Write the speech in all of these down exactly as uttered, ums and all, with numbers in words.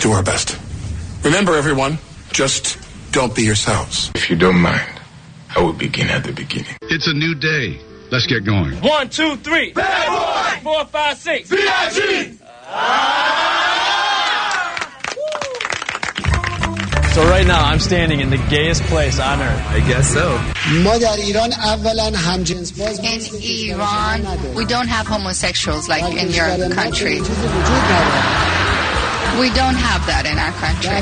do our best. Remember, everyone, just don't be yourselves. If you don't mind, I will begin at the beginning. It's a new day. Let's get going. One, two, three. Bad boy! Four, five, six. B I G! So right now, I'm standing in the gayest place on earth. I guess so. In Iran, we don't have homosexuals like in your country. We don't have that in our country.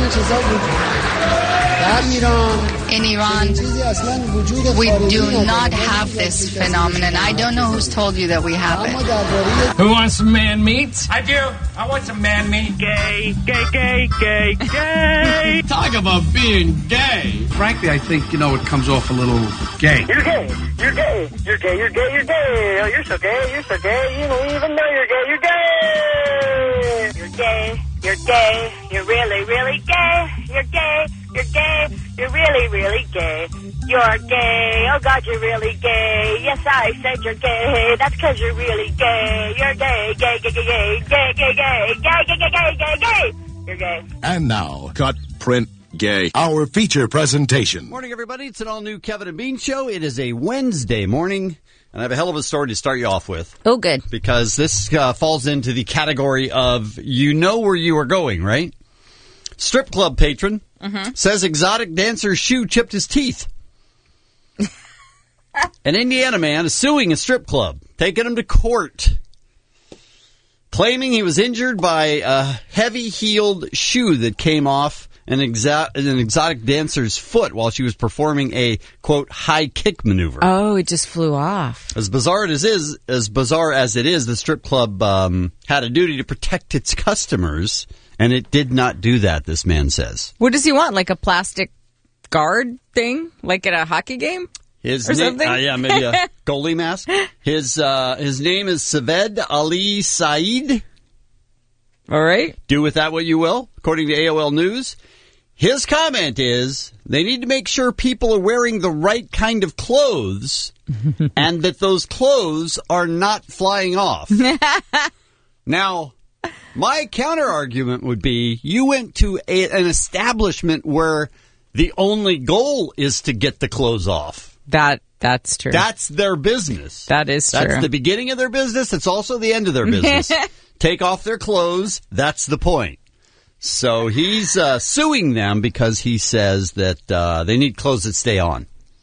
In Iran, we do not have this phenomenon. I don't know who's told you that we have it. Who wants some man meat? I do. I want some man meat. Gay, gay, gay, gay, gay. Talk about being gay. Frankly, I think, you know, it comes off a little gay. You're gay. You're gay. You're gay. You're gay. You're gay. Oh, you're so gay. You're so gay. You don't even know you're gay. You're gay. You're gay. You're gay. You're really, really gay. You're gay. You're gay. You're really, really gay. You're gay. Oh, God, you're really gay. Yes, I said you're gay. That's because you're really gay. You're gay. Gay, gay, gay, gay, gay, gay, gay, gay, gay, gay, gay, gay, gay. You're gay. And now, Cut, Print, Gay, our feature presentation. Morning, everybody. It's an all-new Kevin and Bean show. It is a Wednesday morning, and I have a hell of a story to start you off with. Oh, good. Because this uh, falls into the category of you know where you are going, right? Strip club patron mm-hmm. says exotic dancer's shoe chipped his teeth. An Indiana man is suing a strip club, taking him to court, claiming he was injured by a heavy-heeled shoe that came off an, exa- an exotic dancer's foot while she was performing a, quote, high kick maneuver. Oh, it just flew off. As bizarre as it is, as bizarre as it is, the strip club um, had a duty to protect its customers, and it did not do that, this man says. What does he want, like a plastic guard thing? Like at a hockey game? His or na- something? Uh, yeah, maybe a goalie mask. His uh, his name is Saved Ali Saeed. All right. Do with that what you will, according to A O L News. His comment is they need to make sure people are wearing the right kind of clothes and that those clothes are not flying off. Now, my counter-argument would be you went to a, an establishment where the only goal is to get the clothes off. That That's true. That's their business. That is true. That's the beginning of their business. It's also the end of their business. Take off their clothes. That's the point. So he's uh, suing them because he says that uh, they need clothes that stay on.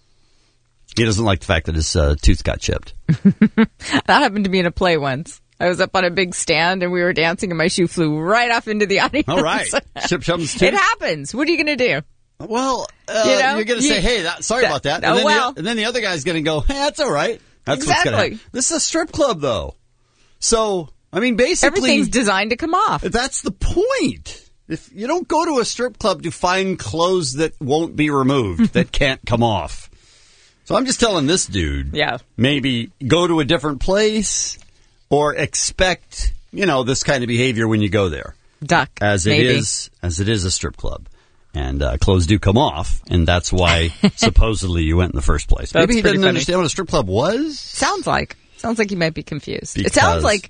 He doesn't like the fact that his uh, tooth got chipped. That happened to me in a play once. I was up on a big stand and we were dancing and my shoe flew right off into the audience. All right. Chip someone's tooth. It happens. What are you going to do? Well, uh, you know, you're going to say, hey, that, sorry that, about that. And, oh, then well. the, and then the other guy's going to go, hey, that's all right. That's exactly. what's going to happen. This is a strip club, though. So, I mean, basically. Everything's designed to come off. That's the point. If you don't go to a strip club to find clothes that won't be removed, that can't come off. So I'm just telling this dude, yeah, maybe go to a different place or expect, you know, this kind of behavior when you go there. Duck, as it maybe. is, as it is a strip club. And uh, clothes do come off, and that's why supposedly you went in the first place. That's Maybe he didn't funny. understand what a strip club was? Sounds like. Sounds like he might be confused. Because it sounds like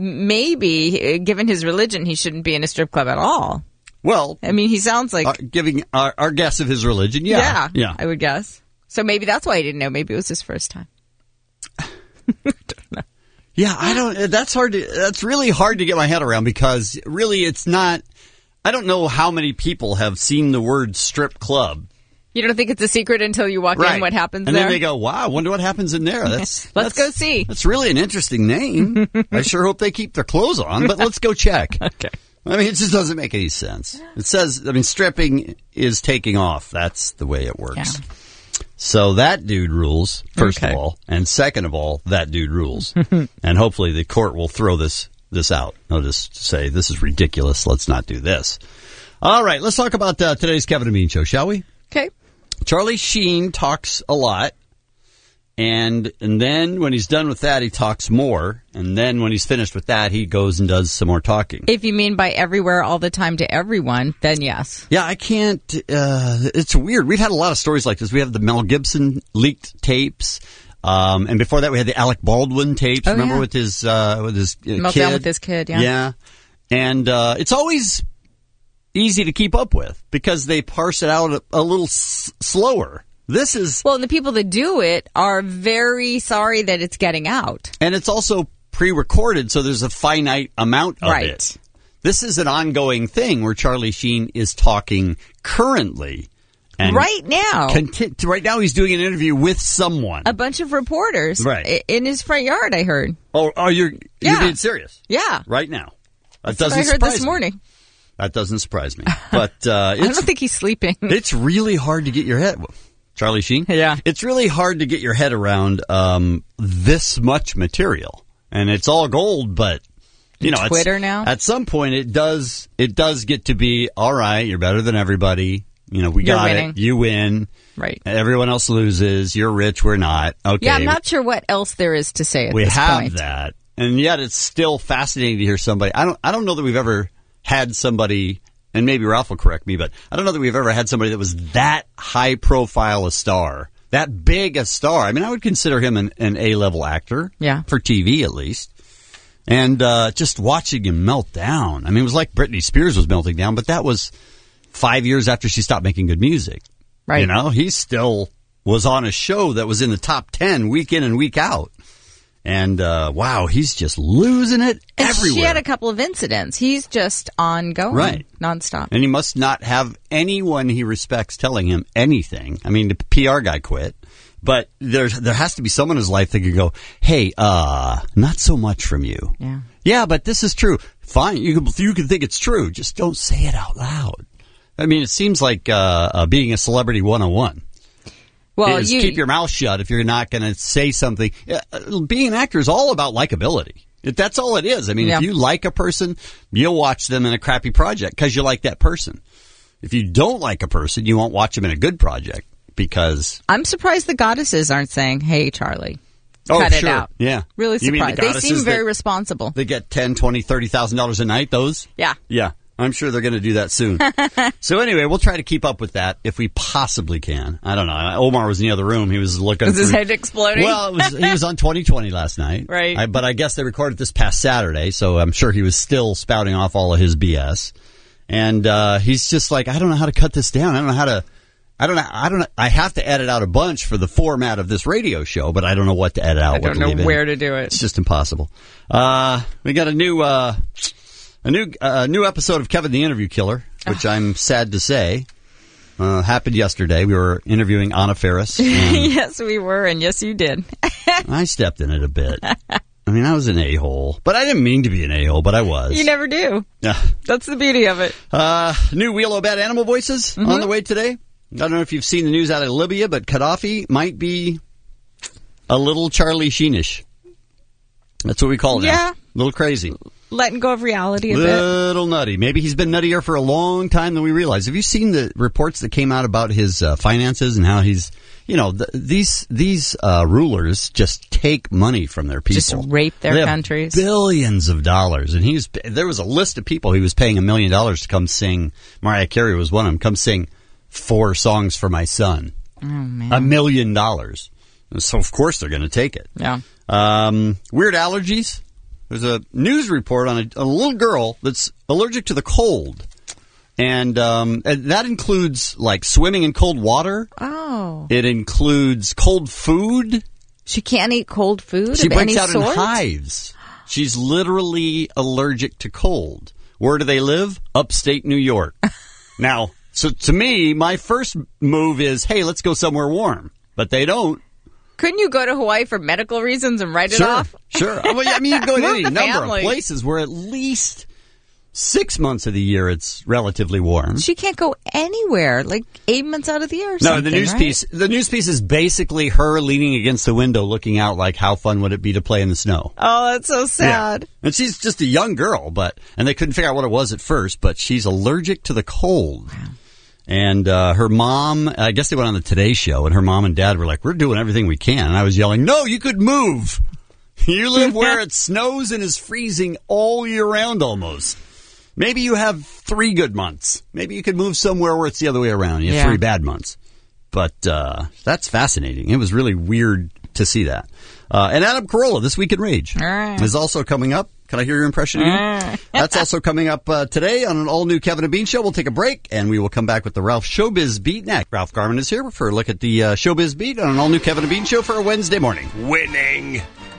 maybe, given his religion, he shouldn't be in a strip club at all. Well, I mean, he sounds like... Uh, giving our, our guess of his religion, yeah. yeah. Yeah, I would guess. So maybe that's why he didn't know. Maybe it was his first time. I don't know. Yeah, I don't... That's hard to... That's really hard to get my head around because really it's not... I don't know how many people have seen the word strip club. You don't think it's a secret until you walk right. in what happens and there? And then they go, wow, I wonder what happens in there. That's Let's that's, go see. That's really an interesting name. I sure hope they keep their clothes on, but let's go check. Okay. I mean, it just doesn't make any sense. It says, I mean, stripping is taking off. That's the way it works. Yeah. So that dude rules, first okay. of all. And second of all, that dude rules. And hopefully the court will throw this this out. They'll just say, this is ridiculous. Let's not do this. All right, let's talk about uh, today's Kevin and Bean show, shall we? Okay. Charlie Sheen talks a lot, and and then when he's done with that, he talks more, and then when he's finished with that, he goes and does some more talking. If you mean by everywhere, all the time to everyone, then yes. Yeah, I can't, uh, it's weird. We've had a lot of stories like this. We have the Mel Gibson leaked tapes. Um, and before that, we had the Alec Baldwin tapes. Oh, Remember yeah. with his uh, with his uh, Meltdown kid? with his kid, yeah. Yeah. And uh, it's always easy to keep up with because they parse it out a, a little s- slower. This is... Well, the people that do it are very sorry that it's getting out. And it's also pre-recorded, so there's a finite amount of right. it. This is an ongoing thing where Charlie Sheen is talking currently. And right now. Conti- right now he's doing an interview with someone. A bunch of reporters. Right. In his front yard, I heard. Oh, are you Yeah. you're being serious? Yeah. Right now. That That's doesn't what I heard surprise this me. morning. That doesn't surprise me. But uh, it's, I don't think he's sleeping. It's really hard to get your head... Charlie Sheen? Yeah. It's really hard to get your head around um, this much material. And it's all gold, but... You know, Twitter now? At some point, it does it does get to be, all right, you're better than everybody. You know, we You're got winning. it. You win. Right. Everyone else loses. You're rich. We're not. Okay. Yeah, I'm not sure what else there is to say at we this have point. that. And yet it's still fascinating to hear somebody. I don't I don't know that we've ever had somebody, and maybe Ralph will correct me, but I don't know that we've ever had somebody that was that high profile a star, that big a star. I mean, I would consider him an, an A-level actor. Yeah. For T V, at least. And uh, just watching him melt down. I mean, it was like Britney Spears was melting down, but that was five years after she stopped making good music. Right. You know, he still was on a show that was in the top ten week in and week out. And, uh, wow, he's just losing it And everywhere. she had a couple of incidents. He's just ongoing. Right. Nonstop. And he must not have anyone he respects telling him anything. I mean, the P R guy quit. But there's there has to be someone in his life that can go, hey, uh, not so much from you. Yeah. Yeah, but this is true. Fine, you can, you can think it's true. Just don't say it out loud. I mean, it seems like uh, uh, being a celebrity one oh one. Well, is you keep your mouth shut if you're not going to say something. Uh, being an actor is all about likability. That's all it is. I mean, Yeah. if you like a person, you'll watch them in a crappy project because you like that person. If you don't like a person, you won't watch them in a good project because... I'm surprised the goddesses aren't saying, hey, Charlie, Oh, cut sure. it out. Yeah. Really You mean the surprised. They seem goddesses very that- responsible. They get ten, twenty, thirty thousand dollars a night, those? Yeah. Yeah. I'm sure they're going to do that soon. So anyway, we'll try to keep up with that if we possibly can. I don't know. Omar was in the other room. He was looking Is his through- head exploding? Well, it was, he was on twenty twenty last night. Right. I, but I guess they recorded this past Saturday, so I'm sure he was still spouting off all of his B S. And uh, he's just like, I don't know how to cut this down. I don't know how to... I don't know. I don't know. I have to edit out a bunch for the format of this radio show, but I don't know what to edit out. I don't what to leave know in. where to do it. It's just impossible. Uh, we got a new, uh, a new, uh, new episode of Kevin the Interview Killer, which I'm sad to say, uh, happened yesterday. We were interviewing Anna Faris. and Yes, we were, and yes, you did. I stepped in it a bit. I mean, I was an a-hole, but I didn't mean to be an a-hole, but I was. You never do. Yeah. That's the beauty of it. Uh, new Wheel O' Bad Animal Voices Mm-hmm. on the way today. I don't know if you've seen the news out of Libya, but Gaddafi might be a little Charlie Sheenish. That's what we call it now. Yeah. A little crazy. Letting go of reality a bit. Little nutty. Maybe he's been nuttier for a long time than we realize. Have you seen the reports that came out about his uh, finances and how he's, you know, th- these these uh, rulers just take money from their people. Just rape their They have countries. Billions of dollars. And he's there was a list of people he was paying a million dollars to come sing. Mariah Carey was one of them. Come sing four songs for my son. Oh, man. A million dollars. So, of course, they're going to take it. Yeah. Um, weird allergies. There's a news report on a, a little girl that's allergic to the cold. And, um, and that includes, like, swimming in cold water. Oh. It includes cold food. She can't eat cold food She of breaks any out sort? in hives. She's literally allergic to cold. Where do they live? Upstate New York. Now, so to me, my first move is, hey, let's go somewhere warm. But they don't. Couldn't you go to Hawaii for medical reasons and write it Sure, off? sure. I mean, I mean, you can go to Move any the number family. of places where at least six months of the year it's relatively warm. She can't go anywhere, like eight months out of the year or No, something, the news right? piece. The news piece is basically her leaning against the window, looking out, like how fun would it be to play in the snow. Oh, that's so sad. Yeah. And she's just a young girl, but and they couldn't figure out what it was at first. But she's allergic to the cold. Wow. And uh, her mom, I guess they went on the Today Show, and her mom and dad were like, "We're doing everything we can." And I was yelling, "No, you could move. You live where it snows and is freezing all year round, almost." Maybe you have three good months. Maybe you could move somewhere where it's the other way around. You have Yeah. three bad months. But uh, that's fascinating. It was really weird to see that. Uh, and Adam Carolla, This Week in Rage, All right. is also coming up. Can I hear your impression again? That's also coming up uh, today on an all-new Kevin and Bean show. We'll take a break, and we will come back with the Ralph Showbiz Beat next. Ralph Garman is here for a look at the uh, Showbiz Beat on an all-new Kevin and Bean show for a Wednesday morning. Winning.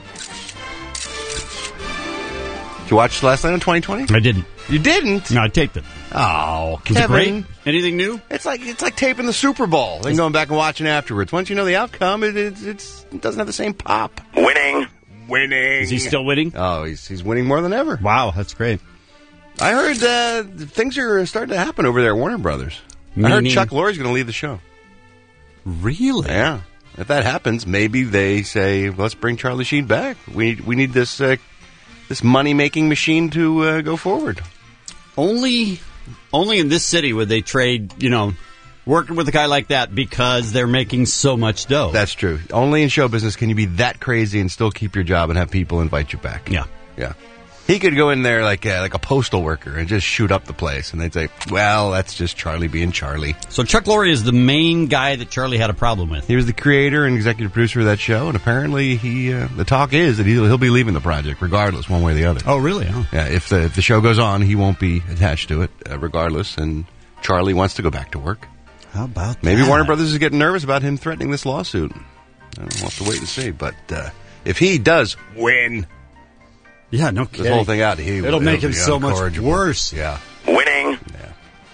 Did you watch last night on twenty twenty? I didn't. You didn't? No, I taped it. Oh, was it great? Anything new? It's like it's like taping the Super Bowl and going back and watching afterwards. Once you know the outcome, it, it, it's, it doesn't have the same pop. Winning. Winning. Is he still winning? Oh, he's he's winning more than ever. Wow, that's great. I heard uh, things are starting to happen over there at Warner Brothers. Meaning? I heard Chuck Lorre's going to leave the show. Really? Yeah. If that happens, maybe they say, let's bring Charlie Sheen back. We we need this uh, this money-making machine to uh, go forward. Only, only in this city would they trade, you know, working with a guy like that because they're making so much dough. That's true. Only in show business can you be that crazy and still keep your job and have people invite you back. Yeah. Yeah. He could go in there like a, like a postal worker and just shoot up the place. And they'd say, well, that's just Charlie being Charlie. So Chuck Lorre is the main guy that Charlie had a problem with. He was the creator and executive producer of that show. And apparently he, uh, the talk is that he'll, he'll be leaving the project regardless, one way or the other. Oh, really? Oh. Yeah. If the, if the show goes on, he won't be attached to it uh, regardless. And Charlie wants to go back to work. How about Maybe that? Warner Brothers is getting nervous about him threatening this lawsuit. I don't know, we'll have to wait and see. But uh, if he does win... Yeah, no kidding. This whole thing out, he it'll make him be so much incorrigible. worse. Yeah. Winning. Yeah.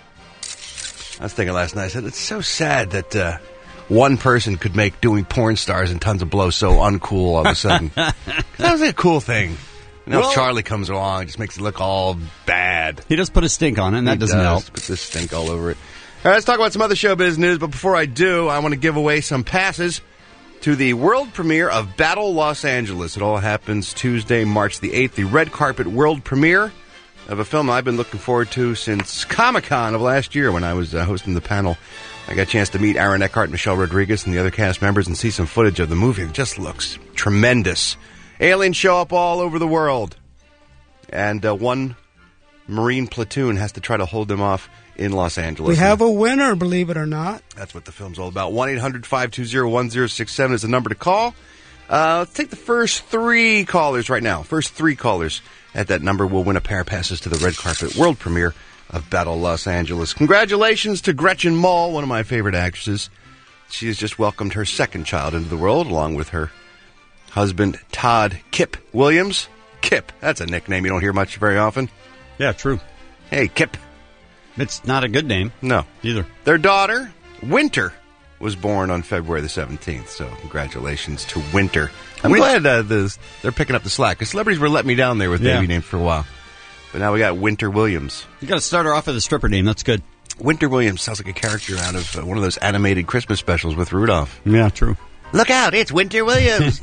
I was thinking last night, I said, it's so sad that uh, one person could make doing porn stars and tons of blow so uncool all of a sudden. That was a cool thing. You know, Well- if Charlie comes along, it just makes it look all bad. He does put a stink on it, and that He doesn't does. help. Put this stink all over it. All right, let's talk about some other showbiz news, but before I do, I want to give away some passes to the world premiere of Battle Los Angeles. It all happens Tuesday, March the eighth, the red carpet world premiere of a film I've been looking forward to since Comic-Con of last year when I was uh, hosting the panel. I got a chance to meet Aaron Eckhart, Michelle Rodriguez, and the other cast members and see some footage of the movie. It just looks tremendous. Aliens show up all over the world, and uh, one Marine platoon has to try to hold them off in Los Angeles. We have a winner, believe it or not. That's what the film's all about. one eight hundred five two zero one zero six seven is the number to call. Uh, let's take the first three callers right now. First three callers at that number will win a pair of passes to the red carpet world premiere of Battle Los Angeles. Congratulations to Gretchen Mol, one of my favorite actresses. She has just welcomed her second child into the world, along with her husband, Todd Kip Williams. Kip, that's a nickname you don't hear much very often. Yeah, true. Hey, Kip. It's not a good name. No. Either. Their daughter, Winter, was born on February the seventeenth, so congratulations to Winter. I'm Win- glad uh, the, they're picking up the slack, because celebrities were letting me down there with Yeah. baby names for a while. But now we got Winter Williams. You got to start her off with a stripper name. That's good. Winter Williams sounds like a character out of uh, one of those animated Christmas specials with Rudolph. Yeah, true. Look out, it's Winter Williams.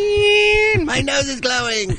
My nose is glowing.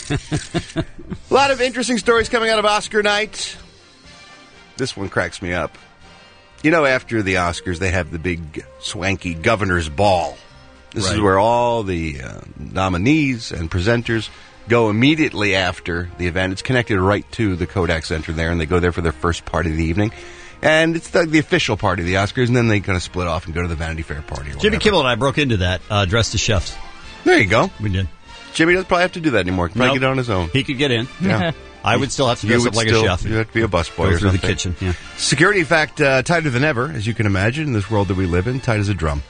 A lot of interesting stories coming out of Oscar night. This one cracks me up. You know, after the Oscars, they have the big, swanky governor's ball. This Right. is where all the uh, nominees and presenters go immediately after the event. It's connected right to the Kodak Center there, and they go there for their first party of the evening. And it's the, the official party of the Oscars, and then they kind of split off and go to the Vanity Fair party. Or Jimmy whatever. Kimmel and I broke into that uh, dressed as chefs. There you go. We did. Jimmy doesn't probably have to do that anymore. He can probably Nope. get it on his own. He could get in. Yeah. I would still have to You dress would up like still- a chef. You'd have to be a busboy Go or through something. the kitchen. Yeah. Security, in fact, uh, tighter than ever, as you can imagine, in this world that we live in, tight as a drum.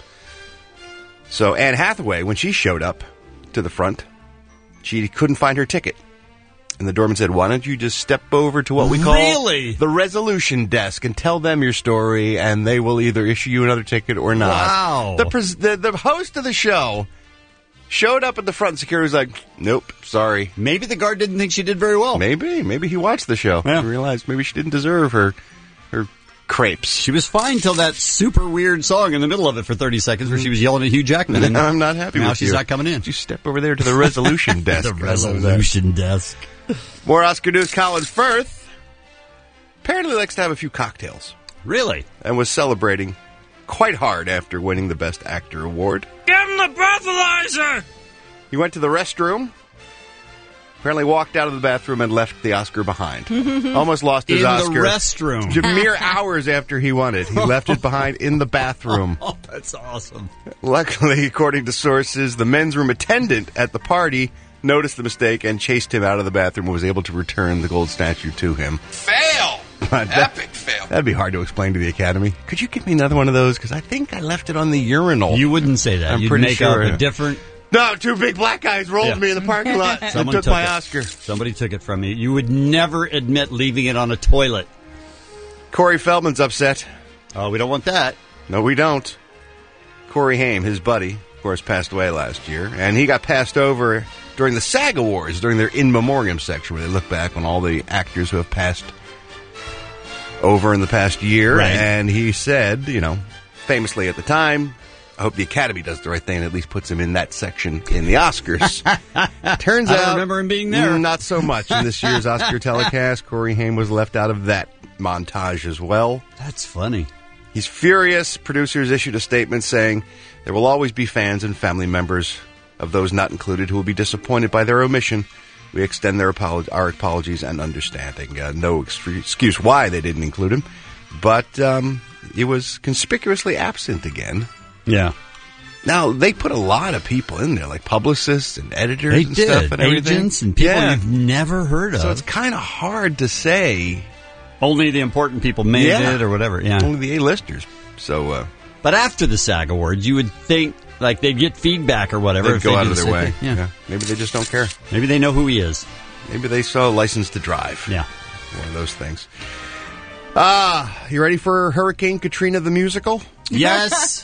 So Anne Hathaway, when she showed up to the front, she couldn't find her ticket. And the doorman said, why don't you just step over to what we call Really? the resolution desk and tell them your story, and they will either issue you another ticket or not. Wow. The, pres- the, the host of the show showed up at the front, and security was like, nope, sorry. Maybe the guard didn't think she did very well. Maybe. Maybe he watched the show Yeah. and realized maybe she didn't deserve her her crepes. She was fine till that super weird song in the middle of it for thirty seconds where she was yelling at Hugh Jackman. And I'm not happy now with she's you. not coming in. You step over there to the resolution desk. The I love that. resolution desk. More Oscar news. Colin Firth apparently likes to have a few cocktails Really? and was celebrating quite hard after winning the Best Actor award. Give him the breathalyzer! He went to the restroom, apparently walked out of the bathroom and left the Oscar behind. Almost lost his In the Oscar. restroom. Mere hours after he won it, he left it behind in the bathroom. Oh, that's awesome. Luckily, according to sources, the men's room attendant at the party noticed the mistake and chased him out of the bathroom and was able to return the gold statue to him. Fail! that, Epic fail. That'd be hard to explain to the Academy. Could you give me another one of those? Because I think I left it on the urinal. You wouldn't say that. I'm You'd pretty make sure. up a different... No, two big black guys rolled Yeah. me in the parking lot. Someone took, took my it. Oscar. Somebody took it from you. You would never admit leaving it on a toilet. Corey Feldman's upset. Oh, we don't want that. No, we don't. Corey Haim, his buddy, of course, passed away last year, and he got passed over during the SAG Awards, during their In Memoriam section, where they look back on all the actors who have passed over in the past year. Right. And he said, you know, famously at the time, I hope the Academy does the right thing and at least puts him in that section in the Oscars. Turns I out, don't remember him being there. Not so much. In this year's Oscar telecast, Corey Haim was left out of that montage as well. That's funny. He's furious. Producers issued a statement saying there will always be fans and family members of those not included who will be disappointed by their omission. We extend their apolog- our apologies and understanding. Uh, no ex- excuse why they didn't include him, but um, he was conspicuously absent again. Yeah. Now, they put a lot of people in there, like publicists and editors They and did. stuff and everything. Agents and people Yeah. you've never heard of. So it's kind of hard to say. Only the important people made Yeah. it or whatever. Yeah. Only the A-listers. So, uh, But after the SAG Awards, you would think like they'd get feedback or whatever. they'd if go they out did of the their same way. thing. Yeah. Yeah. Maybe they just don't care. Maybe they know who he is. Maybe they saw License to Drive. Yeah. One of those things. Ah, you ready for Hurricane Katrina the musical? Yes.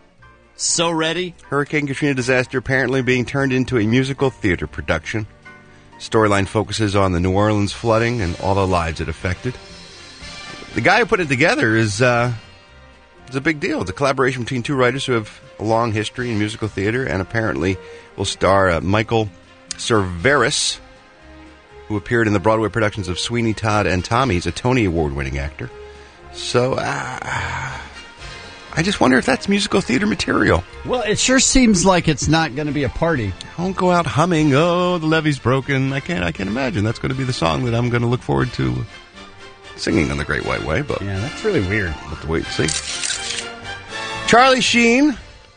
So ready. Hurricane Katrina disaster apparently being turned into a musical theater production. Storyline focuses on the New Orleans flooding and all the lives it affected. The guy who put it together is uh, is a big deal. It's a collaboration between two writers who have a long history in musical theater and apparently will star uh, Michael Cerveris, who appeared in the Broadway productions of Sweeney Todd and Tommy. He's a Tony Award-winning actor. So, uh, I just wonder if that's musical theater material. Well, it sure seems like it's not going to be a party. I won't go out humming, oh, the levee's broken. I can't I can't imagine that's going to be the song that I'm going to look forward to singing on the Great White Way. But yeah, that's really weird. We'll have to wait and see. Charlie Sheen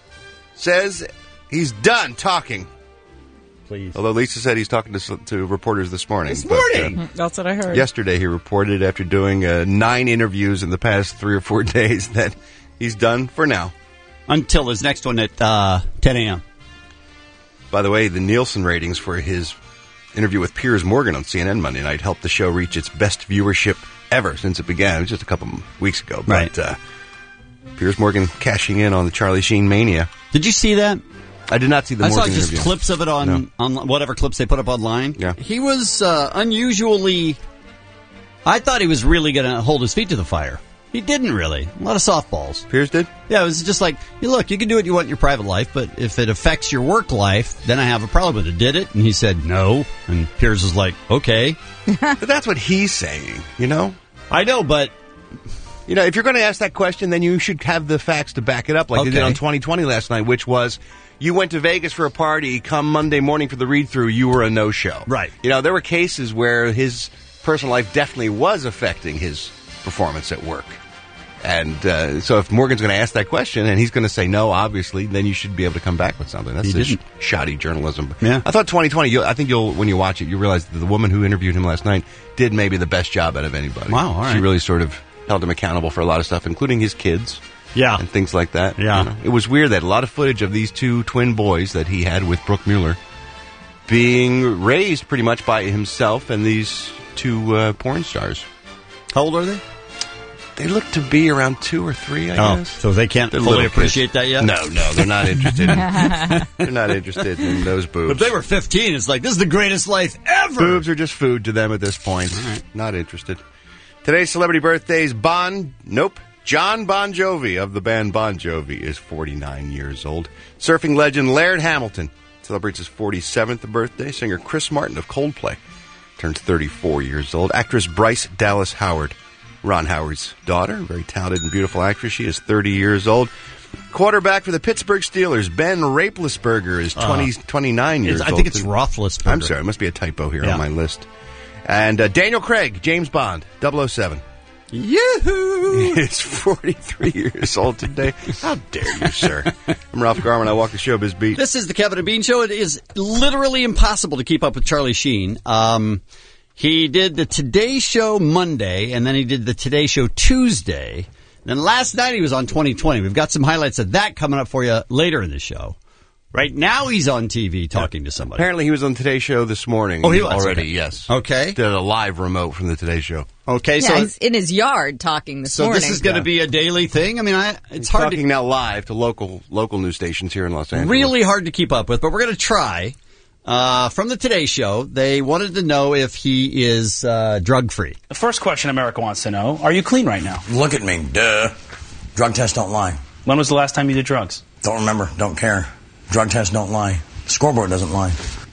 says he's done talking. Please. Although Lisa said he's talking to, to reporters this morning. This morning? But, uh, That's what I heard. yesterday he reported after doing uh, nine interviews in the past three or four days that he's done for now. Until his next one at uh, ten a.m. By the way, the Nielsen ratings for his interview with Piers Morgan on C N N Monday night helped the show reach its best viewership ever since it began. It was just a couple weeks ago. But Right. uh, Piers Morgan cashing in on the Charlie Sheen mania. Did you see that? I did not see the I Morgan saw just interview. clips of it on, No. on whatever clips they put up online. Yeah. He was uh, unusually... I thought he was really going to hold his feet to the fire. He didn't really. A lot of softballs. Piers did? Yeah, it was just like, hey, look, you can do what you want in your private life, but if it affects your work life, then I have a problem with it. Did it? And he said no. And Piers was like, okay. But that's what he's saying, you know? I know, but... You know, if you're going to ask that question, then you should have the facts to back it up, like they did Okay. on twenty twenty last night, which was you went to Vegas for a party, come Monday morning for the read-through, you were a no-show. Right. You know, there were cases where his personal life definitely was affecting his performance at work. And uh, so if Morgan's going to ask that question and he's going to say no, obviously, then you should be able to come back with something. That's He just didn't. shoddy journalism. Yeah. I thought twenty twenty, you'll, I think you'll when you watch it, you realize that the woman who interviewed him last night did maybe the best job out of anybody. Wow, all She right. really sort of held him accountable for a lot of stuff, including his kids. Yeah. And things like that. Yeah. You know? It was weird that a lot of footage of these two twin boys that he had with Brooke Mueller being raised pretty much by himself and these two uh, porn stars. How old are they? They look to be around two or three, I Oh, guess. so they can't They're fully little appreciate kids. that yet? No, no, they're not interested. in, they're not interested in those boobs. If they were fifteen, it's like, this is the greatest life ever. Boobs are just food to them at this point. Not interested. Today's celebrity birthdays, Bon, nope, John Bon Jovi of the band Bon Jovi is forty-nine years old. Surfing legend Laird Hamilton celebrates his forty-seventh birthday. Singer Chris Martin of Coldplay turns thirty-four years old. Actress Bryce Dallas Howard, Ron Howard's daughter, very talented and beautiful actress. She is thirty years old. Quarterback for the Pittsburgh Steelers, Ben Roethlisberger, is twenty, Uh, twenty-nine years I old. think it's Roethlisberger. I'm sorry, it must be a typo here Yeah. on my list. And uh, Daniel Craig, James Bond, double oh seven. Yoo-hoo! He's forty-three years old today. How dare you, sir? I'm Ralph Garman. I walk the showbiz beat. This is the Kevin and Bean Show. It is literally impossible to keep up with Charlie Sheen. Um, he did the Today Show Monday, and then he did the Today Show Tuesday. Then last night he was on twenty twenty. We've got some highlights of that coming up for you later in the show. Right now he's on T V talking yeah. to somebody. Apparently he was on Today Show this morning. Oh, he was already, okay. yes. Okay. Did a live remote from the Today Show. Okay, yeah, so he's in his yard talking this so morning. this is going to yeah. be a daily thing. I mean, I, it's he's hard talking to, now live to local local news stations here in Los Angeles. Really hard to keep up with, but we're going to try. Uh, from the Today Show, they wanted to know if he is uh, drug free. The first question America wants to know: are you clean right now? Look at me, duh. Drug tests don't lie. When was the last time you did drugs? Don't remember, don't care. Drug tests don't lie. Scoreboard doesn't lie.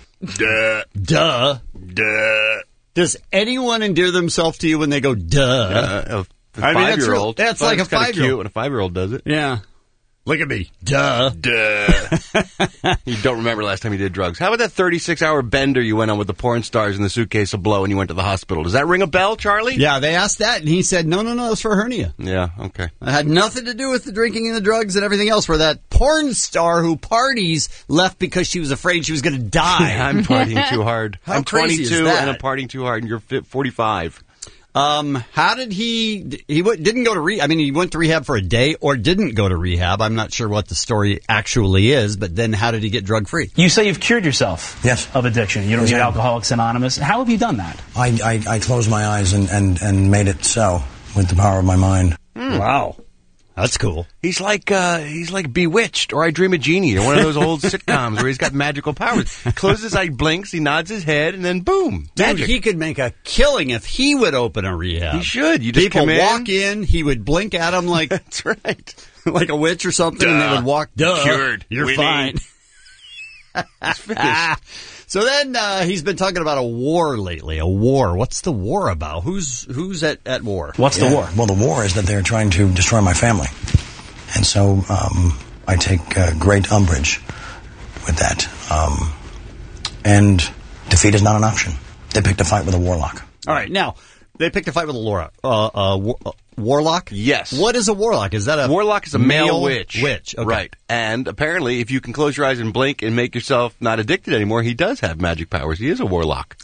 Duh. Duh. Duh. Does anyone endear themselves to you when they go, duh? Uh, a five-year-old. That's, that's like a five-year-old. When a five-year-old does it. Yeah. Look at me. Duh. Duh. You don't remember last time you did drugs. How about that thirty-six hour bender you went on with the porn stars in the suitcase of blow and you went to the hospital? Does that ring a bell, Charlie? Yeah, they asked that, and he said, no, no, no, it's for hernia. Yeah, okay. It had nothing to do with the drinking and the drugs and everything else, where that porn star who parties left because she was afraid she was going to die. I'm partying too hard. How I'm crazy is twenty-two that? and I'm partying too hard, and you're forty-five. Um, how did he, he w- didn't go to rehab, I mean, he went to rehab for a day or didn't go to rehab. I'm not sure what the story actually is, but then how did he get drug free? You say you've cured yourself yes. of addiction. You don't yes, need Alcoholics Anonymous. How have you done that? I, I, I closed my eyes and, and, and made it so with the power of my mind. Mm. Wow. That's cool. He's like uh, he's like Bewitched or I Dream of Jeannie or one of those old sitcoms where he's got magical powers. Closes his eye, blinks, he nods his head, and then boom, magic. Dude, he could make a killing if he would open a rehab. He should. You just People come in. walk in, he would blink at them like that's right, like a witch or something, Duh. and they would walk. Duh, cured. You're Winning. fine. It's finished. So then uh, he's been talking about a war lately. A war. What's the war about? Who's who's at, at war? What's yeah. the war? Well, the war is that they're trying to destroy my family. And so um, I take uh, great umbrage with that. Um, and defeat is not an option. They picked a fight with a warlock. All right, now, they picked a fight with a Laura, uh, uh, war, uh, warlock? Yes. What is a warlock? Is that a warlock is a male, male witch. Witch, okay. Right. And apparently, if you can close your eyes and blink and make yourself not addicted anymore, he does have magic powers. He is a warlock.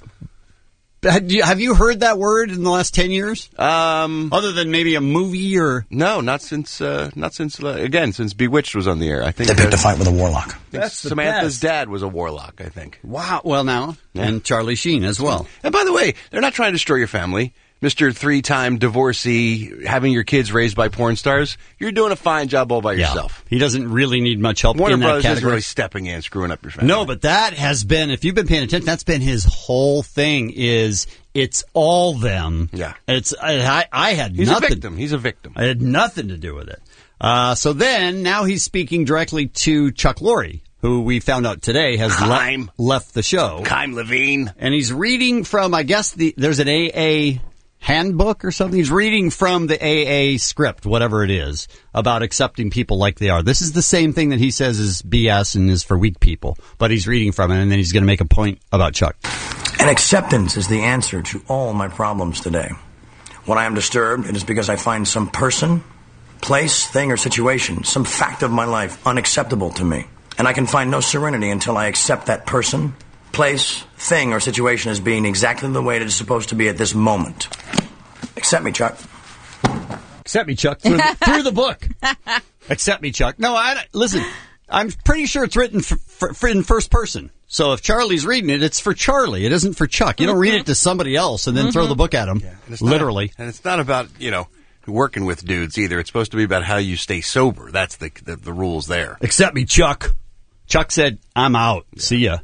Have you, have you heard that word in the last ten years? Um, Other than maybe a movie or... No, not since, uh, not since, uh, again, since Bewitched was on the air. I think they picked a fight with a warlock. That's Samantha's dad was a warlock, I think. Wow. Well, now, yeah. and Charlie Sheen as well. And by the way, they're not trying to destroy your family. Mister Three-time divorcee, having your kids raised by porn stars, you're doing a fine job all by yeah. yourself. He doesn't really need much help Warner in that Brothers category. isn't really stepping in, screwing up your family. No, but that has been, if you've been paying attention, that's been his whole thing is it's all them. Yeah. It's I, I had He's nothing. a victim. He's a victim. I had nothing to do with it. Uh, so then, now he's speaking directly to Chuck Lorre, who we found out today has le- left the show. Chaim Levine. And he's reading from, I guess, the there's an A A handbook or something. He's reading from the A A script, whatever it is, about accepting people like they are. This is the same thing that he says is B S and is for weak people, but he's reading from it, and then he's going to make a point about Chuck. And acceptance is the answer to all my problems today. When I am disturbed, it is because I find some person, place, thing, or situation, some fact of my life unacceptable to me. And I can find no serenity until I accept that person, place, thing, or situation as being exactly the way it is supposed to be at this moment. Accept me, Chuck. Accept me, Chuck. Through the, through the book. Accept me, Chuck. No, I listen. I'm pretty sure it's written for, for, for in first person. So if Charlie's reading it, it's for Charlie. It isn't for Chuck. You don't read it to somebody else and then mm-hmm. throw the book at him. Yeah, and literally. Not, and it's not about, you know, working with dudes either. It's supposed to be about how you stay sober. That's the the, the rules there. Accept me, Chuck. Chuck said, I'm out. Yeah. See ya.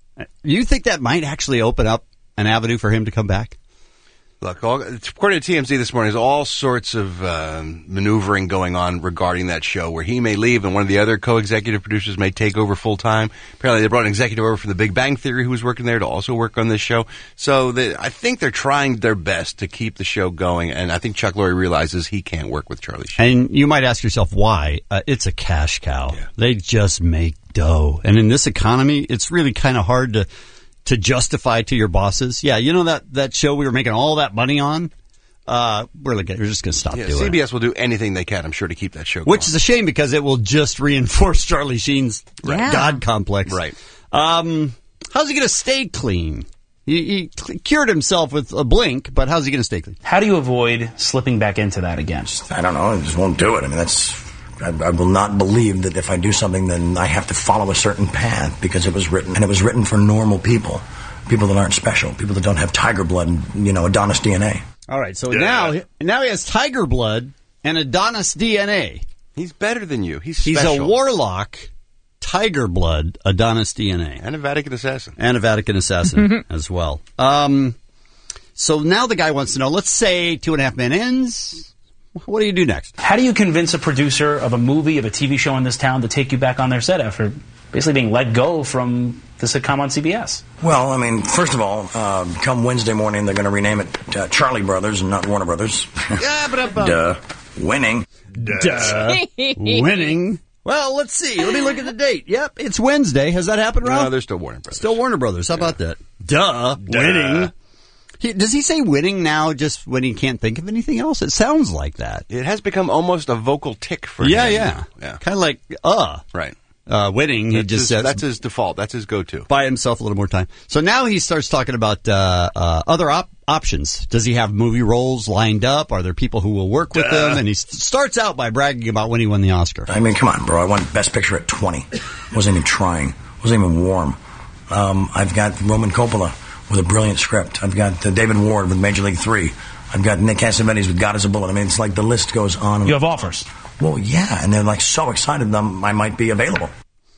You think that might actually open up an avenue for him to come back? Look, all, according to T M Z this morning, there's all sorts of uh, maneuvering going on regarding that show where he may leave and one of the other co-executive producers may take over full-time. Apparently they brought an executive over from the Big Bang Theory who was working there to also work on this show. So they, I think they're trying their best to keep the show going, and I think Chuck Lorre realizes he can't work with Charlie Sheen. And you might ask yourself why. Uh, it's a cash cow. Yeah. They just make dough. And in this economy, it's really kind of hard to... to justify to your bosses, yeah, you know that, that show we were making all that money on? uh, we're, like, we're just going to stop Yeah, doing C B it. S will do anything they can, I'm sure, to keep that show going. Which is a shame because it will just reinforce Charlie Sheen's Yeah. God complex. Right. Um, how's he going to stay clean? He, he cl- cured himself with a blink, but how's he going to stay clean? How do you avoid slipping back into that again? I don't know. I just won't do it. I mean, that's. I, I will not believe that if I do something, then I have to follow a certain path because it was written, and it was written for normal people, people that aren't special, people that don't have tiger blood and, you know, Adonis D N A. All right, so now now he has tiger blood and Adonis D N A. He's better than you. He's He's special. a warlock, tiger blood, Adonis D N A. And a Vatican assassin. And a Vatican assassin as well. Um, so now the guy wants to know, let's say Two and a Half Men ends. What do you do next? How do you convince a producer of a movie, of a T V show in this town to take you back on their set after basically being let go from the sitcom on C B S? Well, I mean, first of all, uh, come Wednesday morning, they're going to rename it uh, Charlie Brothers and not Warner Brothers. Yeah, but uh, Duh. Winning. Duh. Winning. Well, let's see. Let me look at the date. Yep, it's Wednesday. Has that happened, Rob? No, they're still Warner Brothers. Still Warner Brothers. How about that? Duh. Winning. He, does he say winning now just when he can't think of anything else? It sounds like that. It has become almost a vocal tick for Yeah, him. yeah. yeah. Kind of like, uh. Right. Uh, winning, he That's just his, says. That's his default. That's his go-to. Buy himself a little more time. So now he starts talking about uh, uh, other op- options. Does he have movie roles lined up? Are there people who will work with Duh. him? And he s- starts out by bragging about when he won the Oscar. I mean, come on, bro. I won Best Picture at twenty. Wasn't even trying. Wasn't even warm. Um, I've got Roman Coppola with a brilliant script. I've got uh, David Ward with Major League three. I've got Nick Cassavetes with God is a Bullet. I mean, it's like the list goes on. You have offers. Well, yeah, and they're like so excited that I might be available.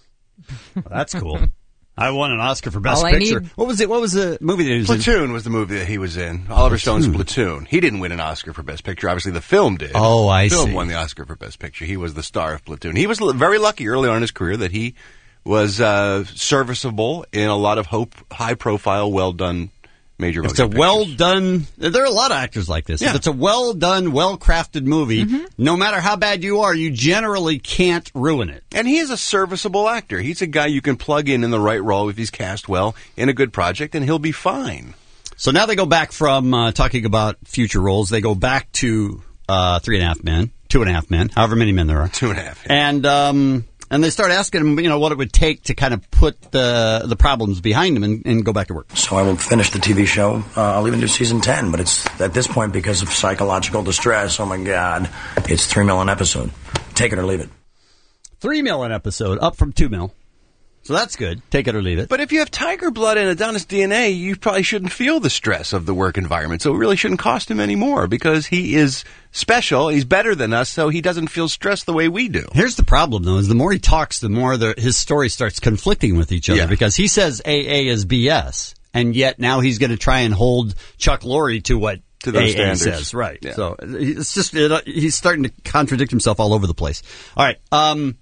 Well, that's cool. I won an Oscar for Best All I Picture. need- What was it? What was the movie that he was in? Platoon was the movie that he was in. Oliver Stone's Platoon. He didn't win an Oscar for Best Picture. Obviously, the film did. Oh, I the film see. won the Oscar for Best Picture. He was the star of Platoon. He was l- very lucky early on in his career that he was uh, serviceable in a lot of hope, high-profile, well-done major If it's motion a pictures. well done, there are a lot of actors like this. Yeah. If it's a well done, well crafted movie, Mm-hmm. no matter how bad you are, you generally can't ruin it. And he is a serviceable actor. He's a guy you can plug in in the right role if he's cast well in a good project, and he'll be fine. So now they go back from uh, talking about future roles. They go back to uh, Three and a Half Men, Two and a Half Men, however many men there are. Two and a half. Yeah. And um, and they start asking him, you know, what it would take to kind of put the the problems behind him and, and go back to work. So I will finish the T V show. Uh, I'll even do season ten, but it's at this point because of psychological distress. Oh my God, it's three mil an episode. Take it or leave it. Three mil an episode, up from two mil. So that's good. Take it or leave it. But if you have tiger blood and Adonis D N A, you probably shouldn't feel the stress of the work environment. So it really shouldn't cost him any more because he is special. He's better than us, so he doesn't feel stressed the way we do. Here's the problem, though, is the more he talks, the more the, his story starts conflicting with each other Yeah. because he says A A is B S, and yet now he's going to try and hold Chuck Lorre to what To those A A standards. says. Right. Yeah. So it's just, it, he's starting to contradict himself all over the place. All right. Um,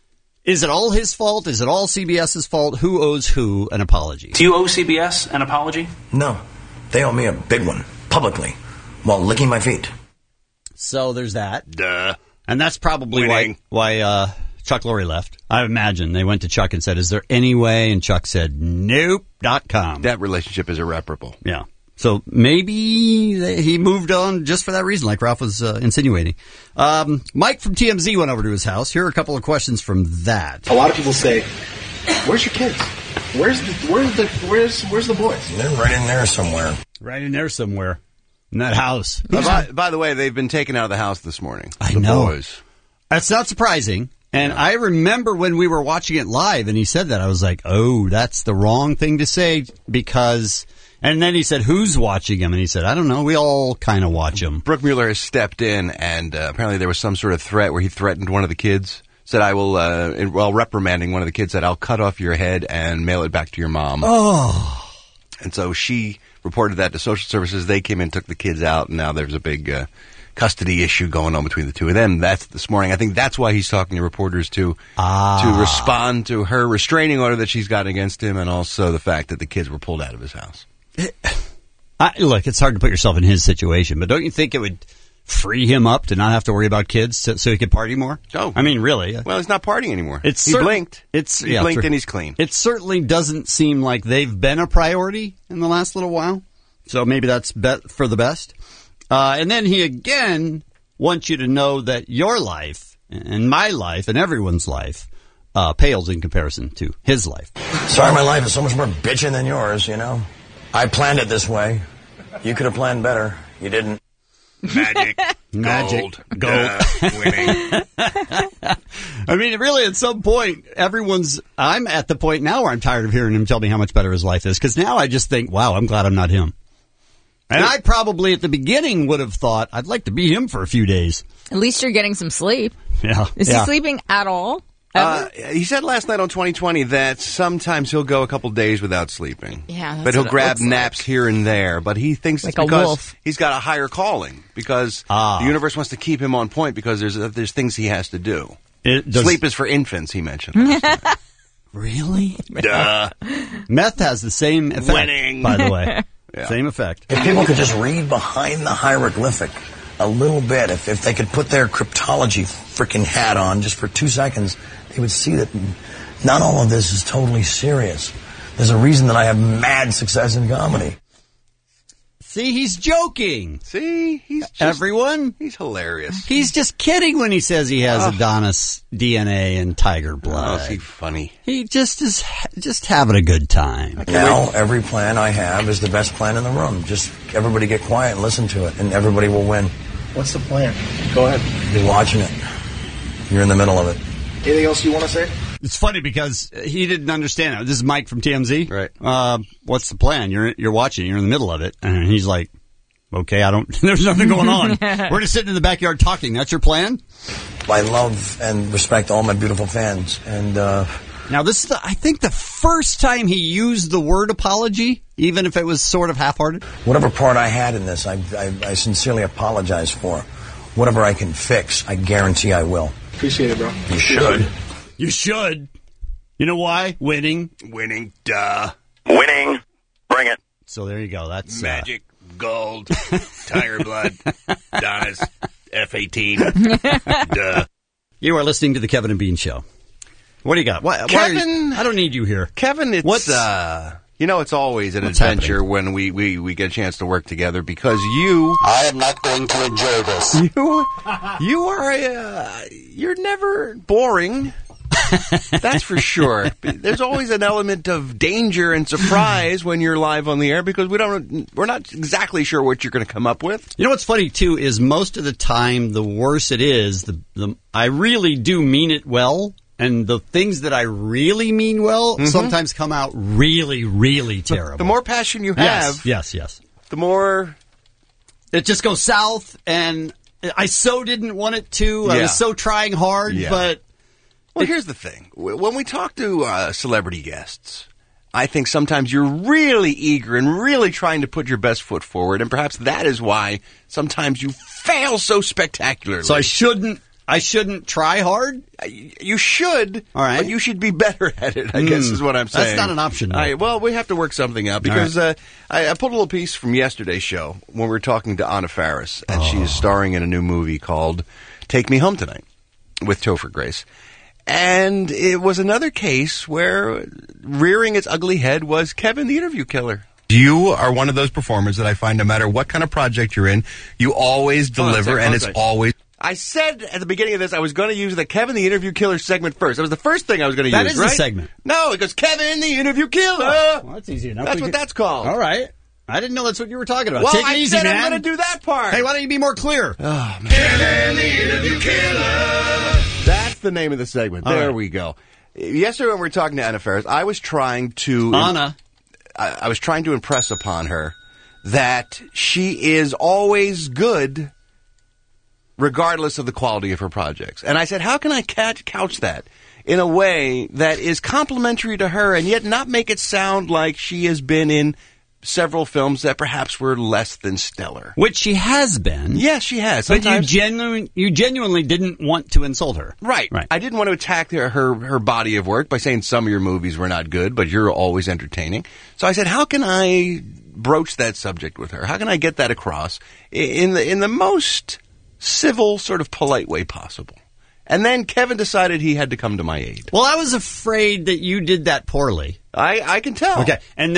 is it all his fault? Is it all CBS's fault? Who owes who an apology? Do you owe C B S an apology? No, they owe me a big one publicly while licking my feet. So there's that. Duh. And that's probably Winning. why why uh, Chuck Lorre left. I imagine they went to Chuck and said, "Is there any way?" And Chuck said, "Nope, dot com." That relationship is irreparable. Yeah. So maybe they, he moved on just for that reason, like Ralph was uh, insinuating. Um, Mike from T M Z went over to his house. Here are a couple of questions from that. A lot of people say, "Where's your kids? Where's the where's the where's where's the boys?" They're right in there somewhere. Right in there somewhere. In that house. Uh, by, by the way, they've been taken out of the house this morning. I the know. Boys. That's not surprising. And I remember when we were watching it live and he said that, I was like, oh, that's the wrong thing to say because... And then he said, who's watching him? And he said, I don't know. We all kind of watch him. Brooke Mueller has stepped in, and uh, apparently there was some sort of threat where he threatened one of the kids. Said, I will, uh, in- while reprimanding one of the kids, said, I'll cut off your head and mail it back to your mom. Oh. And so she reported that to social services. They came in, took the kids out, and now there's a big uh, custody issue going on between the two of them. That's this morning. I think that's why he's talking to reporters to Ah. to respond to her restraining order that she's got against him, and also the fact that the kids were pulled out of his house. I, look, it's hard to put yourself in his situation, but don't you think it would free him up to not have to worry about kids so, so he could party more? Oh. I mean, really. Well, he's not partying anymore. It's he certain- blinked. It's, he yeah, blinked true. and he's clean. It certainly doesn't seem like they've been a priority in the last little while. So maybe that's bet for the best. Uh, and then he again wants you to know that your life and my life and everyone's life uh, pales in comparison to his life. Sorry, my life is so much more bitchin' than yours, you know? I planned it this way. You could have planned better. You didn't. Magic. Magic. Gold. Gold. Duh, winning. I mean, really, at some point, everyone's... I'm at the point now where I'm tired of hearing him tell me how much better his life is, because now I just think, wow, I'm glad I'm not him. And I probably, at the beginning, would have thought, I'd like to be him for a few days. At least you're getting some sleep. Yeah. Is yeah. he sleeping at all? Uh, he said last night on twenty twenty that sometimes he'll go a couple days without sleeping. Yeah, that's but he'll what it grab looks naps like. here and there. But he thinks Like it's a because wolf. he's got a higher calling, because Ah. the universe wants to keep him on point because there's uh, there's things he has to do. It does- Sleep is for infants, he mentioned. last night. Really? Duh. Meth has the same effect, Winning. by the way. Yeah. Same effect. If people could just read behind the hieroglyphic a little bit, if, if they could put their cryptology freaking hat on just for two seconds, they would see that not all of this is totally serious. There's a reason that I have mad success in comedy. See, he's joking. See, he's just, Everyone, he's hilarious. he's just kidding when he says he has Oh. Adonis D N A and tiger Oh, blood. is he funny? He just is just having a good time. Now, every plan I have is the best plan in the room. Just everybody get quiet and listen to it, and everybody will win. What's the plan? Go ahead. You're watching it. You're in the middle of it. Anything else you want to say? It's funny because he didn't understand it. This is Mike from T M Z. Right. Uh, what's the plan? You're you're watching. You're in the middle of it, and he's like, "Okay, I don't. There's nothing going on. We're just sitting in the backyard talking. That's your plan." I love and respect all my beautiful fans, and uh, Now, this is, the, I think, the first time he used the word apology, even if it was sort of half-hearted. whatever part I had in this, I, I, I sincerely apologize for. Whatever I can fix, I guarantee I will. Appreciate it, bro. You should. You should. You know why? Winning. Winning. Duh. Winning. Bring it. So there you go. That's uh, Magic. Gold. Tiger blood. Adonis. F eighteen. Duh. You are listening to the Kevin and Bean Show. What do you got? Why, why are Kevin- you, I don't need you here. Kevin, it's What's- uh you know, it's always an What's adventure happening? when we, we, we get a chance to work together because you I am not going to enjoy this. you you are uh, you're never boring. That's for sure. There's always an element of danger and surprise when you're live on the air because we don't we're not exactly sure what you're going to come up with. You know what's funny, too, is most of the time, the worse it is, the, the I really do mean it well. And the things that I really mean well Mhm. sometimes come out really, really terrible. The more passion you yes, have, yes, yes. the more It just goes south, and I so didn't want it to. I Yeah. was so trying hard, Yeah. but... Well, here's the thing. When we talk to uh, celebrity guests, I think sometimes you're really eager and really trying to put your best foot forward, and perhaps that is why sometimes you fail so spectacularly. So I shouldn't I shouldn't try hard? You should, All right. but you should be better at it, I guess Mm. is what I'm saying. That's not an option, though. All right, well, we have to work something out because uh, I, I pulled a little piece from yesterday's show when we were talking to Anna Faris, and Oh. she's starring in a new movie called Take Me Home Tonight with Topher Grace. And it was another case where rearing its ugly head was Kevin the Interview Killer. You are one of those performers that I find no matter what kind of project you're in, you always Hold on a deliver, second, and hold it's on a second. always... I said at the beginning of this I was going to use the Kevin the Interview Killer segment first. That was the first thing I was going to That use, is the right? segment. No, it goes Kevin the Interview Killer. Well, that's easy enough. That's We what can- that's called. All right. I didn't know that's what you were talking about. Well, Take it I easy, said man. I'm going to do that part. Hey, why don't you be more clear? Oh, man. Kevin the Interview Killer. That's the name of the segment. All There right. we go. Yesterday when we were talking to Anna Faris, I was trying to... Anna. I, I was trying to impress upon her that she is always good regardless of the quality of her projects. And I said, how can I catch, couch that in a way that is complimentary to her and yet not make it sound like she has been in several films that perhaps were less than stellar? Which she has been. Yes, she has. But you, Sometimes- genu- you genuinely didn't want to insult her. Right. Right. I didn't want to attack her, her her body of work by saying some of your movies were not good, but you're always entertaining. So I said, how can I broach that subject with her? How can I get that across i- in the in the most civil, sort of polite way possible? And then Kevin decided he had to come to my aid. Well, I was afraid that you did that poorly. I, I can tell. Okay. And that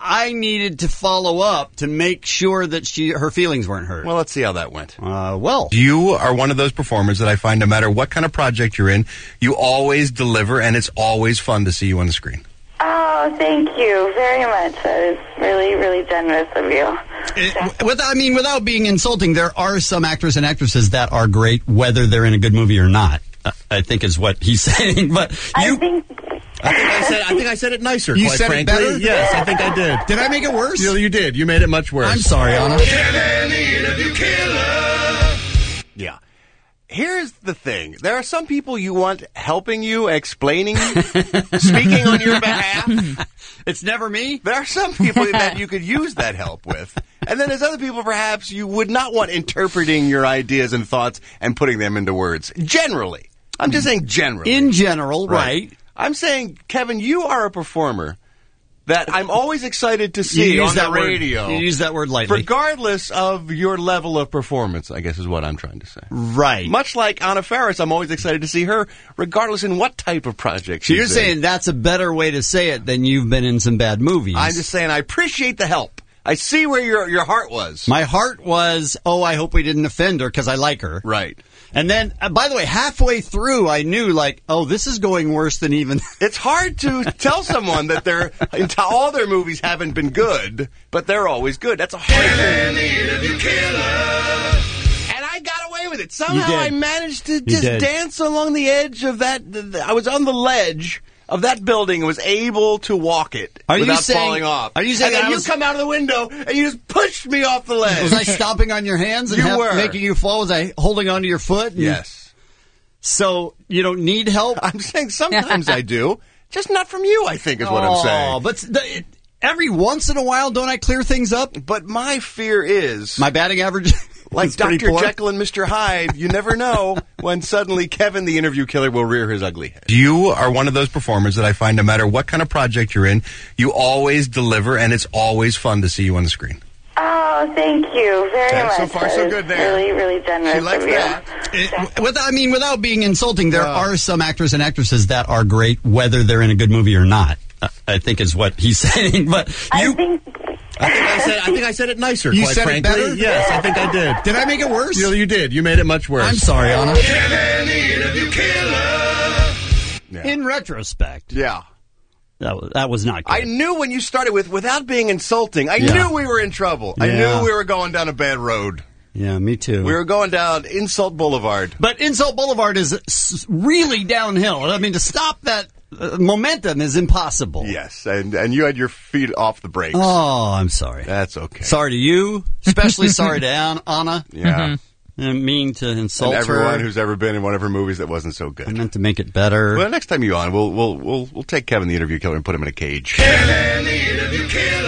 I needed to follow up to make sure that she her feelings weren't hurt. Well, let's see how that went. Uh, well, you are one of those performers that I find no matter what kind of project you're in, you always deliver, and it's always fun to see you on the screen. Oh, thank you very much. That is really, really generous of you. It, with, I mean, without being insulting, there are some actors and actresses that are great, whether they're in a good movie or not. Uh, I think is what he's saying. But you, I think, I think I said, I think I said it nicer. You quite said frankly. it better? Yes, I think I did. Did I make it worse? You, you did. You made it much worse. I'm sorry, Anna. Kevin, the interview killer. Yeah. Here's the thing. There are some people you want helping you, explaining, speaking on your behalf. It's never me. There are some people that you could use that help with. And then there's other people perhaps you would not want interpreting your ideas and thoughts and putting them into words. Generally. I'm just saying generally. In general, right. right. I'm saying, Kevin, you are a performer that I'm always excited to see on the radio. Word, you use that word lightly. Regardless of your level of performance, I guess is what I'm trying to say. Right. Much like Anna Faris, I'm always excited to see her, regardless in what type of project so she's you're in. saying that's a better way to say it than you've been in some bad movies. I'm just saying I appreciate the help. I see where your your heart was. My heart was, oh, I hope we didn't offend her because I like her. Right. And then, uh, by the way, halfway through, I knew, like, oh, this is going worse than even... It's hard to tell someone that they're, all their movies haven't been good, but they're always good. That's a hard thing. And I got away with it. Somehow I managed to just dance along the edge of that. The, the, I was on the ledge of that building and was able to walk it are without you saying, falling off. Are you saying and then I you was, come out of the window and you just pushed me off the ledge. Was I stomping on your hands and you have, were. making you fall? Was I holding onto your foot? And, yes. So you don't need help? I'm saying sometimes I do. Just not from you, I think, is what oh, I'm saying. But the, it, every once in a while, don't I clear things up? But my fear is... My batting average... Like Doctor Jekyll and Mister Hyde, you never know when suddenly Kevin, the interview killer, will rear his ugly head. You are one of those performers that I find no matter what kind of project you're in, you always deliver, and it's always fun to see you on the screen. Oh, thank you very okay, much. So far, so good there. Really, really generous she likes of you. that. It, with, I mean, without being insulting, there uh, are some actors and actresses that are great, whether they're in a good movie or not. Uh, I think is what he's saying. But you, I think... I think I said I think I said it nicer. You quite said frankly. it better? Yes, I think I did. Did I make it worse? You, you did. You made it much worse. I'm sorry, Anna. Kevin, the interview killer. Yeah. In retrospect, yeah, that was, that was not good. I knew when you started with without being insulting. I yeah. knew we were in trouble. Yeah. I knew we were going down a bad road. Yeah, me too. We were going down Insult Boulevard. But Insult Boulevard is really downhill. I mean, to stop that uh, momentum is impossible. Yes, and and you had your feet off the brakes. Oh, I'm sorry. That's okay. Sorry to you, especially sorry to An- Anna. Yeah. Mm-hmm. I didn't mean to insult and everyone her. who's ever been in one of her movies that wasn't so good. I meant to make it better. Well, next time you're on, we'll we'll we'll we'll take Kevin the interview killer and put him in a cage. Kevin, the interview killer.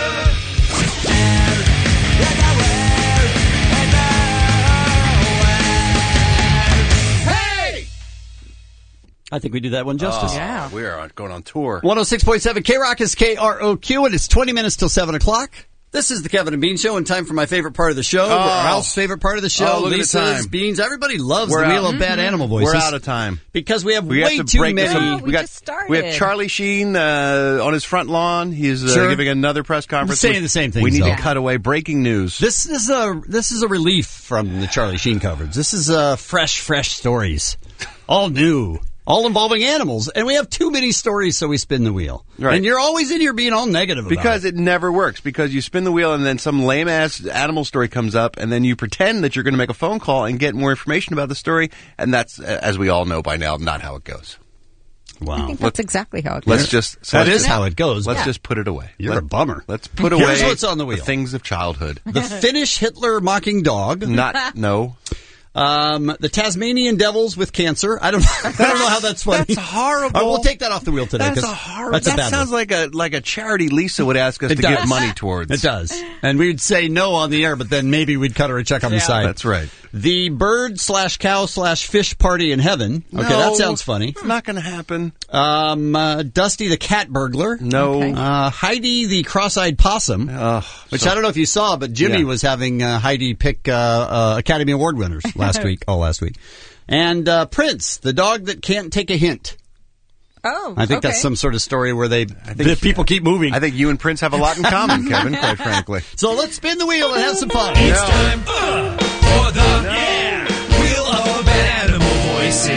I think we do that one justice. Oh, yeah. We are going on tour. one oh six point seven K-Rock is K R O Q, and it's twenty minutes till seven o'clock. This is the Kevin and Bean Show, and time for my favorite part of the show. Oh. Ralph's favorite part of the show. Oh, look Lisa's, at the time. Beans. Everybody loves We're the Wheel out. of Bad Animal Voices. We're out of time. Because we have we way have to too break many. No, we, we got, just started. we have Charlie Sheen uh, on his front lawn. He's uh, Sure. giving another press conference. saying We- the same things, We need though. to cut away. Breaking news. This is a this is a relief from the Charlie Sheen coverage. This is uh, fresh, fresh stories, all new, all involving animals, and we have too many stories, so we spin the wheel. Right. And you're always in here being all negative about Because it. it never works. Because you spin the wheel and then some lame-ass animal story comes up, and then you pretend that you're going to make a phone call and get more information about the story, and that's, uh, as we all know by now, not how it goes. Wow. I think that's exactly how it goes. Let's just... So That let's is just- how it goes. Let's Yeah. just put it away. You're Let- a bummer. Let's put Here's away what's on the wheel. things of childhood. The Finnish Hitler mocking dog. Not... No. Um, the Tasmanian devils with cancer. I don't. I don't know how that's funny. That's horrible. All right, we'll take that off the wheel today. That's 'cause a horrible... That's a that bad sounds one. like a like a charity Lisa would ask us It to does. give money towards. It does, and we'd say no on the air, but then maybe we'd cut her a check on the Yeah. side. That's right. The bird slash cow slash fish party in heaven. Okay, No, that sounds funny. It's not going to happen. Um, uh, Dusty the cat burglar. No. Okay. Uh, Heidi the cross-eyed possum. Ugh, Which so- I don't know if you saw, but Jimmy Yeah. was having uh, Heidi pick uh, uh, Academy Award winners last week. Oh, last week. And uh, Prince, the dog that can't take a hint. Oh, I think okay. that's some sort of story where they the people keep moving. I think you and Prince have a lot in common, Kevin, quite frankly. So let's spin the wheel and have some fun. It's time uh, for the no. yeah, Wheel of Bad Animal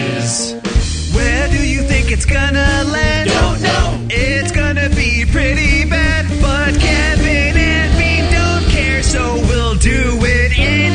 Voices. Where do you think it's gonna land? Don't know. It's gonna be pretty bad, but Kevin and me don't care, so we'll do it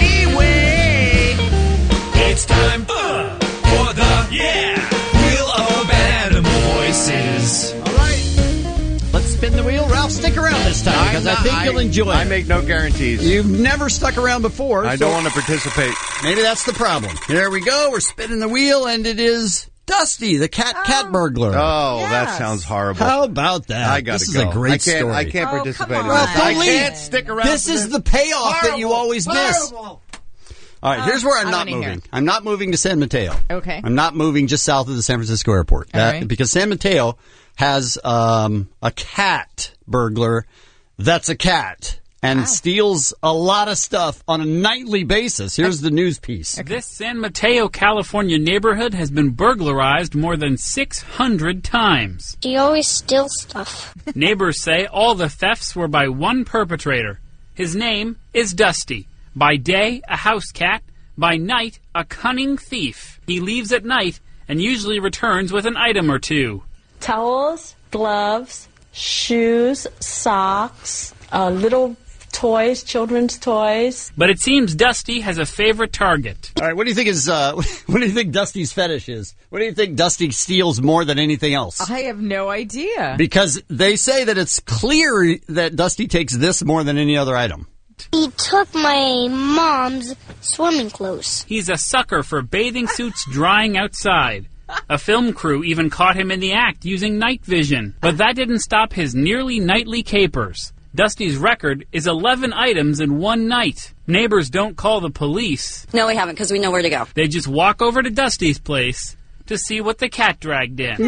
anyway. It's time uh, for the yeah, Wheel of Bad Animal Voices. All right. Let's spin the wheel. Ralph, stick around this time because I think I, you'll enjoy it. I make no guarantees. You've never stuck around before. I so don't want to participate. Maybe that's the problem. Here we go. We're spinning the wheel, and it is Dusty, the cat cat burglar. Oh, Yes. that sounds horrible. How about that? I gotta this go. is a great I can't, story. I can't Oh, participate come in on. this. I Well, can't stick around. This for is this. the payoff Horrible. that you always miss. Horrible. All right, here's where I'm I not wanna hear. moving. I'm not moving to San Mateo. Okay. I'm not moving just south of the San Francisco airport. All That- right. Because San Mateo has um, a cat burglar that's a cat and Wow. steals a lot of stuff on a nightly basis. Here's the news piece. This San Mateo, California neighborhood has been burglarized more than six hundred times. He always steals stuff. Neighbors say all the thefts were by one perpetrator. His name is Dusty. By day, a house cat. By night, a cunning thief. He leaves at night and usually returns with an item or two. Towels, gloves, shoes, socks, uh, little toys, children's toys. But it seems Dusty has a favorite target. All right, what do you think is? Uh, what do you think Dusty's fetish is? What do you think Dusty steals more than anything else? I have no idea. Because they say that it's clear that Dusty takes this more than any other item. He took my mom's swimming clothes. He's a sucker for bathing suits drying outside. A film crew even caught him in the act using night vision. But that didn't stop his nearly nightly capers. Dusty's record is eleven items in one night. Neighbors don't call the police. No, we haven't, because we know where to go. They just walk over to Dusty's place to see what the cat dragged in.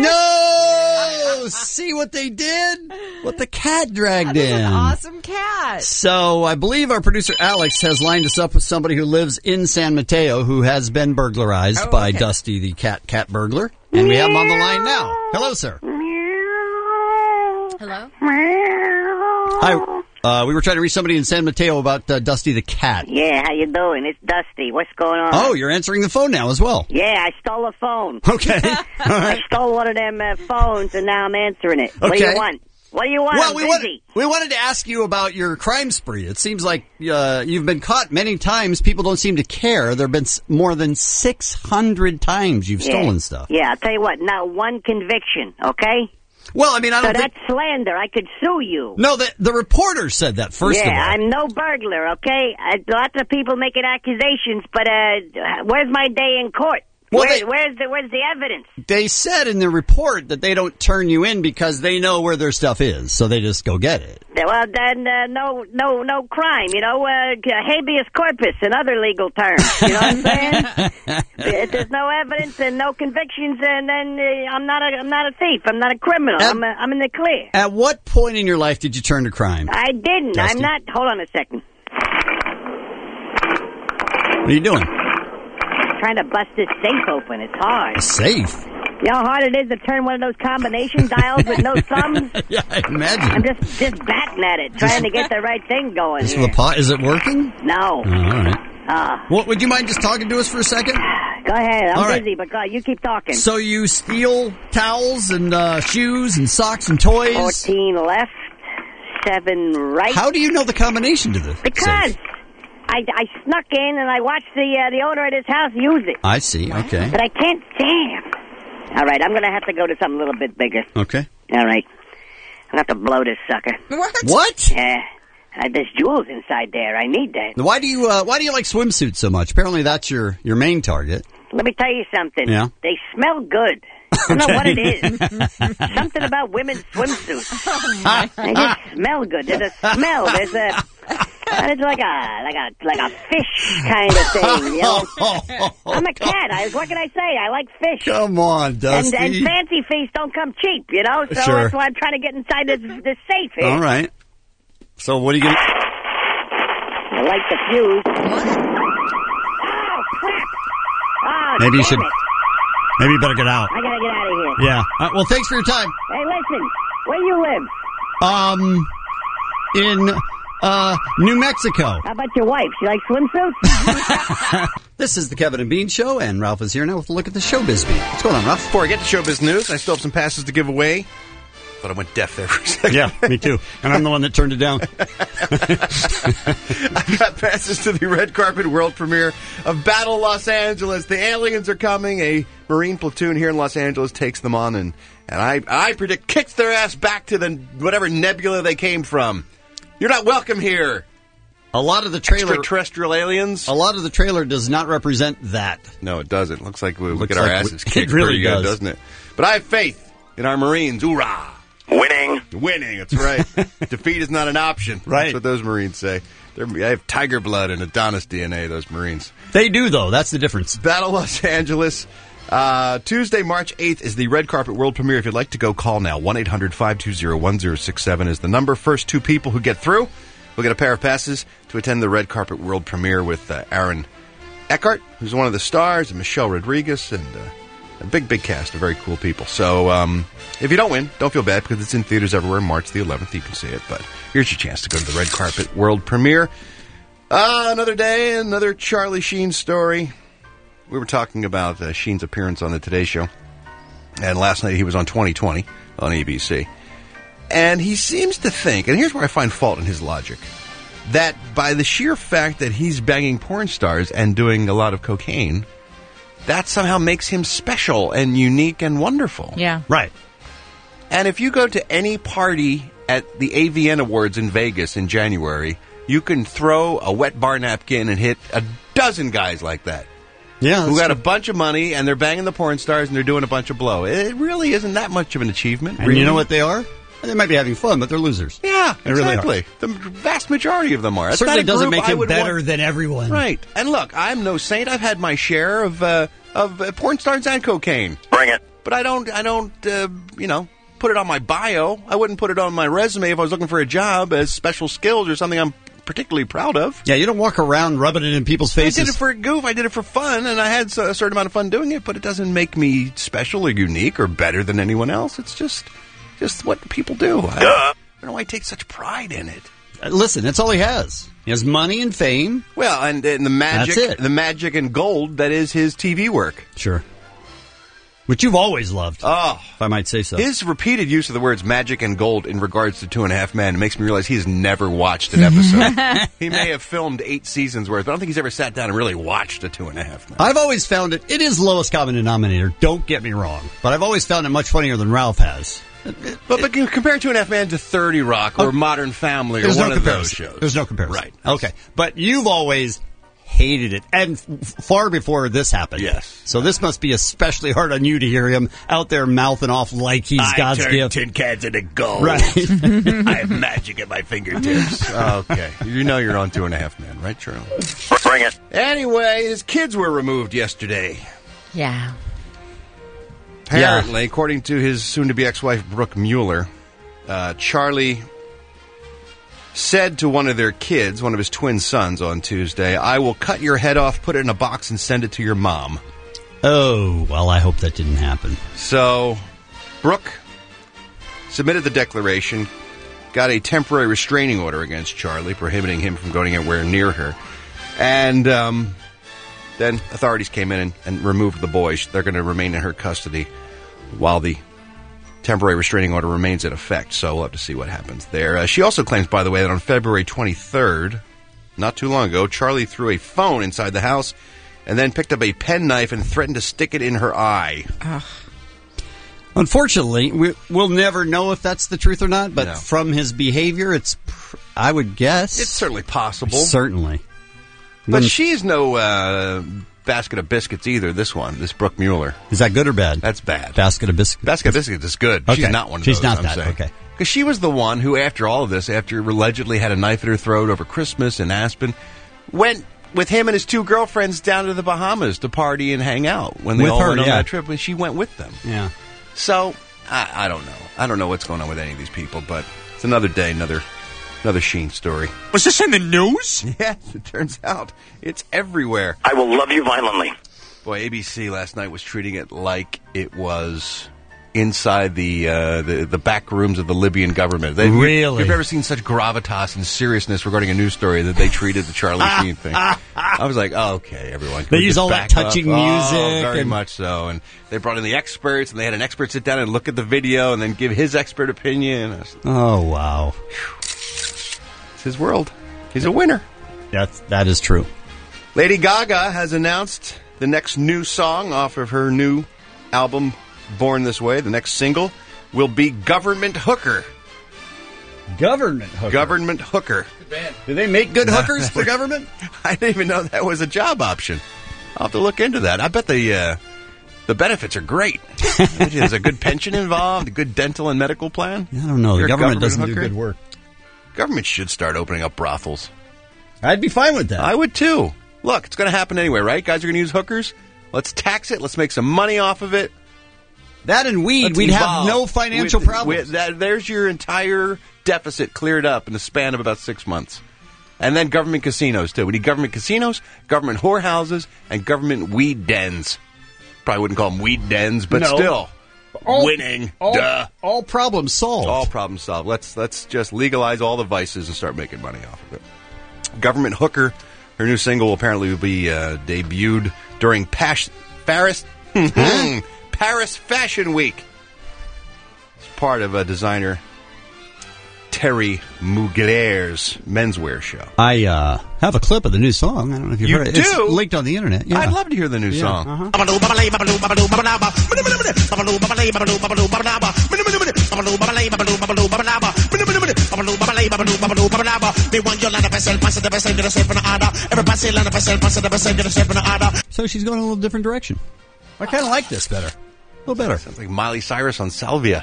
No! See what they did? What the cat dragged That is in. an awesome cat. So I believe our producer Alex has lined us up with somebody who lives in San Mateo who has been burglarized Oh, by okay. Dusty, the cat cat burglar. And we have him on the line now. Hello, sir. Hello? Hi. Uh, we were trying to reach somebody in San Mateo about uh, Dusty the cat. Yeah, how you doing? It's Dusty. What's going on? Oh, you're answering the phone now as well. Yeah, I stole a phone. Okay. All right. I stole one of them uh, phones, and now I'm answering it. What do Okay. you want? What do you want? Well, I'm we, busy. wanted, we wanted to ask you about your crime spree. It seems like uh, you've been caught many times. People don't seem to care. There have been s- more than six hundred times you've Yeah. stolen stuff. Yeah, I'll tell you what, not one conviction, okay? Well, I mean, I So don't think... that's slander. I could sue you. No, the, the reporter said that, first yeah, of all. I'm no burglar, okay? Uh, lots of people making accusations, but uh, where's my day in court? Well, Where, they- where's the Where's the evidence? They said in the report that they don't turn you in because they know where their stuff is, so they just go get it. Well, then uh, no, no, no crime. You know, uh, habeas corpus and other legal terms. You know what I'm saying? If there's no evidence and no convictions, and then uh, I'm not a, I'm not a thief. I'm not a criminal. At- I'm, a, I'm in the clear. At what point in your life did you turn to crime? I didn't. Dusty. I'm not. Hold on a second. What are you doing? Trying to bust this safe open. It's hard. A safe? You know how hard it is to turn one of those combination dials with no thumbs? Yeah, I imagine. I'm just just batting at it, trying to get the right thing going. This here. with a pot, is it working? No. Oh, all right. Uh, Well, would you mind just talking to us for a second? go ahead. I'm All right. busy, but go, you keep talking. So you steal towels and uh, shoes and socks and toys? Fourteen left, seven right. How do you know the combination to this? Because I, I snuck in and I watched the uh, the owner of this house use it. I see. Okay. But I can't. Damn. All right, I'm going to have to go to something a little bit bigger. Okay. All right. I'm going to have to blow this sucker. What? What? Yeah. Uh, there's jewels inside there. I need that. Why do you uh, Why do you like swimsuits so much? Apparently, that's your your main target. Let me tell you something. Yeah. They smell good. I don't know what it is. Something about women's swimsuits. They just smell good. There's a smell. There's a... It's like a like a like a fish kind of thing, you know. I'm a cat. I, what can I say? I like fish. Come on, Dusty. And, and fancy feast don't come cheap, you know. So Sure. that's why I'm trying to get inside this this safe here. All right. So what are you going to... I light the fuse. Oh crap! Oh, Maybe you damn should it. Maybe you better get out. I gotta get out of here. Yeah. Uh, well, thanks for your time. Hey, listen. Where you live? Um, in uh New Mexico. How about your wife? She likes swimsuits? This is the Kevin and Bean Show, and Ralph is here now with a look at the showbiz beat. What's going on, Ralph? Before I get to showbiz news, I still have some passes to give away. But I went deaf there for a second. Yeah, me too. And I'm the one that turned it down. I've got passes to the red carpet world premiere of Battle Los Angeles. The aliens are coming. A Marine platoon here in Los Angeles takes them on, and, and I, I predict kicks their ass back to the whatever nebula they came from. You're not welcome here. A lot of the trailer... Extraterrestrial aliens? A lot of the trailer does not represent that. No, it doesn't. Looks like we look Looks at our like asses we, kicked it really pretty does. good, doesn't it? But I have faith in our Marines. Hoorah! Winning. Winning, that's right. Defeat is not an option. Right. That's what those Marines say. They're, they have tiger blood and Adonis D N A, those Marines. They do, though. That's the difference. Battle Los Angeles. Uh, Tuesday, March eighth is the red carpet world premiere. If you'd like to go, call now. one eight hundred five two zero one zero six seven is the number. First two people who get through will get a pair of passes to attend the red carpet world premiere with uh, Aaron Eckhart, who's one of the stars, and Michelle Rodriguez, and uh, a big, big cast of very cool people. So um, if you don't win, don't feel bad, because it's in theaters everywhere. March the eleventh, you can see it. But here's your chance to go to the red carpet world premiere. Uh, another day, another Charlie Sheen story. We were talking about uh, Sheen's appearance on the Today Show. And last night he was on twenty twenty on A B C. And he seems to think, and here's where I find fault in his logic, that by the sheer fact that he's banging porn stars and doing a lot of cocaine, that somehow makes him special and unique and wonderful. Yeah. Right. And if you go to any party at the A V N Awards in Vegas in January, you can throw a wet bar napkin and hit a dozen guys like that. Yeah. Who got a bunch of money, and they're banging the porn stars, and they're doing a bunch of blow. It really isn't that much of an achievement. And really. you know what they are? They might be having fun, but they're losers. Yeah, They really exactly. are. The vast majority of them are. That's Certainly not a doesn't group make I him would better want- than everyone. Right. And look, I'm no saint. I've had my share of uh, of uh, porn stars and cocaine. Bring it. But I don't, I don't, uh, you know, put it on my bio. I wouldn't put it on my resume if I was looking for a job as special skills or something I'm particularly proud of. Yeah, you don't walk around rubbing it in people's faces. I did it for a goof. I did it for fun, and I had a certain amount of fun doing it, but it doesn't make me special or unique or better than anyone else. It's just just what people do. I, I don't know why I take such pride in it. Uh, Listen, that's all he has. He has money and fame. Well, and, and the magic, That's it. the magic and gold that is his T V work. Sure. Which you've always loved, Oh, if I might say so. his repeated use of the words magic and gold in regards to Two and a Half Men makes me realize he's never watched an episode. He may have filmed eight seasons worth, but I don't think he's ever sat down and really watched a Two and a Half Men. I've always found it, it is lowest common denominator, don't get me wrong, but I've always found it much funnier than Ralph has. But, but compare Two and a Half Men to thirty Rock or Oh, Modern Family or There's one no of those comparison. shows. There's no comparison. Right. Okay. But you've always hated it, and f- far before this happened. Yes. So this must be especially hard on you to hear him out there mouthing off like he's God's gift. tin cans into gold. Right. I have magic at my fingertips. Okay. You know you're on Two and a Half Men, right, Charlie? Bring it. Anyway, his kids were removed yesterday. Yeah. Apparently, according to his soon-to-be ex-wife, Brooke Mueller, uh, Charlie said to one of their kids, one of his twin sons, on Tuesday, "I will cut your head off, put it in a box, and send it to your mom." Oh, well, I hope that didn't happen. So, Brooke submitted the declaration, got a temporary restraining order against Charlie, prohibiting him from going anywhere near her. And um, then authorities came in and, and removed the boys. They're going to remain in her custody while the temporary restraining order remains in effect. So we'll have to see what happens there. Uh, she also claims, by the way, that on February twenty-third, not too long ago, Charlie threw a phone inside the house and then picked up a penknife and threatened to stick it in her eye. Ugh. Unfortunately, we, we'll never know if that's the truth or not, but No. from his behavior, it's, pr- I would guess. It's certainly possible. Certainly. But When- she's no uh, basket of biscuits either, this one, this Brooke Mueller. Is that good or bad? That's bad. Basket of biscuits? Basket of biscuits is good. Okay. She's not one of She's those, not I'm that, saying. okay. Because she was the one who, after all of this, after allegedly had a knife at her throat over Christmas in Aspen, went with him and his two girlfriends down to the Bahamas to party and hang out when they With all her, went on yeah. that trip. And she went with them. Yeah. So, I, I don't know. I don't know what's going on with any of these people, but it's another day, another another Sheen story. Was this in the news? Yes, it turns out it's everywhere. I will love you violently. Boy, A B C last night was treating it like it was inside the uh, the, the back rooms of the Libyan government. They, Really? You've never seen such gravitas and seriousness regarding a news story that they treated the Charlie Sheen thing. I was like, oh, okay, everyone. Can They we use just all that back up? touching Oh, music very and- much so. And they brought in the experts, and they had an expert sit down and look at the video and then give his expert opinion. I was- Oh, wow. It's his world. He's a winner. That's, that is true. Lady Gaga has announced the next new song off of her new album, Born This Way. The next single will be Government Hooker. Government Hooker? Government Hooker. Do they make good hookers for government? I didn't even know that was a job option. I'll have to look into that. I bet the uh, the benefits are great. There's a good pension involved, a good dental and medical plan. I don't know. The You're a government doesn't do hooker? good work. Government should start opening up brothels. I'd be fine with that. I would too. Look, it's going to happen anyway, right? Guys are going to use hookers. Let's tax it. Let's make some money off of it. That and weed, Let's we'd evolve. have no financial With- problems. with that, there's your entire deficit cleared up in the span of about six months. And then government casinos, too. We need government casinos, government whorehouses, and government weed dens. Probably wouldn't call them weed dens, but No. still. All- winning. all, Duh. all problems solved. All problems solved. Let's, let's just legalize all the vices and start making money off of it. Government Hooker, her new single, apparently will be uh, debuted during Pas- Paris, Paris Fashion Week. It's part of a designer Terry Mugler's menswear show. I uh, have a clip of the new song. I don't know if you've You heard it. do? It's linked on the internet. Yeah. I'd love to hear the new Yeah, song. uh-huh. So she's going a little different direction. I kind of like this better. A little better. Sounds like Miley Cyrus on Salvia.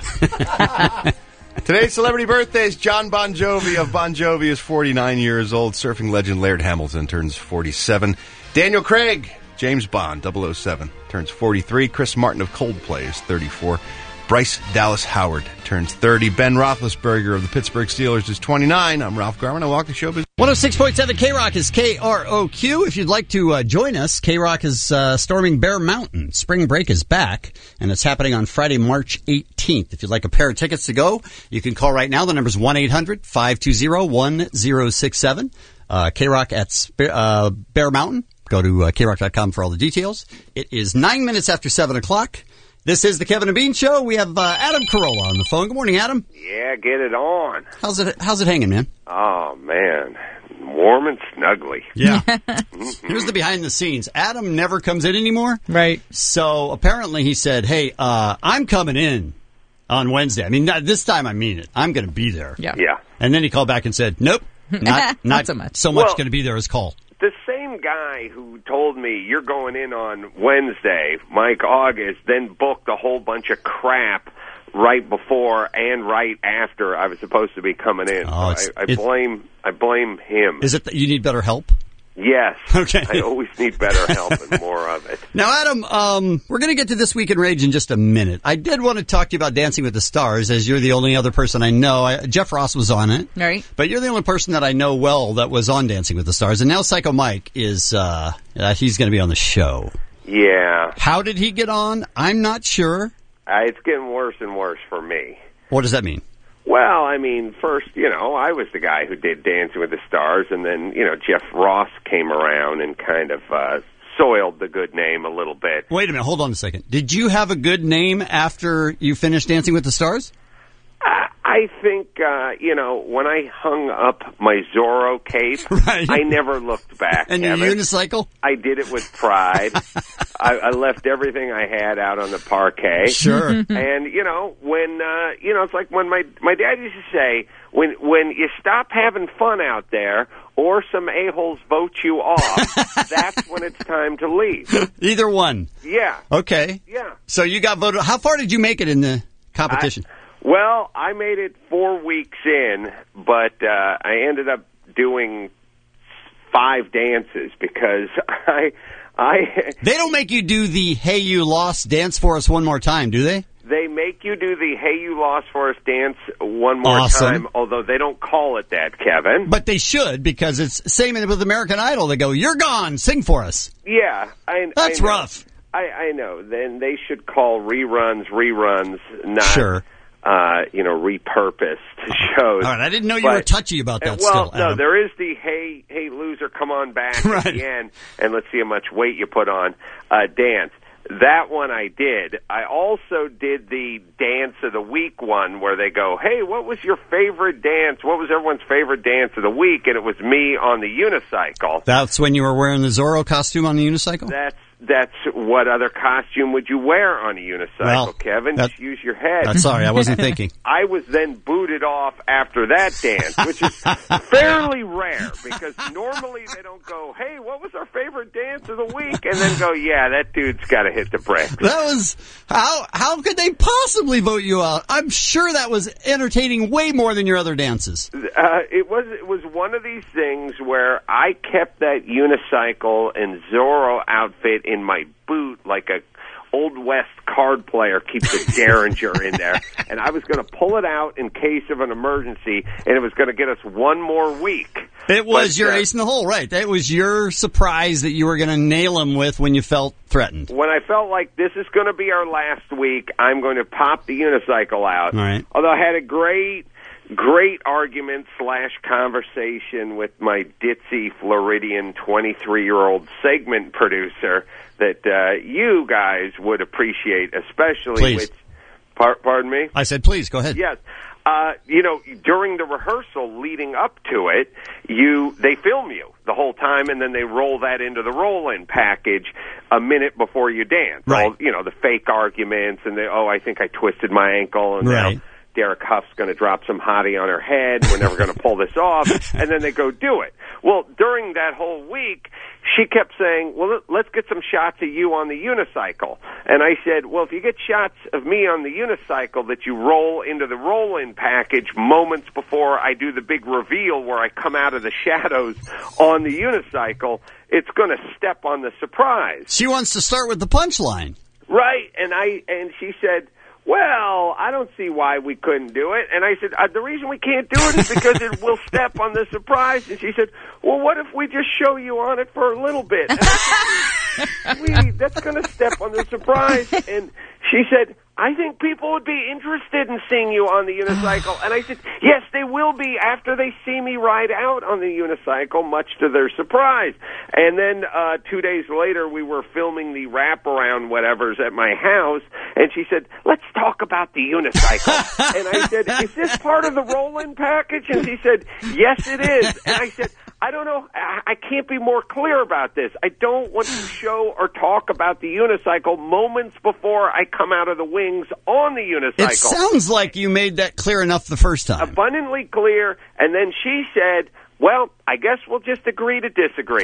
Today's celebrity birthdays. John Bon Jovi of Bon Jovi is forty-nine years old. Surfing legend Laird Hamilton turns forty-seven. Daniel Craig, James Bond, double oh seven, turns forty-three. Chris Martin of Coldplay is thirty-four. Bryce Dallas Howard turns thirty. Ben Roethlisberger of the Pittsburgh Steelers is twenty-nine. I'm Ralph Garman. I walk the show business. one oh six point seven K-Rock is K R O Q. If you'd like to uh, join us, K-Rock is uh, storming Bear Mountain. Spring break is back, and it's happening on Friday, March eighteenth. If you'd like a pair of tickets to go, you can call right now. The number's one eight hundred five two zero one zero six seven. Uh, K-Rock at Sp- uh, Bear Mountain. Go to uh, K rock dot com for all the details. It is nine minutes after seven o'clock. This is the Kevin and Bean Show. We have uh, Adam Carolla on the phone. Good morning, Adam. Yeah, get it on. How's it How's it hanging, man? Oh, man. Warm and snuggly. Yeah. Here's the behind the scenes. Adam never comes in anymore. Right. So apparently he said, hey, uh, I'm coming in on Wednesday. I mean, not, this time I mean it. I'm going to be there. Yeah. Yeah. And then he called back and said, nope, not, not, Not so much. So much Well- going to be there as call. The same guy who told me you're going in on Wednesday, Mike August, then booked a whole bunch of crap right before and right after I was supposed to be coming in. Oh, so it's- I, I it's- blame I blame him. Is it that you need better help? Yes. Okay. I always need better help and more of it. Now, Adam, um, we're going to get to This Week in Rage in just a minute. I did want to talk to you about Dancing with the Stars, as you're the only other person I know. I, Jeff Ross was on it. Right. But you're the only person that I know well that was on Dancing with the Stars. And now Psycho Mike is, uh, uh he's going to be on the show. Yeah. How did he get on? I'm not sure. Uh, it's getting worse and worse for me. What does that mean? Well, I mean, first, you know, I was the guy who did Dancing with the Stars, and then, you know, Jeff Ross came around and kind of uh, soiled the good name a little bit. Wait a minute. Hold on a second. Did you have a good name after you finished Dancing with the Stars? Uh, I think, uh, you know, when I hung up my Zorro cape, Right. I never looked back. And your Kevin. unicycle? I did it with pride. I, I left everything I had out on the parquet. Sure. And, you know, when, uh, you know, it's like when my, my dad used to say, when, when you stop having fun out there or some a-holes vote you off, that's when it's time to leave. Either one. Yeah. Okay. Yeah. So you got voted. How far did you make it in the competition? I, well, I made it four weeks in, but uh, I ended up doing five dances because I, I. They don't make you do the "Hey, you lost" dance for us one more time, do they? They make you do the "Hey, you lost for us" dance one more Awesome. time, although they don't call it that, Kevin. But they should, because it's same with American Idol. They go, "You're gone, sing for us." Yeah, I, That's I know. rough. I, I know. Then they should call reruns reruns, not Sure. uh, you know, repurposed shows. All right, I didn't know you But- were touchy about that uh, Well, still, no, Adam. there is the hey, hey, loser, come on back Right. at the end, and let's see how much weight you put on uh, dance. That one I did. I also did the Dance of the Week one where they go, hey, what was your favorite dance? What was everyone's favorite dance of the week? And it was me on the unicycle. That's when you were wearing the Zorro costume on the unicycle? That's that's what other costume would you wear on a unicycle, Well, Kevin? that- Just use your head. That's sorry, I wasn't thinking. I was then booted off after that dance, which is fairly rare because normally they don't go, hey, what was our favorite dance of the week? And then go, yeah, that dude's got to hit the bricks. That was how how could they possibly vote you out? I'm sure that was entertaining way more than your other dances. Uh, it was it was one of these things where I kept that unicycle and Zorro outfit in my boot like a Old West card player keeps a Derringer in there, and I was going to pull it out in case of an emergency, and it was going to get us one more week. It was But, your uh, ace in the hole, right? That was your surprise that you were going to nail him with when you felt threatened. When I felt like this is going to be our last week, I'm going to pop the unicycle out. All right. Although I had a great, great argument slash conversation with my ditzy Floridian twenty-three-year-old segment producer that uh, you guys would appreciate, especially Please. with... Par- pardon me? I said, please, go ahead. Yes. Uh, you know, during the rehearsal leading up to it, you they film you the whole time, and then they roll that into the roll-in package a minute before you dance. Right. All, you know, the fake arguments, and they, oh, I think I twisted my ankle, and Right. now Derek Huff's going to drop some hottie on her head. We're never going to pull this off. And then they go do it. Well, during that whole week, she kept saying, well, let's get some shots of you on the unicycle. And I said, well, if you get shots of me on the unicycle that you roll into the roll-in package moments before I do the big reveal where I come out of the shadows on the unicycle, it's going to step on the surprise. She wants to start with the punchline. Right. And I and she said, well, I don't see why we couldn't do it. And I said, uh, the reason we can't do it is because it will step on the surprise. And she said, well, what if we just show you on it for a little bit? And I said, sweetie, that's going to step on the surprise. And she said, I think people would be interested in seeing you on the unicycle. And I said, yes, they will be after they see me ride out on the unicycle, much to their surprise. And then uh, two days later, we were filming the wraparound whatevers at my house, and she said, let's talk about the unicycle. And I said, is this part of the roll-in package? And she said, yes, it is. And I said, I don't know. I I can't be more clear about this. I don't want to show or talk about the unicycle moments before I come out of the wings on the unicycle. It sounds like you made that clear enough the first time. Abundantly clear. And then she said, well, I guess we'll just agree to disagree.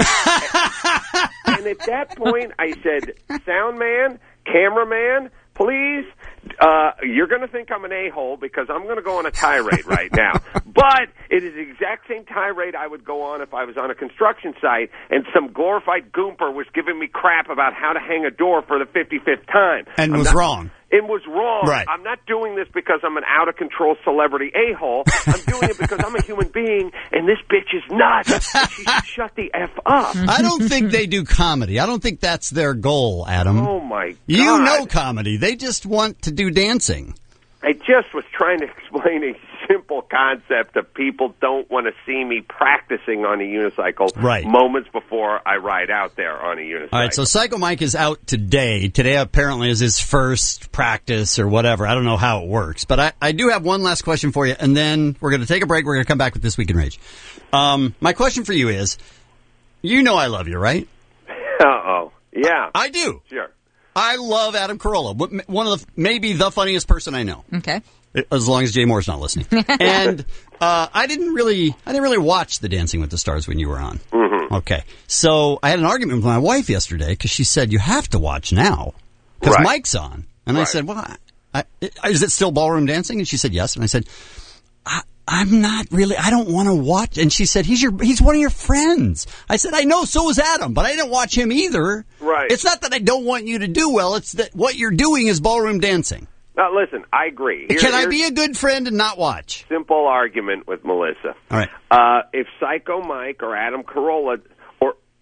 And at that point, I said, sound man, cameraman, please, uh, you're going to think I'm an a-hole because I'm going to go on a tirade right now. But it is the exact same tirade I would go on if I was on a construction site and some glorified goomper was giving me crap about how to hang a door for the fifty-fifth time. And I'm was not- wrong. It was wrong. Right. I'm not doing this because I'm an out-of-control celebrity a-hole. I'm doing it because I'm a human being, and this bitch is nuts. And she should shut the F up. I don't think they do comedy. I don't think that's their goal, Adam. Oh, my God. You know comedy. They just want to do dancing. I just was trying to explain a simple concept of people don't want to see me practicing on a unicycle Right. moments before I ride out there on a unicycle. All right, so Psycho Mike is out today. Today apparently is his first practice or whatever. I don't know how it works. But I, I do have one last question for you, and then we're going to take a break. We're going to come back with This Week in Rage. Um, my question for you is, you know I love you, right? Uh-oh. Yeah. I do. Sure. I love Adam Carolla. What- One of the, maybe the funniest person I know. Okay. As long as Jay Moore's not listening. And uh, I didn't really, I didn't really watch the Dancing with the Stars when you were on. Mm-hmm. Okay, so I had an argument with my wife yesterday because she said you have to watch now because Right. Mike's on, and I Right. said, "Well, I, I, is it still ballroom dancing?" And she said, "Yes." And I said, I, "I'm not really. I don't want to watch." And she said, "He's your, he's one of your friends." I said, "I know. So is Adam, but I didn't watch him either." Right. It's not that I don't want you to do well. It's that what you're doing is ballroom dancing. Now, listen, I agree. Here- Can I here's be a good friend and not watch? simple argument with Melissa. All right. Uh, if Psycho Mike or Adam Carolla or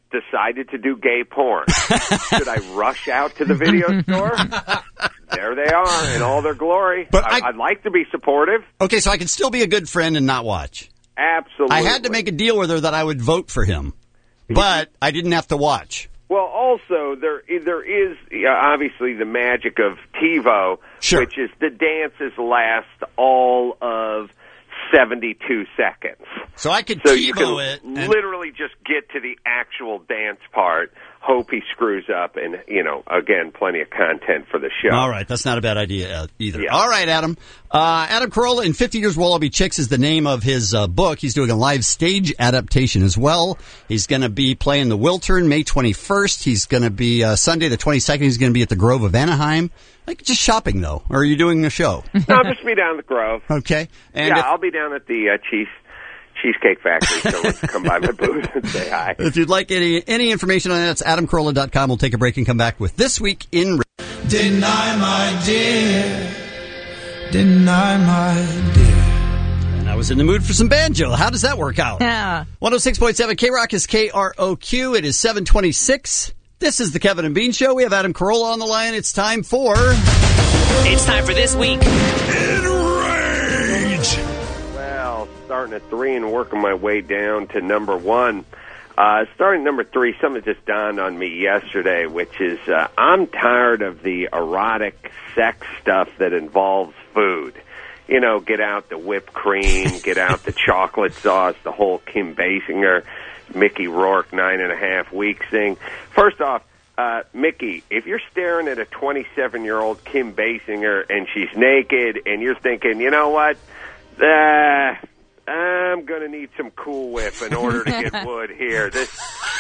decided to do gay porn. Should I rush out to the video store? There they are in all their glory. But I, I- I'd like to be supportive. Okay, so I can still be a good friend and not watch. Absolutely. I had to make a deal with her that I would vote for him, but I didn't have to watch. Well, also, there there is uh, obviously the magic of TiVo, Sure. which is the dances last all of seventy-two seconds. So I could So you TiVo can it. and- literally just get to the actual dance part, hope he screws up, and, you know, again, plenty of content for the show. All right, that's not a bad idea uh, either. Yeah. All right, Adam. Uh, Adam Carolla, in fifty Years Wallaby Chicks is the name of his uh, book. He's doing a live stage adaptation as well. He's going to be playing the Wiltern May twenty-first. He's going to be uh, Sunday the twenty-second. He's going to be at the Grove of Anaheim. Like just shopping, though. Or are you doing a show? No, I'll just be down at the Grove. Okay. And yeah, if- I'll be down at the uh, cheese, Cheesecake Factory, so let's come by my booth and say hi. If you'd like any any information on that, it's adam carolla dot com. We'll take a break and come back with This Week in... Deny my dear. Deny my dear. And I was in the mood for some banjo. How does that work out? Yeah. one oh six point seven K-Rock is K R O Q. It is seven twenty-six. This is the Kevin and Bean Show. We have Adam Carolla on the line. It's time for... It's time for This Week in Rage. Well, starting at three and working my way down to number one. Uh, starting number three, something just dawned on me yesterday, which is uh, I'm tired of the erotic sex stuff that involves food. You know, get out the whipped cream, get out the chocolate sauce, the whole Kim Basinger, Mickey Rourke nine and a half weeks thing. First off, uh, Mickey, if you're staring at a twenty-seven-year-old Kim Basinger and she's naked and you're thinking, you know what, uh, I'm going to need some Cool Whip in order to get wood here. This,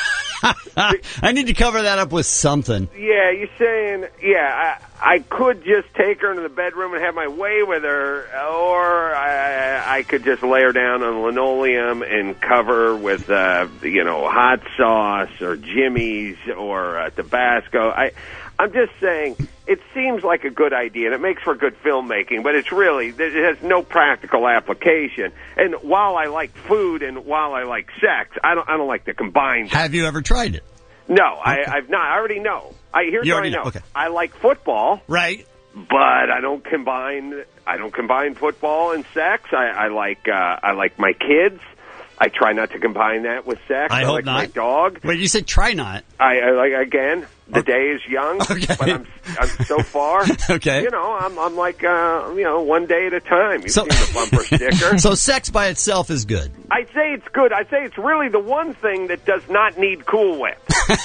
I need to cover that up with something. yeah, you're saying, yeah, I, I could just take her into the bedroom and have my way with her, or I, I could just lay her down on linoleum and cover her with, uh, you know, hot sauce or Jimmy's or uh, Tabasco. I, I'm just saying, it seems like a good idea, and it makes for good filmmaking, but it's really, it has no practical application. And while I like food and while I like sex, I don't, I don't like to combine them. Have you ever tried it? No, I, I've not. I already know. I here's You what I already know. know, okay. I like football, right? But I don't combine. I don't combine football and sex. I, I like. Uh, I like my kids. I try not to combine that with sex. I hope like not. my dog. Wait, you said try not. I, I like again. The day is young, Okay. but I'm, I'm so far. Okay. You know, I'm, I'm like, uh, you know, one day at a time. You've So- seen the bumper sticker. So sex by itself is good. I'd say it's good. I'd say it's really the one thing that does not need Cool Whip.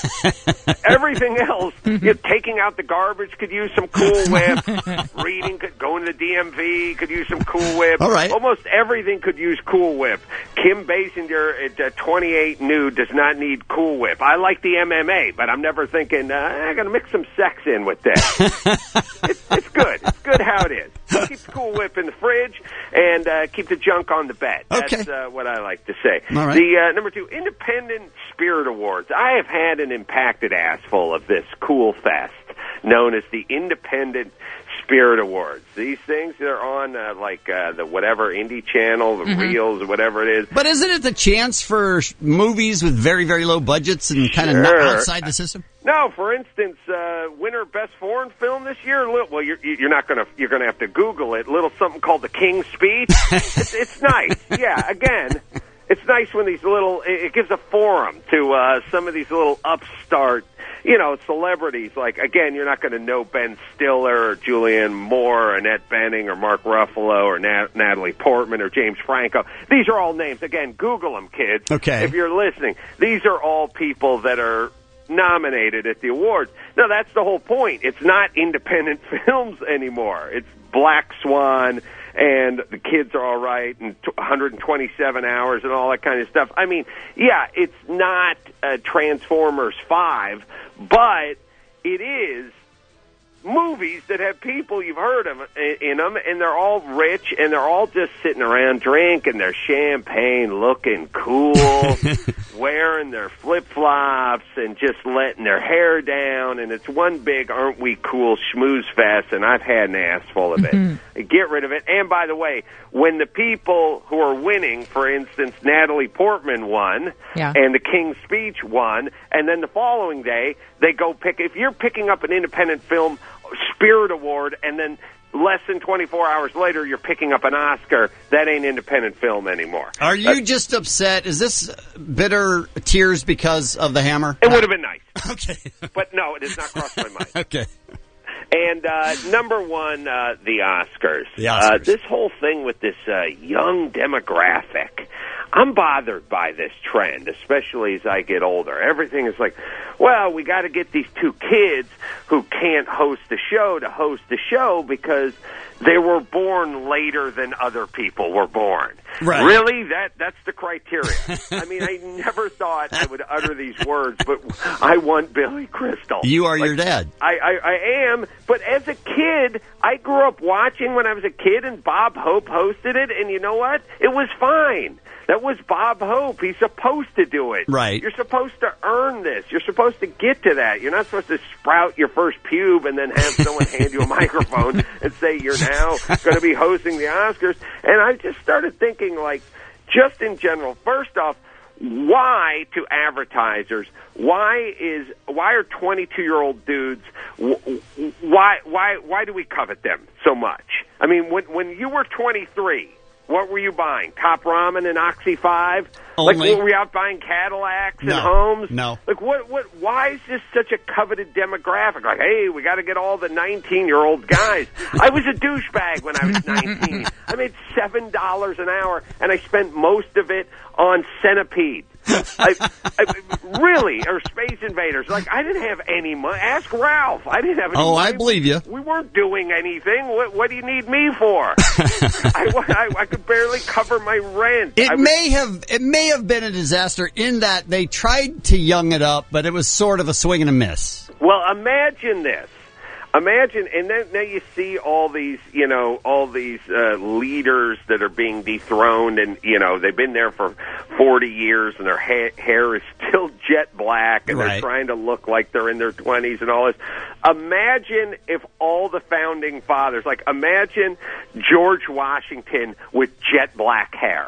Everything else, you know, taking out the garbage could use some Cool Whip. Reading could going to the D M V could use some Cool Whip. All right. Almost everything could use Cool Whip. Kim Basinger at uh, twenty-eight nude does not need Cool Whip. I like the M M A, but I'm never thinking uh, I'm going to mix some sex in with that. it's, it's good. It's good how it is. Keep the Cool Whip in the fridge and uh, keep the junk on the bed. That's Okay. uh, what I like to say. All right. The uh, number two, Independent Spirit Awards. I have had an impacted ass full of this cool fest known as the Independent Spirit Awards. These things that are on uh, like uh, the whatever indie channel, the Mhm. Reels, whatever it is. But isn't it the chance for sh- movies with very, very low budgets and kind of not Sure. outside the system? No, for instance, uh, winner best foreign film this year. Little, well, you're you're not gonna you're gonna have to Google it. Little something called The King's Speech. it's, it's nice. Yeah, again, it's nice when these little it, it gives a forum to uh, some of these little upstart, you know, celebrities. Like again, you're not going to know Ben Stiller or Julianne Moore or Annette Bening or Mark Ruffalo or Nat- Natalie Portman or James Franco. These are all names. Again, Google them, kids. Okay. If you're listening, these are all people that are nominated at the awards. No, that's the whole point. It's not independent films anymore. It's Black Swan and The Kids Are All Right and one hundred twenty-seven hours and all that kind of stuff. I mean, yeah, it's not uh, Transformers five, but it is movies that have people you've heard of in them, and they're all rich, and they're all just sitting around drinking their champagne, looking cool, wearing their flip-flops, and just letting their hair down, and it's one big aren't we cool schmooze fest, and I've had an ass full of it. Mm-hmm. Get rid of it. And by the way, when the people who are winning, for instance, Natalie Portman won, yeah. and the King's Speech won, and then the following day, they go pick, if you're picking up an independent film Spirit Award, and then less than twenty-four hours later you're picking up an Oscar, that ain't independent film anymore. Are you That's, just upset? Is this bitter tears because of the hammer? It would have been nice. Okay. But no, it has not crossed my mind. Okay. And uh, number one, uh, the Oscars. The Oscars. Uh, this whole thing with this uh, young demographic, I'm bothered by this trend, especially as I get older. Everything is like, well, we got to get these two kids who can't host the show to host the show because they were born later than other people were born. Right. Really? That that's the criteria. I mean, I never thought I would utter these words, but I want Billy Crystal. You are like, your dad. I, I, I am, but as a kid, I grew up watching when I was a kid, and Bob Hope hosted it, and you know what? It was fine. That was Bob Hope. He's supposed to do it. Right. You're supposed to earn this. You're supposed to get to that. You're not supposed to sprout your first pube and then have someone hand you a microphone and say you're now going to be hosting the Oscars. And I just started thinking, like, just in general, first off, why to advertisers? Why is why are twenty-two-year-old dudes? Why why why do we covet them so much? I mean, when when you were twenty-three. What were you buying? Top Ramen and Oxy five? Only. Like, were we out buying Cadillacs no. and homes? No. Like, what? What? Why is this such a coveted demographic? Like, hey, we got to get all the nineteen-year-old guys. I was a douchebag when I was nineteen. I made seven dollars an hour, and I spent most of it on Centipede. I, I, really, or Space Invaders. Like, I didn't have any money. Ask Ralph. I didn't have any Oh, money. I believe you. We weren't doing anything. What, what do you need me for? I, I, I could barely cover my rent. It I may have it may have been a disaster in that they tried to young it up, but it was sort of a swing and a miss. Well, imagine this. Imagine, and then now you see all these, you know, all these uh, leaders that are being dethroned, and you know they've been there for forty years, and their ha- hair is still jet black, and right. they're trying to look like they're in their twenties and all this. Imagine if all the founding fathers, like imagine George Washington with jet black hair.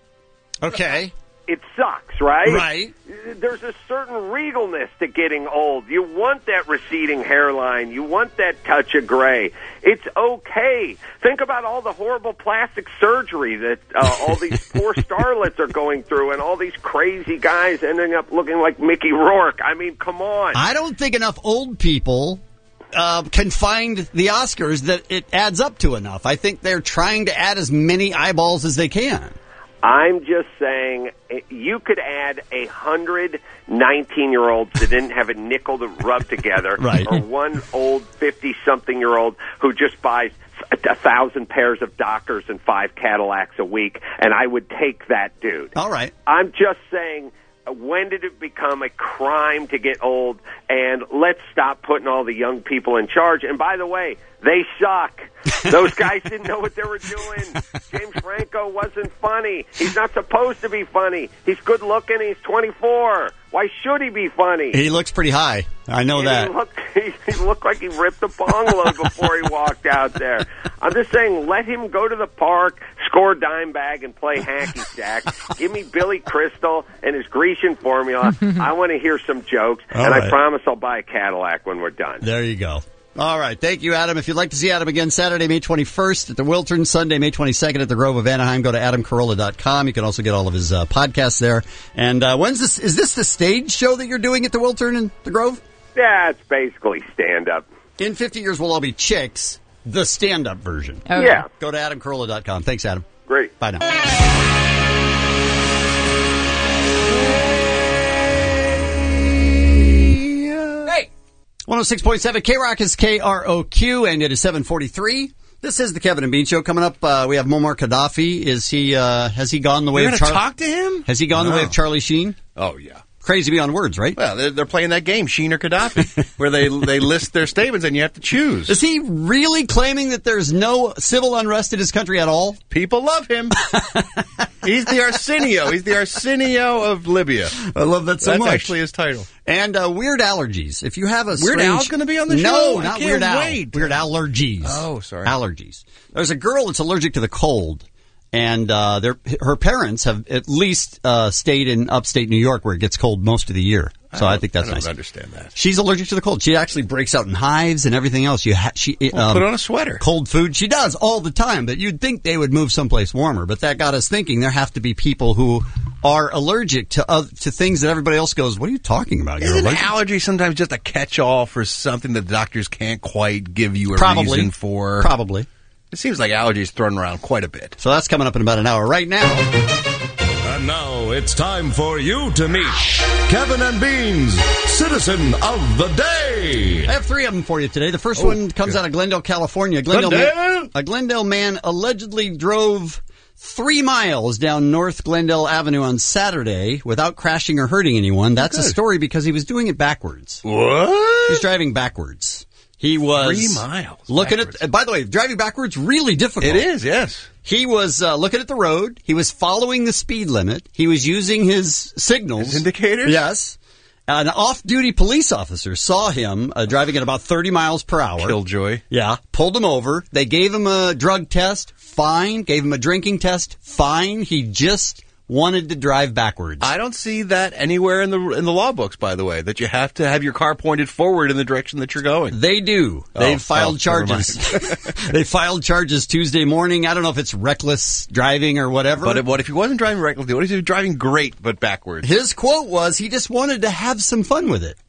Okay. It sucks, right? Right. There's a certain regalness to getting old. You want that receding hairline. You want that touch of gray. It's okay. Think about all the horrible plastic surgery that uh, all these poor starlets are going through, and all these crazy guys ending up looking like Mickey Rourke. I mean, come on. I don't think enough old people uh, can find the Oscars that it adds up to enough. I think they're trying to add as many eyeballs as they can. I'm just saying you could add a hundred nineteen-year-olds that didn't have a nickel to rub together, right. or one old fifty-something-year-old who just buys a thousand pairs of Dockers and five Cadillacs a week, and I would take that dude. All right. I'm just saying, when did it become a crime to get old? And let's stop putting all the young people in charge. And by the way, they suck. Those guys didn't know what they were doing. James Franco wasn't funny. He's not supposed to be funny. He's good looking. He's twenty-four. Why should he be funny? He looks pretty high. I know and that. He looked, he, he looked like he ripped a bong load before he walked out there. I'm just saying, let him go to the park, score a dime bag, and play hacky sack. Give me Billy Crystal and his Grecian formula. I want to hear some jokes, All and right. I promise I'll buy a Cadillac when we're done. There you go. All right. Thank you, Adam. If you'd like to see Adam again, Saturday, May twenty-first at the Wiltern, Sunday, May twenty-second at the Grove of Anaheim, go to adam carolla dot com. You can also get all of his uh, podcasts there. And uh, when's this? Is this the stage show that you're doing at the Wiltern and the Grove? Yeah, it's basically stand-up. In fifty years, we'll all be chicks, the stand-up version. Okay. Yeah. Go to adam carolla dot com. Thanks, Adam. Great. Bye now. one oh six point seven K-Rock is K R O Q, and it is seven forty-three. This is the Kevin and Bean Show. Coming up, uh, we have Muammar Gaddafi. Is he, uh, has he gone the way You're of going to Charlie? talk to him? Has he gone No. the way of Charlie Sheen? Oh, yeah. crazy beyond words, right? Well, they're, they're playing that game, Sheen or Gaddafi, where they they list their statements and you have to choose. Is he really claiming that there's no civil unrest in his country at all? People love him. He's the Arsenio. He's the Arsenio of Libya. I love that so That's much. That's actually his title. And uh, weird allergies. If you have a Weird strange... Al's going to be on the show? No, I not can't Weird Al. wait. Weird allergies. Oh, sorry. Allergies. There's a girl that's allergic to the cold. And uh, their, her parents have at least uh, stayed in upstate New York where it gets cold most of the year. So I, I think that's I don't nice. understand that. She's allergic to the cold. She actually breaks out in hives and everything else. You ha- she well, um, put on a sweater. Cold food. She does all the time. But you'd think they would move someplace warmer. But that got us thinking there have to be people who are allergic to uh, to things that everybody else goes, what are you talking about? You're Isn't allergic? allergy sometimes just a catch-all for something that doctors can't quite give you a Probably. reason for? Probably. It seems like allergies thrown around quite a bit. So that's coming up in about an hour. Right now. And now it's time for you to meet Kevin and Bean's Citizen of the Day. I have three of them for you today. The first oh, one comes yeah. out of Glendale, California. Glendale, Glendale? Man, a Glendale man allegedly drove three miles down North Glendale Avenue on Saturday without crashing or hurting anyone. That's Good. a story because he was doing it backwards. What? He's driving backwards. He was three miles. Looking backwards. at. By the way, driving backwards really difficult. It is, yes. He was uh, looking at the road. He was following the speed limit. He was using his signals, his indicators. Yes. An off-duty police officer saw him uh, driving at about thirty miles per hour. Killjoy. Yeah. Pulled him over. They gave him a drug test. Fine. Gave him a drinking test. Fine. He just wanted to drive backwards. I don't see that anywhere in the in the law books, by the way, that you have to have your car pointed forward in the direction that you're going. They do. They oh, filed oh, charges. They filed charges Tuesday morning. I don't know if it's reckless driving or whatever. But what if he wasn't driving recklessly? What if he was driving great but backwards? His quote was he just wanted to have some fun with it.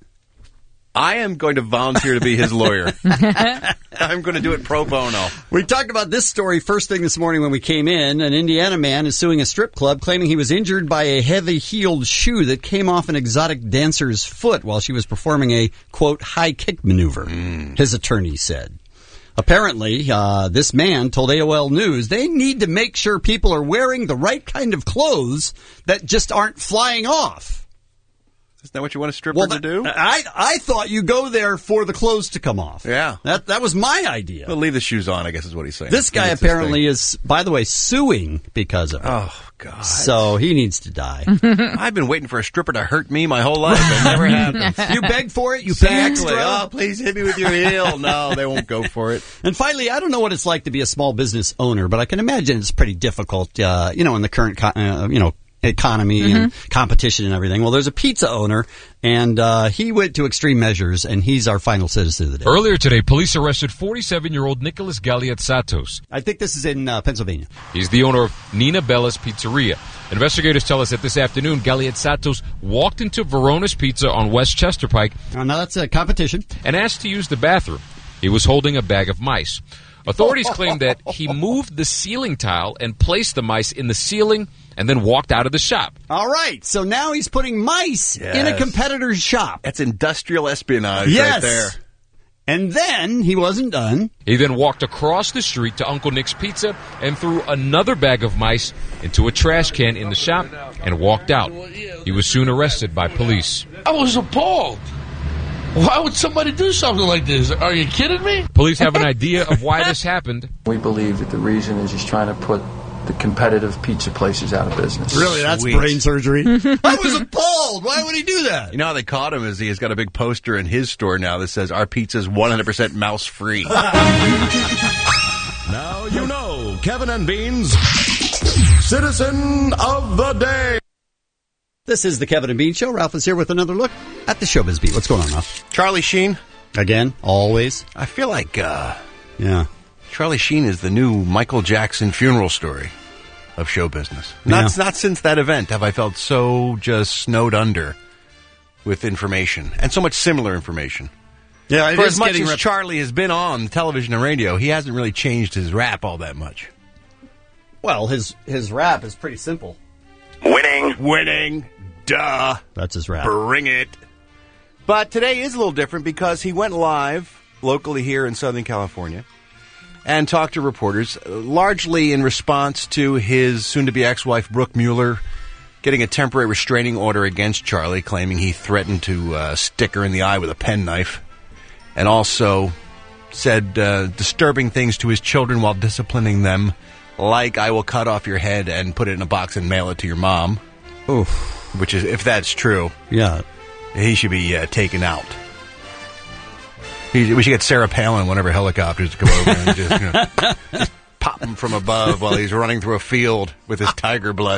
I am going to volunteer to be his lawyer. I'm going to do it pro bono. We talked about this story first thing this morning when we came in. An Indiana man is suing a strip club claiming he was injured by a heavy-heeled shoe that came off an exotic dancer's foot while she was performing a, quote, high kick maneuver, mm. his attorney said. Apparently, uh, this man told A O L News they need to make sure people are wearing the right kind of clothes that just aren't flying off. Isn't that what you want a stripper well, to do? I I thought you go there for the clothes to come off. Yeah. That that was my idea. Well, leave the shoes on, I guess is what he's saying. This guy apparently is, by the way, suing because of it. Oh, God. So he needs to die. I've been waiting for a stripper to hurt me my whole life. It never happens. You beg for it? You exactly. pay extra? Oh, please hit me with your heel. No, they won't go for it. And finally, I don't know what it's like to be a small business owner, but I can imagine it's pretty difficult, uh, you know, in the current, uh, you know, economy mm-hmm. and competition and everything. Well, there's a pizza owner, and uh, he went to extreme measures, and he's our final citizen of the day. Earlier today, police arrested forty-seven-year-old Nicholas Galiatsatos. I think this is in uh, Pennsylvania. He's the owner of Nina Bella's Pizzeria. Investigators tell us that this afternoon, Galiatsatos walked into Verona's Pizza on West Chester Pike. Oh, now that's a competition. And asked to use the bathroom. He was holding a bag of mice. Authorities claim that he moved the ceiling tile and placed the mice in the ceiling and then walked out of the shop. All right, so now he's putting mice yes. in a competitor's shop. That's industrial espionage yes. right there. And then he wasn't done. He then walked across the street to Uncle Nick's Pizza and threw another bag of mice into a trash can in the shop and walked out. He was soon arrested by police. I was appalled. Why would somebody do something like this? Are you kidding me? Police have an idea of why this happened. We believe that the reason is he's trying to put the competitive pizza places out of business. Really? That's Sweet. brain surgery? I was appalled. Why would he do that? You know how they caught him is he has got a big poster in his store now that says, our pizza's one hundred percent mouse-free. Now you know Kevin and Bean's Citizen of the Day. This is the Kevin and Bean Show. Ralph is here with another look at the Showbiz Beat. What's going on, Ralph? Charlie Sheen. Again, always. I feel like, uh... yeah. Charlie Sheen is the new Michael Jackson funeral story of show business. Not, Yeah. not since that event have I felt so just snowed under with information, and so much similar information. Yeah, it For is as much getting as rep- Charlie has been on television and radio, he hasn't really changed his rap all that much. Well, his his rap is pretty simple. Winning. Winning. Duh. That's his rap. Bring it. But today is a little different because he went live locally here in Southern California and talked to reporters, largely in response to his soon-to-be ex-wife, Brooke Mueller, getting a temporary restraining order against Charlie, claiming he threatened to uh, stick her in the eye with a penknife, and also said uh, disturbing things to his children while disciplining them, like, I will cut off your head and put it in a box and mail it to your mom. Oof. Which is, if that's true, yeah, he should be uh, taken out. He, we should get Sarah Palin, one of her helicopters, to come over and just, you know, just pop him from above while he's running through a field with his tiger blood.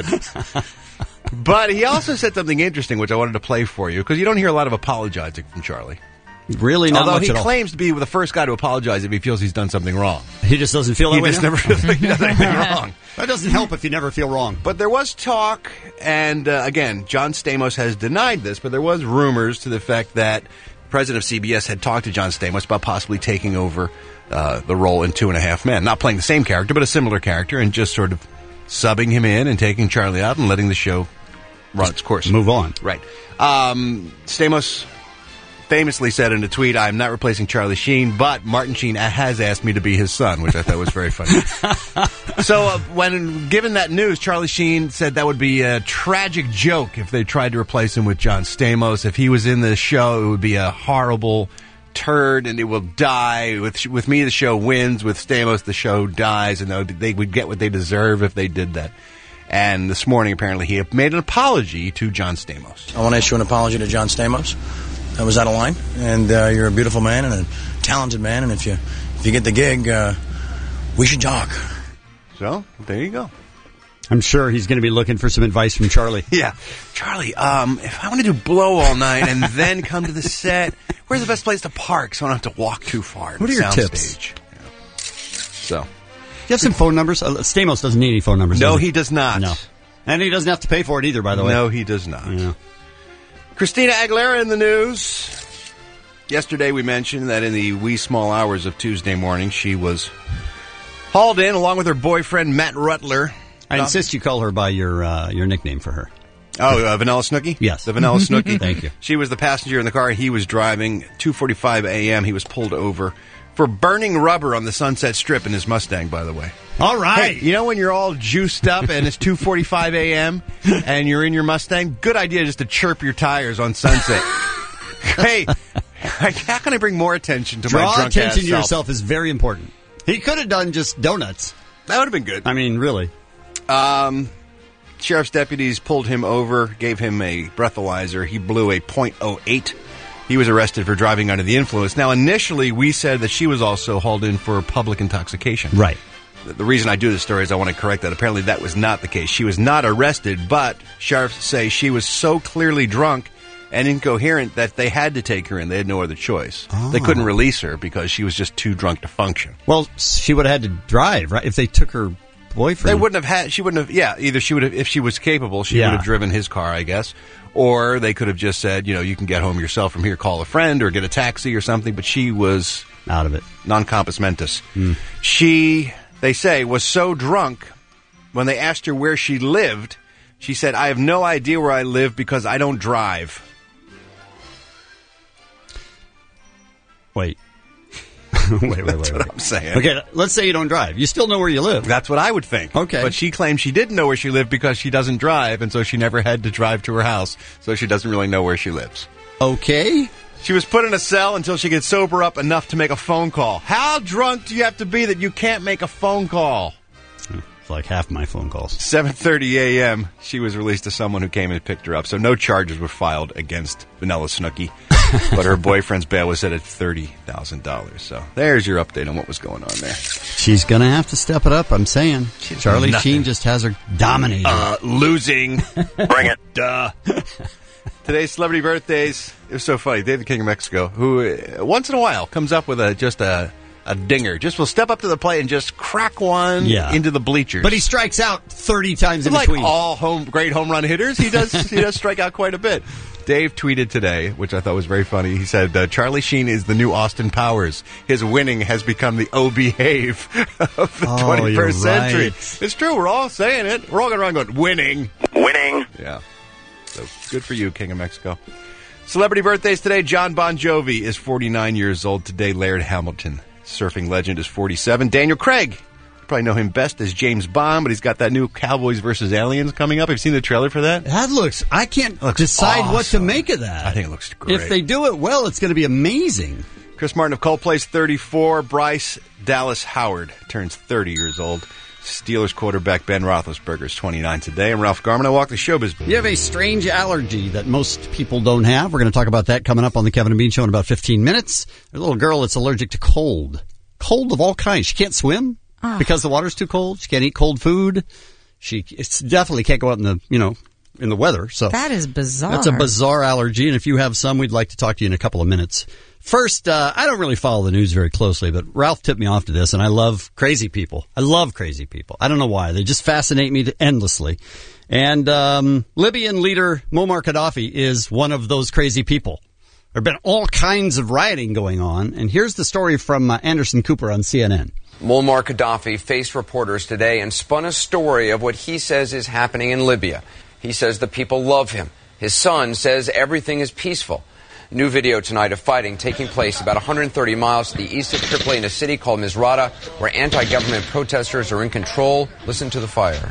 But he also said something interesting, which I wanted to play for you, because you don't hear a lot of apologizing from Charlie. Really, not Although much he at all. claims to be the first guy to apologize if he feels he's done something wrong. He just doesn't feel that he way. Just now? never feels like he does anything wrong. That doesn't help if you never feel wrong. But there was talk, and uh, again, John Stamos has denied this, but there was rumors to the effect that the president of C B S had talked to John Stamos about possibly taking over uh, the role in Two and a Half Men. Not playing the same character, but a similar character, and just sort of subbing him in and taking Charlie out and letting the show run its course. Move on. Right. Um, Stamos famously said in a tweet, I'm not replacing Charlie Sheen, but Martin Sheen has asked me to be his son, which I thought was very funny. So uh, when given that news, Charlie Sheen said that would be a tragic joke if they tried to replace him with John Stamos. If he was in the show, it would be a horrible turd and it will die. With with me, the show wins. With Stamos, the show dies, and they would get what they deserve if they did that. And this morning, apparently, he made an apology to John Stamos. I want to issue an apology to John Stamos. I was out of line, and uh, you're a beautiful man and a talented man, and if you if you get the gig, uh, we should talk. So, there you go. I'm sure he's going to be looking for some advice from Charlie. Yeah. Charlie, um, if I want to do blow all night and then come to the set, where's the best place to park so I don't have to walk too far? What are your tips? Stage? Yeah. So. You have some phone numbers? Uh, Stamos doesn't need any phone numbers. No, does he? he does not. No. And he doesn't have to pay for it either, by the way. No, he does not. Yeah. Christina Aguilera in the news. Yesterday we mentioned that in the wee small hours of Tuesday morning, she was hauled in along with her boyfriend, Matt Rutler. I insist you call her by your uh, your nickname for her. Oh, uh, Vanilla Snooki? Yes. The Vanilla Snooki. Thank you. She was the passenger in the car. He was driving. two forty-five a.m. He was pulled over for burning rubber on the Sunset Strip in his Mustang, by the way. All right. Hey, you know when you're all juiced up and it's two forty-five a.m. and you're in your Mustang? Good idea just to chirp your tires on Sunset. Hey, how can I bring more attention to Draw my drunk attention ass to self? yourself is very important. He could have done just donuts. That would have been good. I mean, really. Um, sheriff's deputies pulled him over, gave him a breathalyzer. He blew a point oh eight. He was arrested for driving under the influence. Now, initially, we said that she was also hauled in for public intoxication. Right. The reason I do this story is I want to correct that. Apparently, that was not the case. She was not arrested, but sheriffs say she was so clearly drunk and incoherent that they had to take her in. They had no other choice. Oh. They couldn't release her because she was just too drunk to function. Well, she would have had to drive, right? If they took her boyfriend. They wouldn't have had, she wouldn't have, yeah, either she would have, if she was capable, she Yeah. would have driven his car, I guess. Or they could have just said, you know, you can get home yourself from here, call a friend, or get a taxi or something, but she was out of it. Non compos mentis. Mm. She, they say, was so drunk when they asked her where she lived, she said, I have no idea where I live because I don't drive. Wait. wait, wait, wait. That's wait. what I'm saying. Okay, let's say you don't drive. You still know where you live. That's what I would think. Okay. But she claimed she didn't know where she lived because she doesn't drive, and so she never had to drive to her house, so she doesn't really know where she lives. Okay. She was put in a cell until she could sober up enough to make a phone call. How drunk do you have to be that you can't make a phone call? It's like half my phone calls. seven thirty a.m., she was released to someone who came and picked her up, so no charges were filed against Vanilla Snooki. But her boyfriend's bail was set at thirty thousand dollars. So there's your update on what was going on there. She's going to have to step it up, I'm saying. She's Charlie nothing. Sheen just has her dominated. Uh, losing. Bring it. Duh. Today's celebrity birthdays. It was so funny. David King of Mexico, who uh, once in a while comes up with a just a, a dinger. Just will step up to the plate and just crack one Yeah. into the bleachers. But he strikes out thirty times in like between. all home great home run hitters, he does he does strike out quite a bit. Dave tweeted today, which I thought was very funny. He said, uh, Charlie Sheen is the new Austin Powers. His winning has become the oh-behave of the Oh, twenty-first you're right. century. It's true. We're all saying it. We're all going around going, winning. Winning. Yeah. So good for you, King of Mexico. Celebrity birthdays today. John Bon Jovi is forty-nine years old today. Laird Hamilton, surfing legend, is forty-seven. Daniel Craig Probably know him best as James Bond, but he's got that new Cowboys versus Aliens coming up. Have you seen the trailer for that? That looks, I can't looks decide awesome. what to make of that. I think it looks great. If they do it well, it's going to be amazing. Chris Martin of Coldplay's thirty-four. Bryce Dallas Howard turns thirty years old. Steelers quarterback Ben Roethlisberger is twenty-nine today. I'm Ralph Garman. I walk the showbiz. You have a strange allergy that most people don't have. We're going to talk about that coming up on the Kevin and Bean Show in about fifteen minutes. There's a little girl that's allergic to cold. Cold of all kinds. She can't swim Oh. because the water's too cold. She can't eat cold food. She it's definitely can't go out in the, you know, in the weather. So That is bizarre. That's a bizarre allergy, and if you have some, we'd like to talk to you in a couple of minutes. First, uh, I don't really follow the news very closely, but Ralph tipped me off to this, and I love crazy people. I love crazy people. I don't know why. They just fascinate me endlessly. And um, Libyan leader Muammar Gaddafi is one of those crazy people. There have been all kinds of rioting going on, and here's the story from uh, Anderson Cooper on C N N. Muammar Gaddafi faced reporters today and spun a story of what he says is happening in Libya. He says the people love him. His son says everything is peaceful. New video tonight of fighting taking place about one hundred thirty miles to the east of Tripoli in a city called Misrata, where anti-government protesters are in control. Listen to the fire.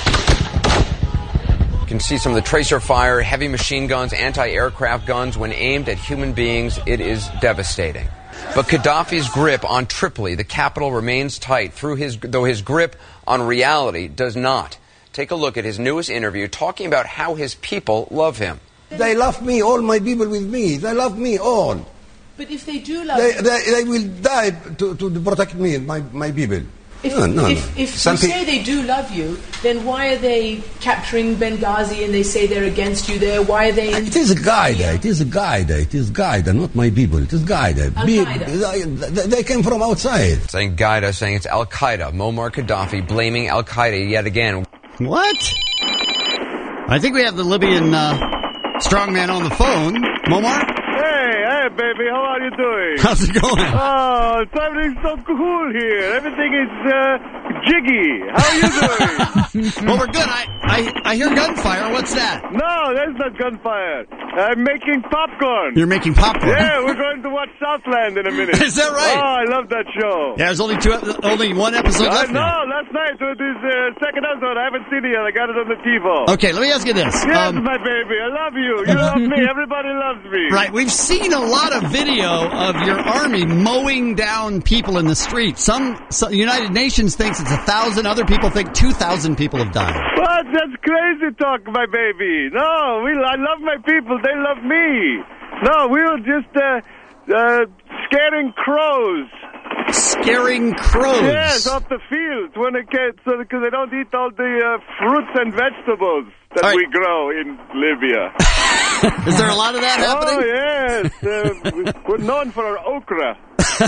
You can see some of the tracer fire, heavy machine guns, anti-aircraft guns. When aimed at human beings, it is devastating. But Gaddafi's grip on Tripoli, the capital, remains tight, through his, though his grip on reality does not. Take a look at his newest interview talking about how his people love him. They love me, all my people with me. They love me all. But if they do love They, you, they, they will die to, to protect me and my, my people. if, no, no, if, no. if Some they pe- say they do love you, then why are they capturing Benghazi and they say they're against you there? Why are they... It is Qaeda, it is Qaeda, it is Qaeda, not my people. It is Qaeda. Be- they, they came from outside. Saying Qaeda, saying it's Al-Qaeda. Muammar Gaddafi blaming Al-Qaeda yet again. What? I think we have the Libyan uh, strongman on the phone. Muammar? Hey, hey, baby, how are you doing? How's it going? Oh, it's everything's so cool here. Everything is uh, jiggy. How are you doing? Well, we're good. I, I, I hear gunfire. What's that? No, that's not gunfire. I'm making popcorn. You're making popcorn? Yeah, we're going to watch Southland in a minute. Is that right? Oh, I love that show. Yeah, there's only two, only one episode I left know. now. Last night was this uh, second episode. I haven't seen it yet. I got it on the TiVo. Okay, let me ask you this. Yes, Um, my baby. I love you. You love me. Everybody loves me. Right, we've seen a lot of video of your army mowing down people in the street. Some, some United Nations thinks it's a thousand. Other people think two thousand people have died. What? That's crazy talk, my baby. No, we. I love my people. They love me. No, we were just uh, uh, scaring crows. Scaring crows? Yes, off the fields when it gets, so because they don't eat all the uh, fruits and vegetables that All right. we grow in Libya. Is there a lot of that happening? Oh, yes. Uh, we're known for our okra.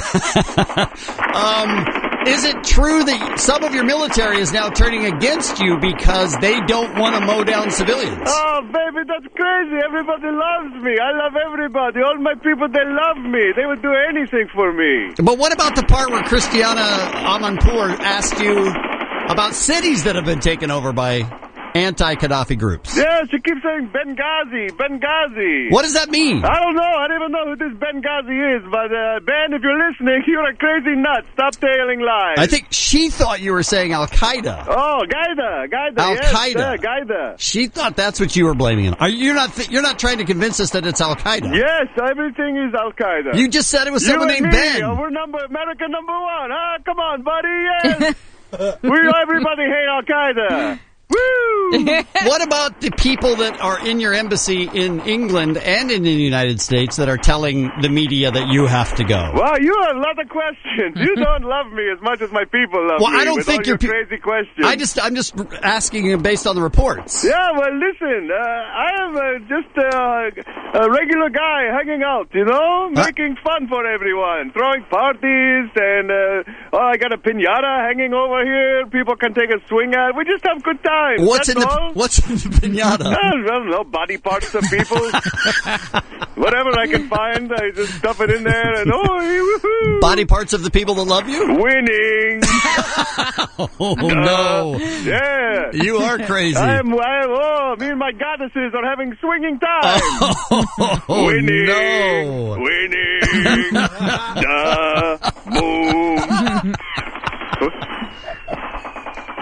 Um, is it true that some of your military is now turning against you because they don't want to mow down civilians? Oh, baby, that's crazy. Everybody loves me. I love everybody. All my people, they love me. They would do anything for me. But what about the part where Christiana Amanpour asked you about cities that have been taken over by anti-Gaddafi groups? Yeah, she keeps saying Benghazi, Benghazi. What does that mean? I don't know. I don't even know who this Benghazi is. But, uh, Ben, if you're listening, you're a crazy nut. Stop telling lies. I think she thought you were saying Al-Qaeda. Oh, Qaeda, Qaeda, Al-Qaeda. yes, uh, Qaeda. She thought that's what you were blaming it on. Are you not? Th- you're not trying to convince us that it's Al-Qaeda. Yes, everything is Al-Qaeda. You just said it was You someone and named me, Ben. uh, we're number America number one. Ah, come on, buddy. Yes. we everybody hate Al-Qaeda. Woo! What about the people that are in your embassy in England and in the United States that are telling the media that you have to go? Wow, you have a lot of questions. You don't love me as much as my people love Well, me. I don't with think all your your pe- crazy questions. I just, I'm just asking you based on the reports. Yeah, well, listen, uh, I am uh, just uh, a regular guy hanging out, you know, making fun for everyone, throwing parties, and uh, oh, I got a piñata hanging over here. People can take a swing at. We just have good times. What's That's in the all. What's in the pinata? I don't know, body parts of people. Whatever I can find, I just stuff it in there, and oh, woohoo! Body parts of the people that love you? Winning. Oh, no. Yeah. You are crazy. I'm, I'm, oh, me and my goddesses are having swinging time. Oh, Winning. no. Winning. Da, boom.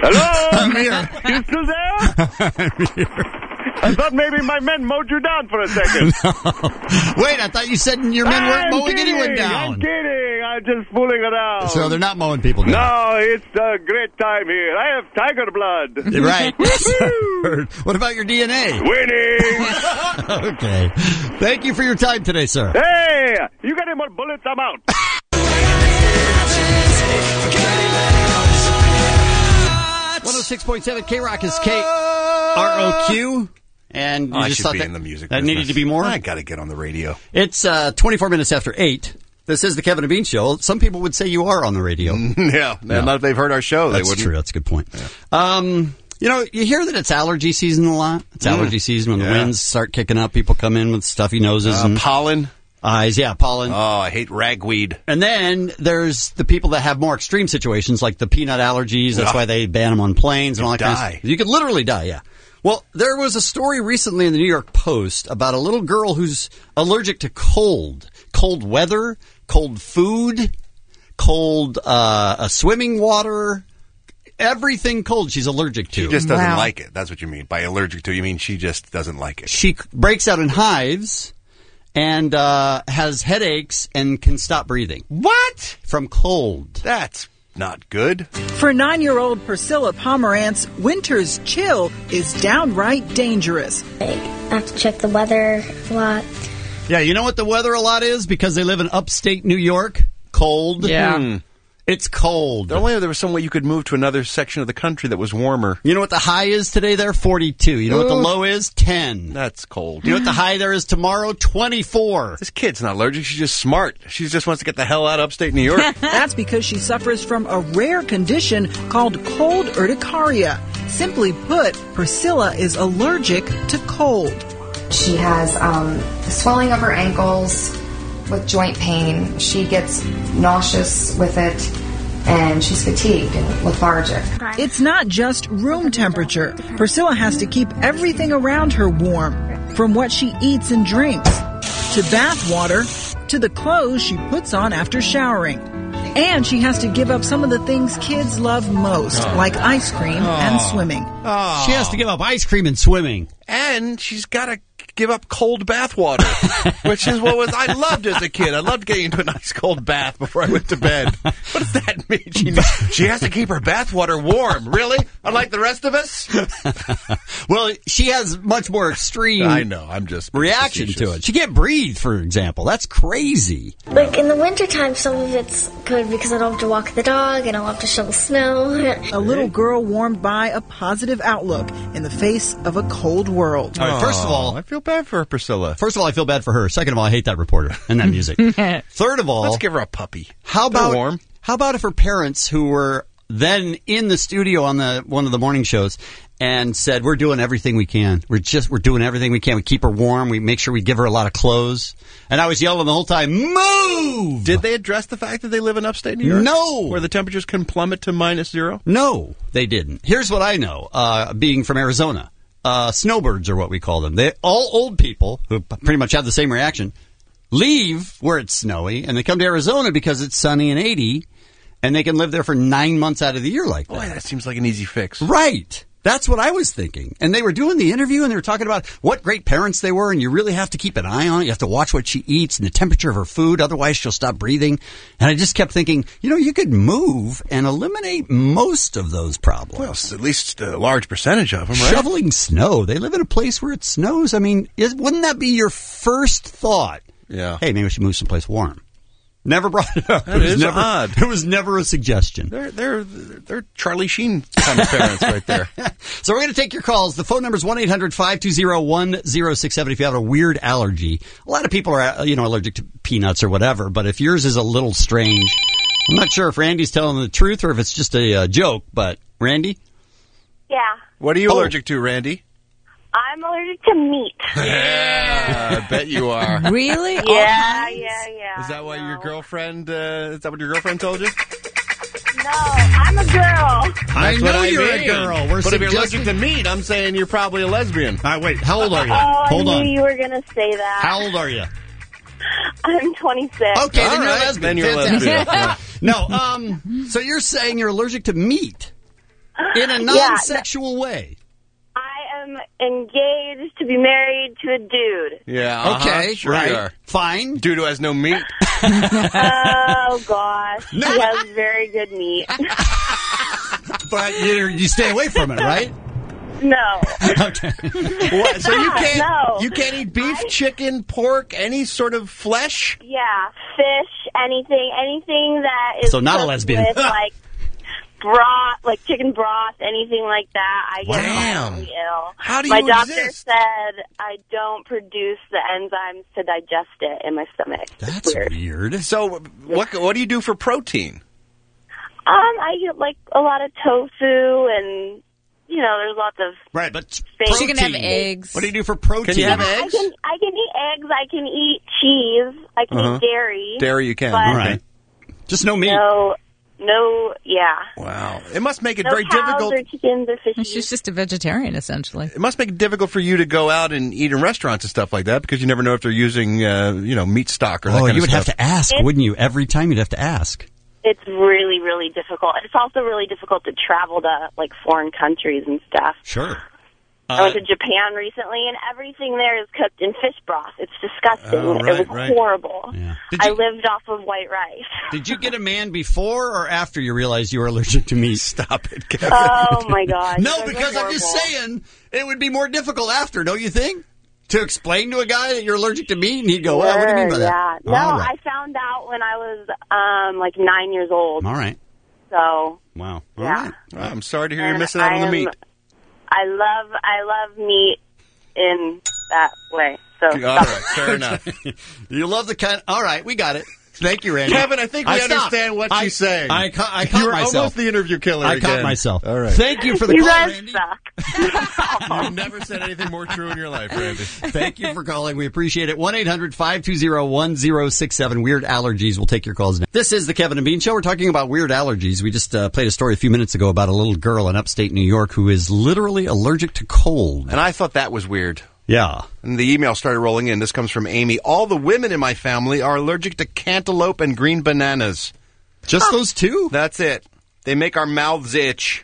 Hello? I'm here. You still there? I'm here. I thought maybe my men mowed you down for a second. No. Wait, I thought you said your men weren't I'm mowing kidding, anyone down. I'm kidding. I'm just fooling around. So they're not mowing people down. No, it's a great time here. I have tiger blood. Right. What about your D N A? Winning. Okay. Thank you for your time today, sir. Hey, you got any more bullets? I'm out. one oh six point seven K-Rock is K R O Q. And you Oh, I just should thought be that, in the music that business. needed to be more? I got to get on the radio. It's uh, twenty-four minutes after eight. This is the Kevin and Bean Show. Some people would say you are on the radio. Yeah, No. not if they've heard our show. That's they wouldn't. true. That's a good point. Um, you know, you hear that it's allergy season a lot. It's Mm. allergy season when Yeah. the winds start kicking up. People come in with stuffy noses Uh, and pollen. eyes. Yeah, pollen. Oh, I hate ragweed. And then there's the people that have more extreme situations, like the peanut allergies. That's Ugh. why they ban them on planes and all that kind of die. stuff. You could literally die, yeah. Well, there was a story recently in the New York Post about a little girl who's allergic to cold. Cold weather, cold food, cold uh, uh, swimming water, everything cold she's allergic to. She just doesn't Wow. like it. That's what you mean. By allergic to, you mean she just doesn't like it. She c- breaks out in hives and uh, has headaches and can stop breathing. What? From cold. That's not good. For nine-year-old Priscilla Pomerantz, winter's chill is downright dangerous. I have to check the weather a lot. Yeah, you know what the weather a lot is? Because they live in upstate New York. Cold. Yeah. Hmm. It's cold. Only if there was some way you could move to another section of the country that was warmer. You know what the high is today there? forty-two. You know what the Ugh. low is? ten. That's cold. You know what the high there is tomorrow? twenty-four. This kid's not allergic. She's just smart. She just wants to get the hell out of upstate New York. That's because she suffers from a rare condition called cold urticaria. Simply put, Priscilla is allergic to cold. She has um, swelling of her ankles with joint pain. She gets nauseous with it, and she's fatigued and lethargic. It's not just room temperature. Priscilla has to keep everything around her warm, from what she eats and drinks, to bath water, to the clothes she puts on after showering. And she has to give up some of the things kids love most, Oh. like ice cream and Oh. swimming. She has to give up ice cream and swimming. And she's got to give up cold bath water, which is what was I loved as a kid. I loved getting into a nice cold bath before I went to bed. What does that mean? She, she has to keep her bath water warm. Really? Unlike the rest of us? Well, she has much more extreme I know. I'm just being reaction to facetious. it. She can't breathe, for example. That's crazy. Like in the wintertime, some of it's good because I don't have to walk the dog and I don't have to shovel snow. A little girl warmed by a positive outlook in the face of a cold world. All right, first of all, I feel bad for Priscilla. First of all, I feel bad for her. Second of all, I hate that reporter and that music. Third of all, Let's give her a puppy. how They're about warm. how about if her parents, who were then in the studio on the one of the morning shows, and said, "We're doing everything we can. We're just we're doing everything we can. We keep her warm. We make sure we give her a lot of clothes." And I was yelling the whole time, "Move!" Did they address the fact that they live in upstate New York? No. Where the temperatures can plummet to minus zero? No, they didn't. Here's what I know, uh, being from Arizona. Uh, snowbirds are what we call them. They all old people who p- pretty much have the same reaction leave where it's snowy and they come to Arizona because it's sunny and eighty, and they can live there for nine months out of the year like that. Boy, that seems like an easy fix. Right. That's what I was thinking. And they were doing the interview and they were talking about what great parents they were, and you really have to keep an eye on it. You have to watch what she eats and the temperature of her food, otherwise she'll stop breathing. And I just kept thinking, you know, you could move and eliminate most of those problems. Well, it's at least a large percentage of them, right? Shoveling snow. They live in a place where it snows. I mean, is, wouldn't that be your first thought? Yeah. Hey, maybe we should move someplace warm. Never brought it up. That it was is never, odd. It was never a suggestion. They're they're they're Charlie Sheen kind of parents right there. So we're going to take your calls. The phone number is one eight hundred five two zero one zero six seven if you have a weird allergy. A lot of people are, you know, allergic to peanuts or whatever, but if yours is a little strange, I'm not sure if Randy's telling the truth or if it's just a uh, joke, but Randy? Yeah. What are you Oh. allergic to, Randy? I'm allergic to meat. Yeah, I bet you are. Really? Yeah, All yeah, kinds? yeah. Is that why your girlfriend? Uh, is that what your girlfriend told you? No, I'm a girl. I That's know what you're mean. a girl. We're but if you're suggesting- allergic to meat, I'm saying you're probably a lesbian. All right, wait. How old are you? Oh, Hold I on. knew you were going to say that. How old are you? I'm twenty-six. Okay, then All you're a right, lesbian. then you're a Fantastic. lesbian. Yeah. No, um, so you're saying you're allergic to meat. in a non-sexual yeah, way. I am engaged to be married to a dude. Yeah. Uh-huh. Okay. Sure right. you are. Fine. Dude who has no meat. Oh, gosh. No. He has very good meat. But you, you stay away from it, right? No. Okay. What, so you can't No. you can't eat beef, chicken, pork, any sort of flesh? Yeah, fish, anything, anything that is So not a cooked lesbian. with, like, broth, like chicken broth, anything like that, I get Damn. violently ill. How do My you doctor exist? said I don't produce the enzymes to digest it in my stomach. It's That's weird. weird. So what what do you do for protein? Um, I get like a lot of tofu and, you know, there's lots of Right, but things. She can have eggs. What do you do for protein? Can you have I eggs? can, I can eat eggs, I can eat cheese, I can Uh-huh. eat dairy. Dairy you can. But All right. Just no meat. No, no, yeah. Wow. It must make it No very cows difficult. or chickens or fishes. She's just a vegetarian, essentially. It must make it difficult for you to go out and eat in restaurants and stuff like that because you never know if they're using, uh, you know, meat stock or that Oh, kind you of would stuff. have to ask, It's- wouldn't you? Every time you'd have to ask. It's really, really difficult. It's also really difficult to travel to, like, foreign countries and stuff. Sure. I went to Japan recently, and everything there is cooked in fish broth. It's disgusting. Oh, right, it was right. horrible. Yeah. Did I you- lived off of white rice. Did you get a man before or after you realized you were allergic to meat? Stop it, Kevin. Oh, my God. No, Those are because I'm just horrible. saying it would be more difficult after, don't you think? To explain to a guy that you're allergic to meat, and he'd go, well, what do you mean by that? Yeah. No, All right. I found out when I was, um, like, nine years old. All right. So, Wow. All yeah. right. Well, I'm sorry to hear you're And missing out I on the am- meat. I love, I love meat in that way. So, All right, fair enough. You love the kind. All right, we got it. Thank you, Randy. Kevin, I think we I stopped. understand what I, she's saying. I, ca- I caught You're myself. almost the interview killer I again. caught myself. All right. Thank you for the you call, guys Randy. suck. You've never said anything more true in your life, Randy. Thank you for calling. We appreciate it. one eight hundred five two zero one zero six seven. Weird allergies. We'll take your calls now. This is the Kevin and Bean Show. We're talking about weird allergies. We just uh, played a story a few minutes ago about a little girl in upstate New York who is literally allergic to cold. And I thought that was weird. Yeah. And the email started rolling in. This comes from Amy. All the women in my family are allergic to cantaloupe and green bananas. Just those two? That's it. They make our mouths itch.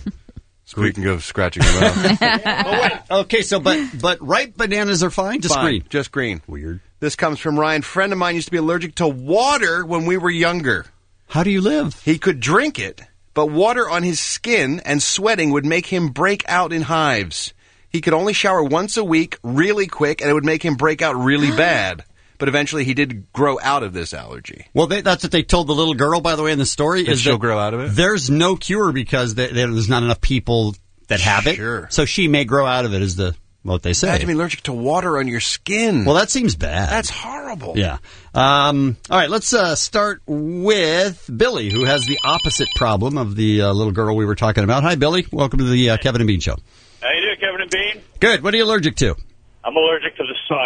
Speaking of scratching your mouth. Oh, wait. Okay, so but but ripe bananas are fine? Just Fine, green? Just green. Weird. This comes from Ryan. Friend of mine used to be allergic to water when we were younger. How do you live? He could drink it, but water on his skin and sweating would make him break out in hives. He could only shower once a week, really quick, and it would make him break out really bad. But eventually he did grow out of this allergy. Well, they, that's what they told the little girl, by the way, in the story. That is she'll that grow out of it? There's no cure because there, there's not enough people that have it. Sure. So she may grow out of it, is the what they say. Imagine being allergic to water on your skin. Well, that seems bad. That's horrible. Yeah. Um, all right, let's uh, start with Billy, who has the opposite problem of the uh, little girl we were talking about. Hi, Billy. Welcome to the uh, Kevin and Bean Show. How you doing, Kevin and Bean? Good. What are you allergic to? I'm allergic to the sun.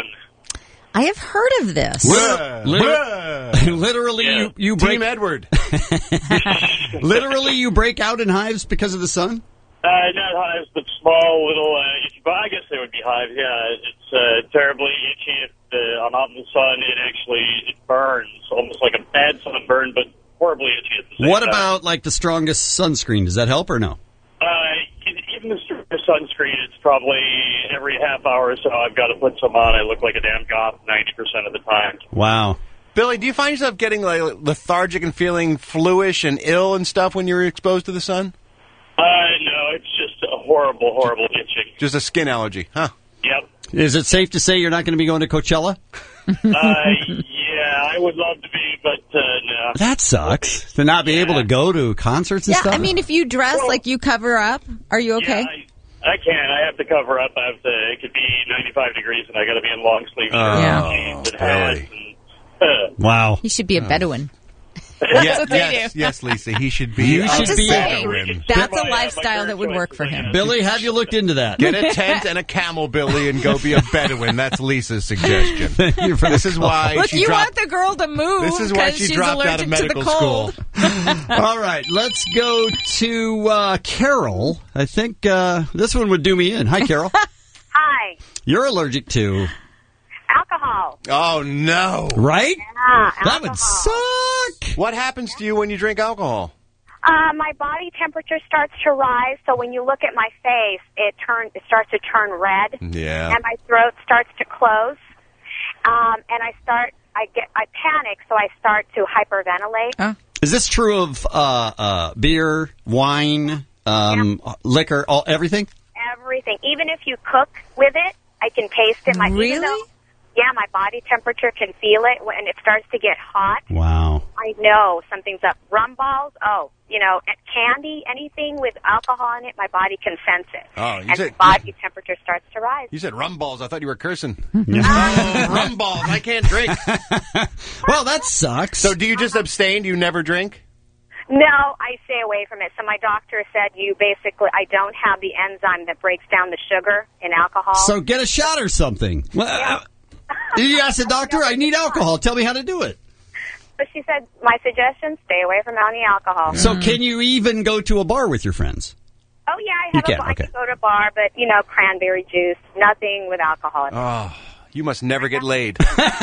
I have heard of this. Liter- literally, Yeah. you, you break Team Edward. literally you break out in hives because of the sun. Uh, not hives, but small little uh, itchy. But I guess they would be hives. Yeah, it's uh, terribly itchy. If uh, I'm out in the sun, it actually it burns, almost like a bad sunburn, but horribly itchy at the same What time. about like the strongest sunscreen? Does that help or no? Uh, even the sunscreen, it's probably every half hour or so I've got to put some on. I look like a damn goth ninety percent of the time. Wow. Billy, do you find yourself getting like lethargic and feeling fluish and ill and stuff when you're exposed to the sun? Uh, no, it's just a horrible, horrible itching. Just a skin allergy, huh? Yep. Is it safe to say you're not going to be going to Coachella? Uh, yeah, I would love to be, but uh, no. That sucks. To not be able to go to concerts and Yeah, stuff? I mean, if you dress Well- like you cover up, are you okay? Yeah, I, I can. I have to cover up. I have to. It could be ninety-five degrees, and I got to be in long sleeve shirts Yeah. and jeans and hats. And, uh, Wow. You should be a Bedouin. Yes, what they yes, do. yes, Lisa. He should be. You a should I'm just be- saying, that's My, a uh, lifestyle my that would work for him. Billy, have you looked into that? Get a tent and a camel, Billy, and go be a Bedouin. That's Lisa's suggestion. Thank you for This the is call. why Look, she you dropped. want the girl to move. This is why 'cause she she's dropped out allergic of medical to the cold. school. All right, let's go to uh, Carol. I think uh, this one would do me in. Hi, Carol. Hi. You're allergic to, Alcohol. Oh no! right? Yeah, That would alcohol. suck. What happens to you when you drink alcohol? Uh, my body temperature starts to rise, so when you look at my face, it turn it starts to turn red, Yeah. and my throat starts to close, um, and I start I get I panic, so I start to hyperventilate. Is this true of uh, uh, beer, wine, um, liquor, all everything? Everything, even if you cook with it, I can taste it. My Really? even though, yeah, my body temperature can feel it when it starts to get hot. Wow. I know something's up. Rum balls, oh, you know, candy, anything with alcohol in it, my body can sense it. Oh, you and said- my body temperature starts to rise. You said rum balls. I thought you were cursing. oh, rum balls. I can't drink. Well, that sucks. So do you just abstain? Do you never drink? No, I stay away from it. So my doctor said you basically, I don't have the enzyme that breaks down the sugar in alcohol. So get a shot or something. Well, uh, you ask the doctor, I need alcohol. Tell me how to do it. But she said, my suggestion, stay away from any alcohol. So can you even go to a bar with your friends? Oh, yeah, I, You have can, a, I okay. can go to a bar, but, you know, cranberry juice, nothing with alcohol in it. Oh, you must never get laid.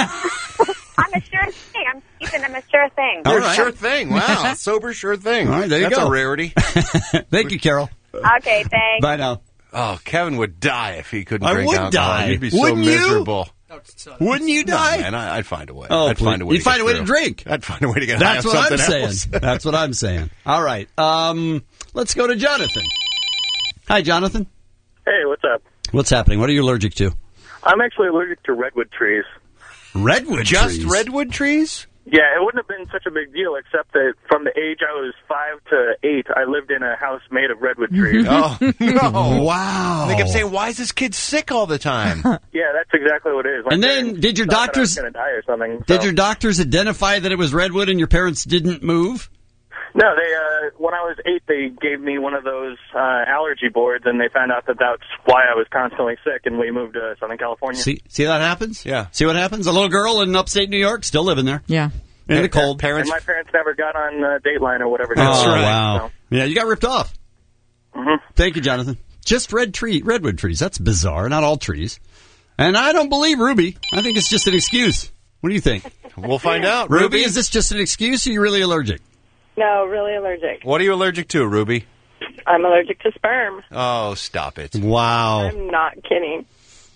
I'm a sure thing. I'm keeping them a sure thing. You're a sure thing. Wow, sober sure thing. All right, there you That's go. a rarity. Thank you, Carol. Okay, thanks. Bye now. Oh, Kevin would die if he couldn't I drink would alcohol. die. He'd be so Wouldn't you? miserable. Wouldn't you die? No, man, I, I'd find a way. Oh, I'd find a way. You'd to find get a way to through. drink. I'd find a way to get That's high what off I'm something saying. else. That's what I'm saying. All right. Um, let's go to Jonathan. Hi, Jonathan. Hey, what's up? What's happening? What are you allergic to? I'm actually allergic to redwood trees. Redwood Just trees? redwood trees? Yeah, it wouldn't have been such a big deal, except that from the age I was five to eight, I lived in a house made of redwood trees. Oh, no. Wow. They kept saying, why is this kid sick all the time? Yeah, that's exactly what it is. My And then parents did your thought that I doctors- was going to die or something? Did so- your doctors identify that it was redwood and your parents didn't move? No, they. Uh, when I was eight, they gave me one of those uh, allergy boards, and they found out that that's why I was constantly sick, and we moved to Southern California. See, see that happens? Yeah. See what happens? A little girl in upstate New York still living there. Yeah. In the cold. And my parents never got on uh, Dateline or whatever. Oh, So- wow. Yeah, you got ripped off. Mhm. Thank you, Jonathan. Just red tree, redwood trees. That's bizarre. Not all trees. And I don't believe Ruby. I think it's just an excuse. What do you think? We'll find out. Ruby, Ruby, is this just an excuse or are you really allergic? No, really allergic. what are you allergic to, Ruby? I'm allergic to sperm. Oh, stop it. Wow. I'm not kidding.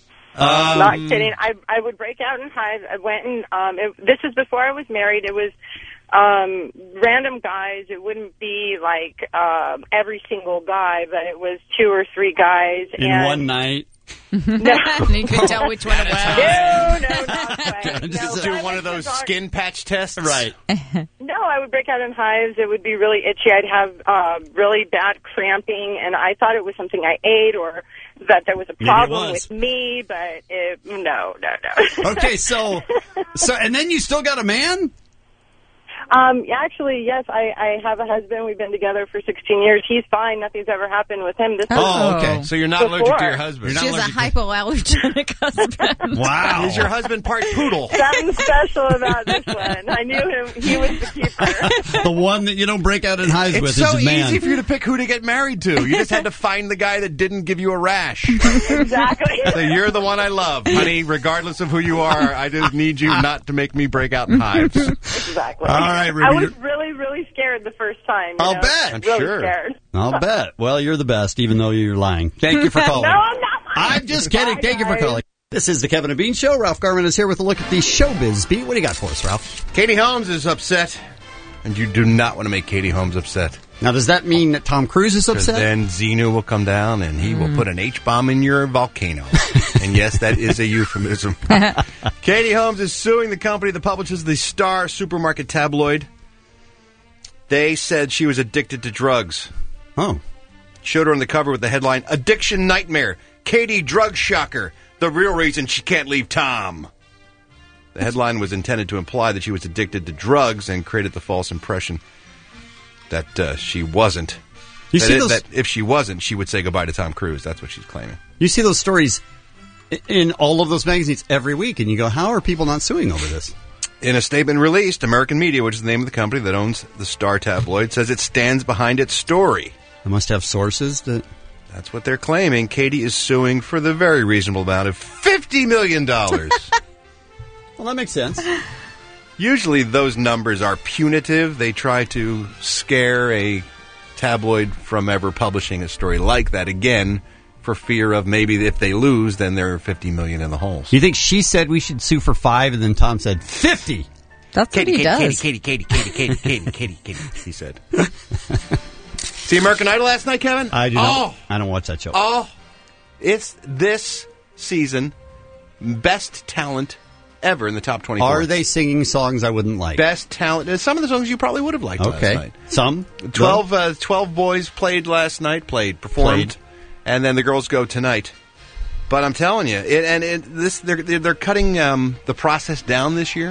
Um, not kidding. I I would break out in hives. I went and um, it, this is before I was married. It was um, random guys. It wouldn't be like um, every single guy, but it was two or three guys. In and one night. No. You could tell which one it was. No, no, not quite. Just No, do but one I of went those to dark- skin patch tests? Right. No, I would break out in hives. It would be really itchy. I'd have uh, really bad cramping, and I thought it was something I ate or that there was a Maybe it problem was. with me, but it, no, no, no. Okay, so, so, and then you still got a man? Um, actually, yes, I, I have a husband. We've been together for sixteen years. He's fine. Nothing's ever happened with him. This Oh, was okay. So you're not allergic to before. your husband. She has a hypoallergenic husband. Wow. Is your husband part poodle? Something special about this one. I knew him. He was the keeper. The one that you don't break out in hives It's with so is a man. easy for you to pick who to get married to. You just had to find the guy that didn't give you a rash. Exactly. So you're the one I love, honey. Regardless of who you are, I just need you not to make me break out in hives. Exactly. All right, Ruby, I was you're- really, really scared the first time. you I'll know? bet. I'm really sure. scared. I'll bet. Well, you're the best, even though you're lying. Thank you for calling. No, I'm not. I'm just kidding. Bye, Thank you for guys. calling. This is the Kevin and Bean Show. Ralph Garman is here with a look at the showbiz beat. What do you got for us, Ralph? Katie Holmes is upset, and you do not want to make Katie Holmes upset. Now, does that mean that Tom Cruise is Because upset? then Xenu will come down and he will put an H-bomb in your volcano. And yes, that is a euphemism. Katie Holmes is suing the company that publishes the Star supermarket tabloid. They said she was addicted to drugs. Oh. Showed her on the cover with the headline, Addiction Nightmare, Katie Drug Shocker, the real reason she can't leave Tom. The headline was intended to imply that she was addicted to drugs and created the false impression that uh, she wasn't. You that, see is, those- that if she wasn't, she would say goodbye to Tom Cruise. That's what she's claiming. You see those stories i- in all of those magazines every week, and you go, how are people not suing over this? In a statement released, American Media, which is the name of the company that owns the Star tabloid, says it stands behind its story. I must have sources that... That's what they're claiming. Katie is suing for the very reasonable amount of fifty million dollars. Well, that makes sense. Usually those numbers are punitive. They try to scare a tabloid from ever publishing a story like that again for fear of maybe if they lose, then they're fifty million in the hole. You think she said we should sue for five, and then Tom said fifty? That's Katie, what he Katie, does. Katie, Katie, Katie, Katie, Katie, Katie, Katie, he said. See American Idol last night, Kevin? I do oh. not. I don't watch that show. Oh, it's this season best talent ever in the top twenty-four. Are they singing songs I wouldn't like? Best talent. Some of the songs you probably would have liked okay. last night. Some? Twelve, uh, twelve boys played last night, played, performed, Played. and then the girls go tonight. But I'm telling you, it, and it, this they're they're cutting um, the process down this year.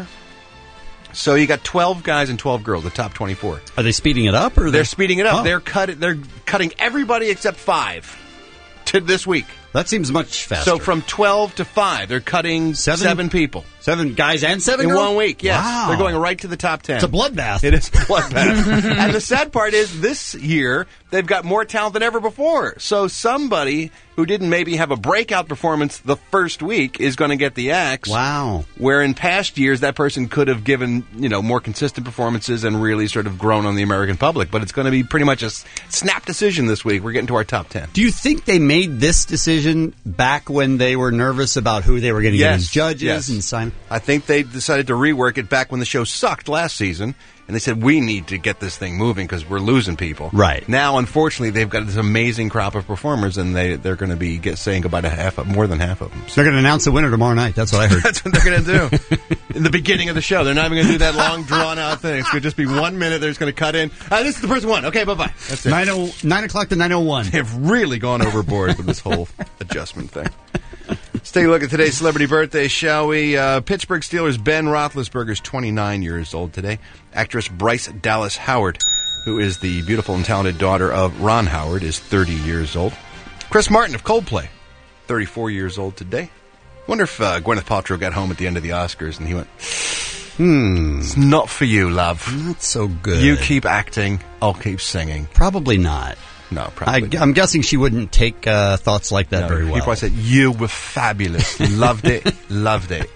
So you got twelve guys and twelve girls, the top twenty-four. Are they speeding it up, or they're they... speeding it up? Oh. They're cut. They're cutting everybody except five to this week. That seems much faster. So from twelve to five, they're cutting seven, seven people. Seven guys and seven in girls? one week, yes. Wow. They're going right to the top ten. It's a bloodbath. It is a bloodbath. And the sad part is this year, they've got more talent than ever before. So somebody who didn't maybe have a breakout performance the first week is going to get the axe. Wow. Where in past years, that person could have given, you know, more consistent performances and really sort of grown on the American public. But it's going to be pretty much a snap decision this week. We're getting to our top ten. Do you think they made this decision back when they were nervous about who they were going to get Yes, as judges yes. and sign? I think they decided to rework it back when the show sucked last season, and they said, we need to get this thing moving because we're losing people. Right. Now, unfortunately, they've got this amazing crop of performers, and they, they're going to be get, saying goodbye to half of, more than half of them. So They're going to announce the winner tomorrow night. That's what I heard. that's what they're going to do. In the beginning of the show. They're not even going to do that long, drawn-out thing. It's going to just be one minute. They're just going to cut in. Uh, this is the person who won. Okay, bye-bye. That's it. nine, oh, nine o'clock to nine oh one. They've really gone overboard with this whole adjustment thing. Let's take a look at today's celebrity birthday, shall we? Uh, Pittsburgh Steelers' Ben Roethlisberger is twenty-nine years old today. Actress Bryce Dallas Howard, who is the beautiful and talented daughter of Ron Howard, is thirty years old. Chris Martin of Coldplay, thirty-four years old today. Wonder if uh, Gwyneth Paltrow got home at the end of the Oscars and he went, Hmm. It's not for you, love. Not so good. You keep acting, I'll keep singing. Probably not. No, probably I, I'm guessing she wouldn't take uh, thoughts like that No, very well. He probably said, you were fabulous. Loved it. Loved it.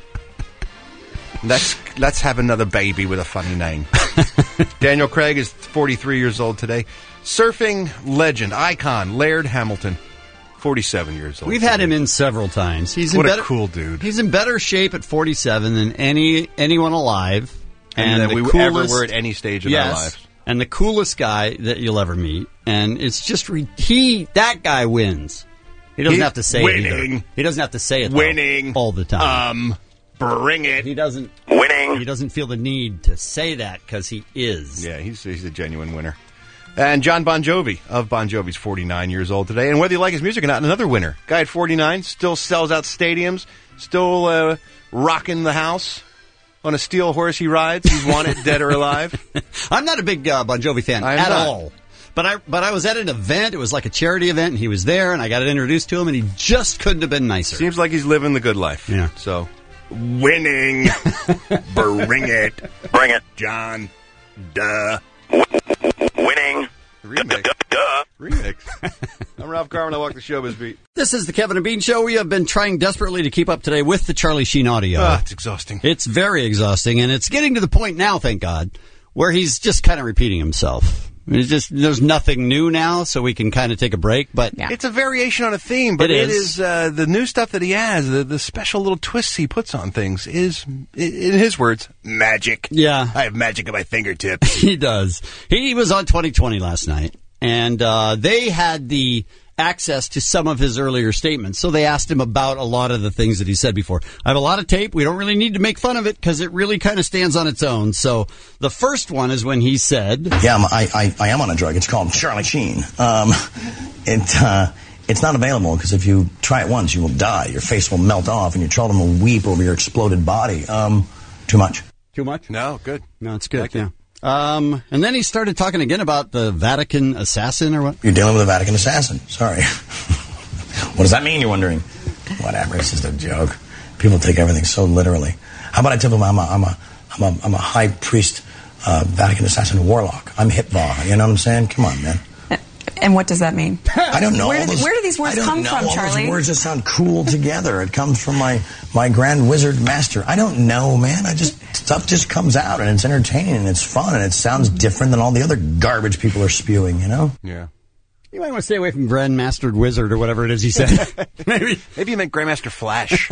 Let's let's have another baby with a funny name. Daniel Craig is forty-three years old today. Surfing legend, icon, Laird Hamilton, forty-seven years old. We've had him in several times. He's in What a better, cool dude. He's in better shape at forty-seven than any anyone alive. And that the we coolest, ever were at any stage of yes, our lives. And the coolest guy that you'll ever meet. And it's just, re- he, that guy wins. He doesn't He's have to say winning. it either. He doesn't have to say it though, Winning. all the time. Um, bring it. He doesn't. Winning. He doesn't feel the need to say that because he is. Yeah, he's he's a genuine winner. And John Bon Jovi of Bon Jovi's forty-nine years old today. And whether you like his music or not, another winner. Guy at forty-nine, still sells out stadiums, still uh, rocking the house. On a steel horse he rides. He's wanted, dead or alive. I'm not a big uh, Bon Jovi fan I am at not. all. But I but I was at an event. It was like a charity event, and he was there, and I got introduced to him, and he just couldn't have been nicer. Seems like he's living the good life. Yeah. So, winning. Bring it. Bring it. John. Duh. Winning. Remix. Duh. Remix. I'm Ralph Garman. I walk the showbiz beat. This is the Kevin and Bean Show. We have been trying desperately to keep up today with the Charlie Sheen audio. Ah, it's exhausting. It's very exhausting, and it's getting to the point now, thank God, where he's just kind of repeating himself. It's just there's nothing new now, so we can kind of take a break. But It's a variation on a theme, but It it is. is uh, the new stuff that he has, the, the special little twists he puts on things is, i- in his words, magic. Yeah. I have magic at my fingertips. he does. He was on twenty twenty last night, and uh, they had the access to some of his earlier statements. So they asked him about a lot of the things that he said before. I have a lot of tape. We don't really need to make fun of it because it really kind of stands on its own. So the first one is when he said, Yeah, I'm, I, I, I am on a drug. It's called Charlie Sheen. Um, it, uh, it's not available because if you try it once, you will die. Your face will melt off and your children will weep over your exploded body. Um, too much. Too much? No, good. No, it's good. Like it. yeah. Um, and then he started talking again about the Vatican assassin or what? You're dealing with a Vatican assassin. Sorry. What does that mean, you're wondering? Whatever, it's just a joke. People take everything so literally. How about I tell them I'm a, I'm a, I'm a, I'm a high priest, uh, Vatican assassin warlock. I'm Hitvar. You know what I'm saying? Come on, man. And what does that mean? I don't know. Where, all do, those- where do these words I don't come know. from, all Charlie? Those words just sound cool together. It comes from my, my grand wizard master. I don't know, man. I just stuff just comes out, and it's entertaining, and it's fun, and it sounds different than all the other garbage people are spewing, you know? Yeah. You might want to stay away from Grandmastered Wizard or whatever it is he said. Maybe maybe you meant Grandmaster Flash.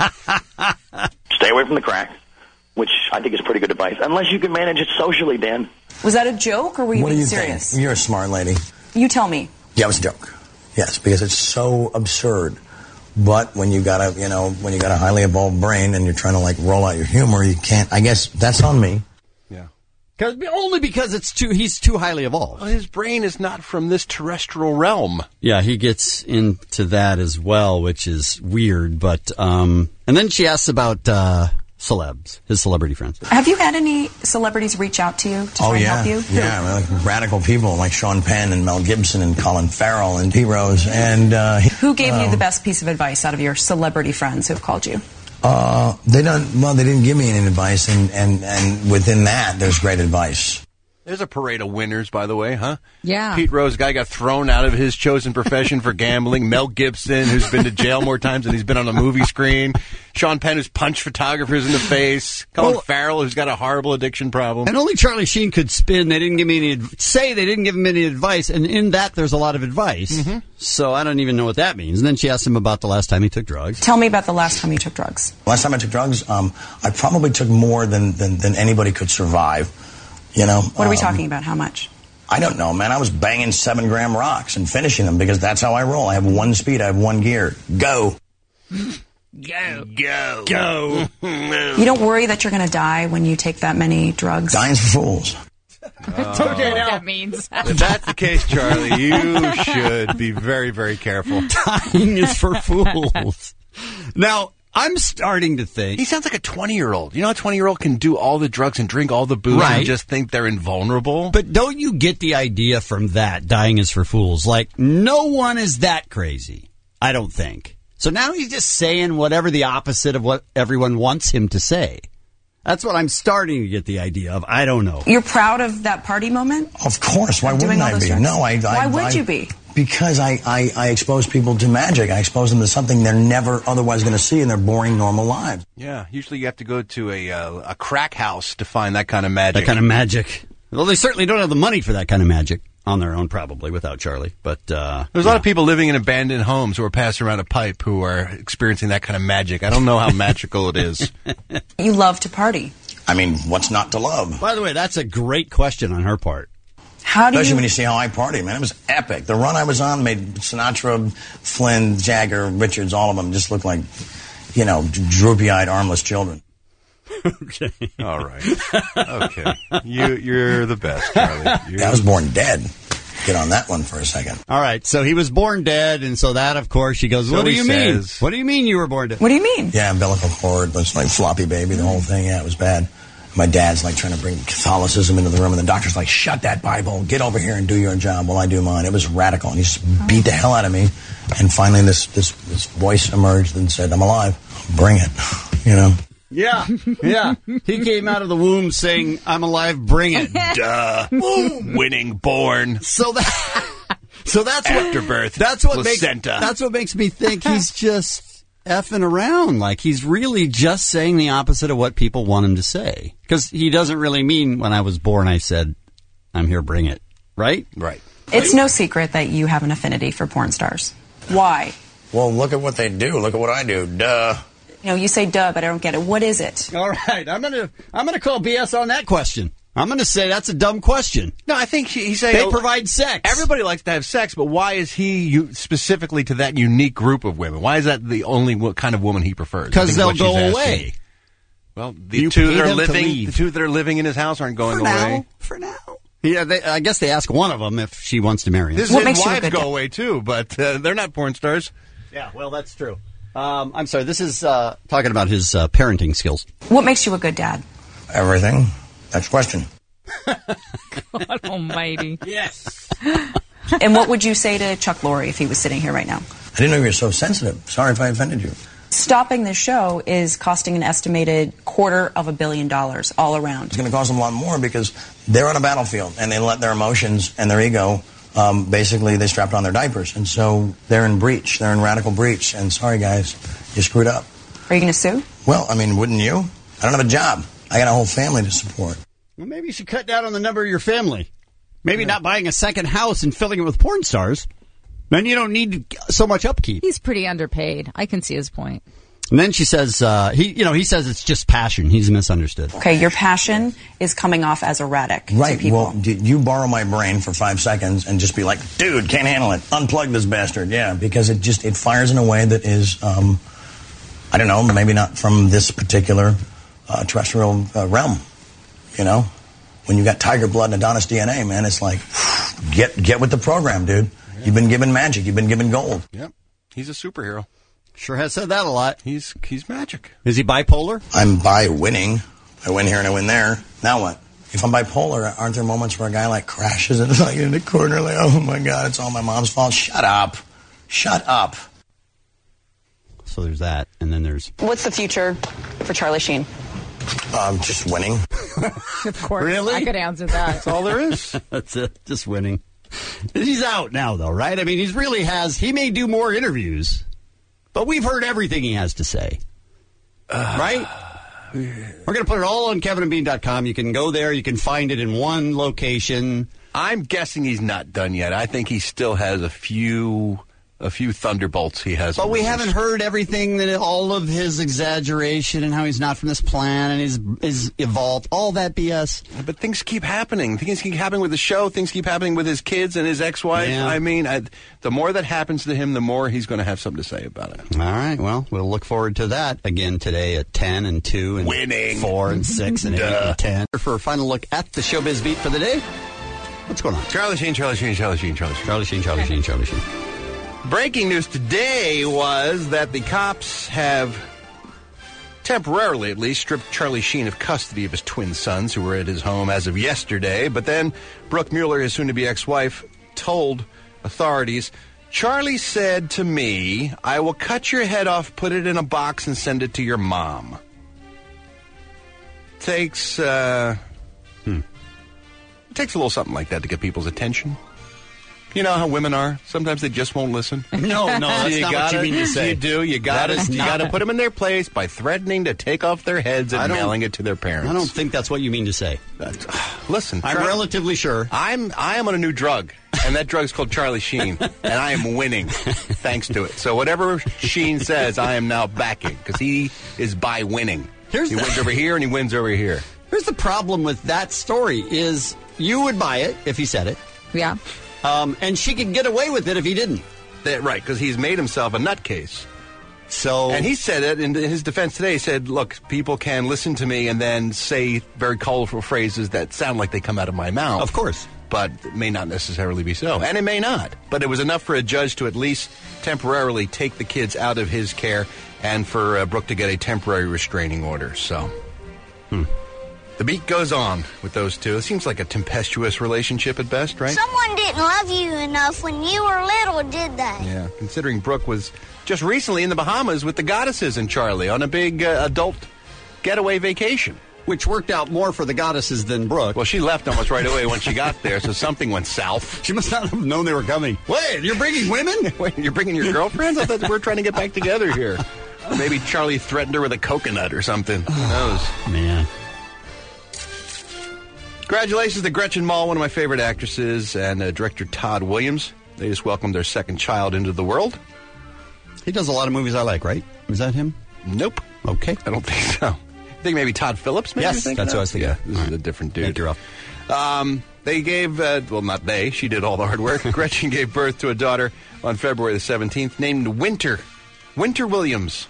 Stay away from the crack, which I think is pretty good advice, unless you can manage it socially, Dan. Was that a joke, or were you What do being you serious? think? You're a smart lady. You tell me. Yeah, it was a joke. Yes, because it's so absurd. But when you got a, you know, when you got a highly evolved brain and you're trying to like roll out your humor, you can't. I guess that's on me. Yeah. Cause, only because it's too he's too highly evolved. Well, his brain is not from this terrestrial realm. Yeah, he gets into that as well, which is weird. But um, and then she asks about uh, celebs, his celebrity friends. Have you had any celebrities reach out to you to try Oh and yeah, help you? yeah, like radical people like Sean Penn and Mel Gibson and Colin Farrell and Pete Rose and uh, he- Who gave you um, the best piece of advice out of your celebrity friends who have called you? Uh, they don't. Well, they didn't give me any advice, and and and within that, there's great advice. There's a parade of winners, by the way, huh? Yeah. Pete Rose, guy got thrown out of his chosen profession for gambling. Mel Gibson, who's been to jail more times than he's been on a movie screen. Sean Penn, who's punched photographers in the face. Colin Well- Farrell, who's got a horrible addiction problem. And only Charlie Sheen could spin. They didn't give me any adv- say they didn't give him any advice, and in that there's a lot of advice. Mm-hmm. So I don't even know what that means. And then she asked him about the last time he took drugs. Tell me about the last time you took drugs. Last time I took drugs, um, I probably took more than, than than anybody could survive. You know. What are we Um, talking about? How much? I don't know, man. I was banging seven gram rocks and finishing them because that's how I roll. I have one speed. I have one gear. Go. Go. Go. Go. You don't worry that you're going to die when you take that many drugs? Dying's for fools. Okay, now. That means. If that's the case, Charlie, you should be very, very careful. Dying is for fools. Now, I'm starting to think. He sounds like a twenty-year-old. You know, a twenty-year-old can do all the drugs and drink all the booze Right. and just think they're invulnerable. But don't you get the idea from that, dying is for fools? Like, no one is that crazy, I don't think. So now he's just saying whatever the opposite of what everyone wants him to say. That's what I'm starting to get the idea of. I don't know. You're proud of that party moment? Of course. Why Doing wouldn't all I those be? drugs? No, I. I Why would I- you be? Because I, I, I expose people to magic. I expose them to something they're never otherwise going to see in their boring, normal lives. Yeah, usually you have to go to a uh, a crack house to find that kind of magic. That kind of magic. Well, they certainly don't have the money for that kind of magic on their own, probably, without Charlie. But uh, There's a lot of people living in abandoned homes who are passing around a pipe who are experiencing that kind of magic. I don't know how magical it is. You love to party. I mean, what's not to love? By the way, that's a great question on her part. How do Especially you... when you see how I party, man. It was epic. The run I was on made Sinatra, Flynn, Jagger, Richards, all of them just look like, you know, droopy-eyed, armless children. Okay. All right. Okay. You, you're the best, Charlie. You're I was born dead. Get on that one for a second. All right, so he was born dead, and so that, of course, she goes, So what do he you mean? says. What do you mean you were born dead? What do you mean? Yeah, umbilical cord was like floppy baby, the whole thing. Yeah, it was bad. My dad's like trying to bring Catholicism into the room, and the doctor's like, shut that Bible. Get over here and do your job while I do mine. It was radical. And he just beat the hell out of me. And finally this, this, this voice emerged and said, I'm alive. Bring it. You know? Yeah, yeah. He came out of the womb saying, I'm alive, bring it. Duh. Winning born. So that, so that's what, Afterbirth. that's what makes, placenta. that's what makes me think he's just effing around. Like, he's really just saying the opposite of what people want him to say. Because he doesn't really mean, when I was born, I said, I'm here, bring it. Right? Right. It's no secret that you have an affinity for porn stars. Why? Well, look at what they do. Look at what I do. Duh. You know, you say duh, but I don't get it. What is it? All right, I'm gonna I'm gonna call B S on that question. I'm gonna say that's a dumb question. No, I think he- he's saying They provide sex. Everybody likes to have sex, but why is he u- specifically to that unique group of women? Why is that the only wo- kind of woman he prefers? I Because think they'll what she's go asking. away. Well, the You two pay that are them to living, leave. the two that are living in his house aren't going For away. now. For now. Yeah, they, I guess they ask one of them if she wants to marry him. His, What his makes you a wives good go dad? away too, but uh, they're not porn stars. Yeah, well, that's true. Um, I'm sorry. This is uh, talking about his uh, parenting skills. What makes you a good dad? Everything. Next question. God almighty. Yes. And what would you say to Chuck Lorre if he was sitting here right now? I didn't know you were so sensitive. Sorry if I offended you. Stopping the show is costing an estimated quarter of a billion dollars all around. It's going to cost them a lot more because they're on a battlefield and they let their emotions and their ego, um, basically, they strapped on their diapers. And so they're in breach. They're in radical breach. And sorry, guys, you screwed up. Are you going to sue? Well, I mean, wouldn't you? I don't have a job. I got a whole family to support. Well, maybe you should cut down on the number of your family. Maybe not buying a second house and filling it with porn stars. Then you don't need so much upkeep. He's pretty underpaid. I can see his point. And then she says, uh, he, you know, he says it's just passion. He's misunderstood. Okay, your passion is coming off as erratic Right. to people. Well, d- you borrow my brain for five seconds and just be like, dude, can't handle it. Unplug this bastard. Yeah, because it just, it fires in a way that is, um, I don't know, maybe not from this particular uh, terrestrial uh, realm. You know? When you got tiger blood and Adonis D N A, man, it's like, get get with the program, dude. You've been given magic. You've been given gold. Yep. He's a superhero. Sure has said that a lot. He's he's magic. Is he bipolar? I'm bi winning. I win here and I win there. Now what? If I'm bipolar, aren't there moments where a guy like crashes and like in the corner, like, oh my God, it's all my mom's fault? Shut up. Shut up. So there's that, and then there's... What's the future for Charlie Sheen? Um, just winning. Of course. Really? I could answer that. That's all there is. That's it. Just winning. He's out now, though, right? I mean, he's really has... He may do more interviews, but we've heard everything he has to say. Uh, right? We're going to put it all on Kevin and Bean dot com. You can go there. You can find it in one location. I'm guessing he's not done yet. I think he still has a few... A few thunderbolts he has. But we released. haven't heard everything, that all of his exaggeration and how he's not from this planet and he's, is evolved, all that B S. But things keep happening. Things keep happening with the show. Things keep happening with his kids and his ex-wife. Yeah. I mean, I, the more that happens to him, the more he's going to have something to say about it. All right, well, we'll look forward to that again today at ten and two and Winning. four and six and eight and ten. For a final look at the Showbiz Beat for the day, what's going on? Charlie Sheen, Charlie Sheen, Charlie Sheen, Charlie Sheen. Charlie Sheen, Charlie Sheen, Charlie Sheen. Breaking news today was that the cops have temporarily, at least, stripped Charlie Sheen of custody of his twin sons, who were at his home as of yesterday. But then Brooke Mueller, his soon-to-be ex-wife, told authorities, Charlie said to me, I will cut your head off, put it in a box, and send it to your mom. Takes, uh... Hmm. It takes a little something like that to get people's attention. You know how women are. Sometimes they just won't listen. No, no, that's you not gotta, what you mean to say. You do. You got to. You got to put them in their place by threatening to take off their heads and mailing it to their parents. I don't think that's what you mean to say. That's, listen, I'm Char- relatively sure. I'm. I am on a new drug, and that drug's called Charlie Sheen, and I am winning thanks to it. So whatever Sheen says, I am now backing because he is by winning. Here's he the- wins over here and he wins over here. Here's the problem with that story is you would buy it if he said it. Yeah. Um, and she could get away with it if he didn't. That, right, because he's made himself a nutcase. So, and he said it in his defense today. He said, look, people can listen to me and then say very colorful phrases that sound like they come out of my mouth. Of course. But it may not necessarily be so. And it may not. But it was enough for a judge to at least temporarily take the kids out of his care and for uh, Brooke to get a temporary restraining order. So, hmm. The beat goes on with those two. It seems like a tempestuous relationship at best, right? Someone didn't love you enough when you were little, did they? Yeah, considering Brooke was just recently in the Bahamas with the Goddesses and Charlie on a big uh, adult getaway vacation. Which worked out more for the Goddesses than Brooke. Well, she left almost right away when she got there, so something went south. She must not have known they were coming. Wait, you're bringing women? Wait, you're bringing your girlfriends? I thought we were trying to get back together here. Or maybe Charlie threatened her with a coconut or something. Who knows? Man. Congratulations to Gretchen Mol, one of my favorite actresses, and uh, director Todd Williams. They just welcomed their second child into the world. He does a lot of movies I like, right? Is that him? Nope. Okay. I don't think so. I think maybe Todd Phillips, maybe? Yes, think that's no? what I was thinking. Yeah, this all is right. a different dude. Thank you, Ralph. Um, they gave, uh, well, not they, she did all the hard work. Gretchen gave birth to a daughter on February the seventeenth named Winter. Winter Williams.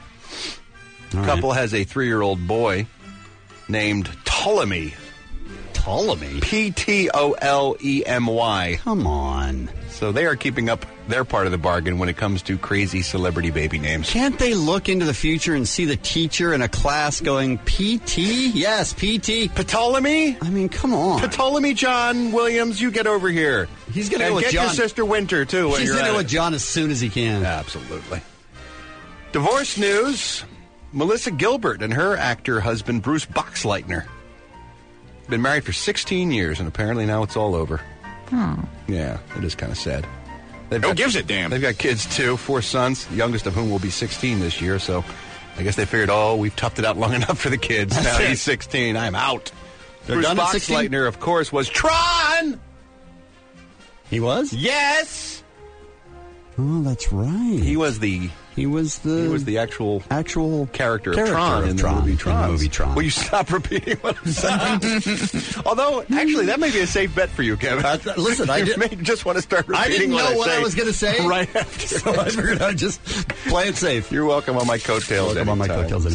The couple has a three-year-old boy named Ptolemy. Ptolemy? P T O L E M Y. Come on. So they are keeping up their part of the bargain when it comes to crazy celebrity baby names. Can't they look into the future and see the teacher in a class going, P T? Yes, P T. Ptolemy? I mean, come on. Ptolemy John Williams, you get over here. He's going to and go with get John. your sister Winter, too. When He's you're going to at go it. with John as soon as he can. Absolutely. Divorce news. Melissa Gilbert and her actor husband, Bruce Boxleitner. Been married for sixteen years, and apparently now it's all over. Oh. Yeah, it is kind of sad. They've Who got, gives a damn? They've got kids, too, four sons, the youngest of whom will be sixteen this year, so I guess they figured, oh, we've toughed it out long enough for the kids. Now he's sixteen. I'm out. They're Bruce done at sixteen? Boxleitner, of course, was Tron. He was? Yes. Oh, that's right. He was the he was the he was the actual actual character, character of Tron of in Tron, the movie in Tron. the movie Tron. Will you stop repeating what I'm saying? Although, actually, that may be a safe bet for you, Kevin. Uh, listen, I You did, may just want to start repeating I didn't know what I, what say I was going to say right after. So I figured I'd just play it safe. You're welcome on my coattails. Welcome on my anytime. coattails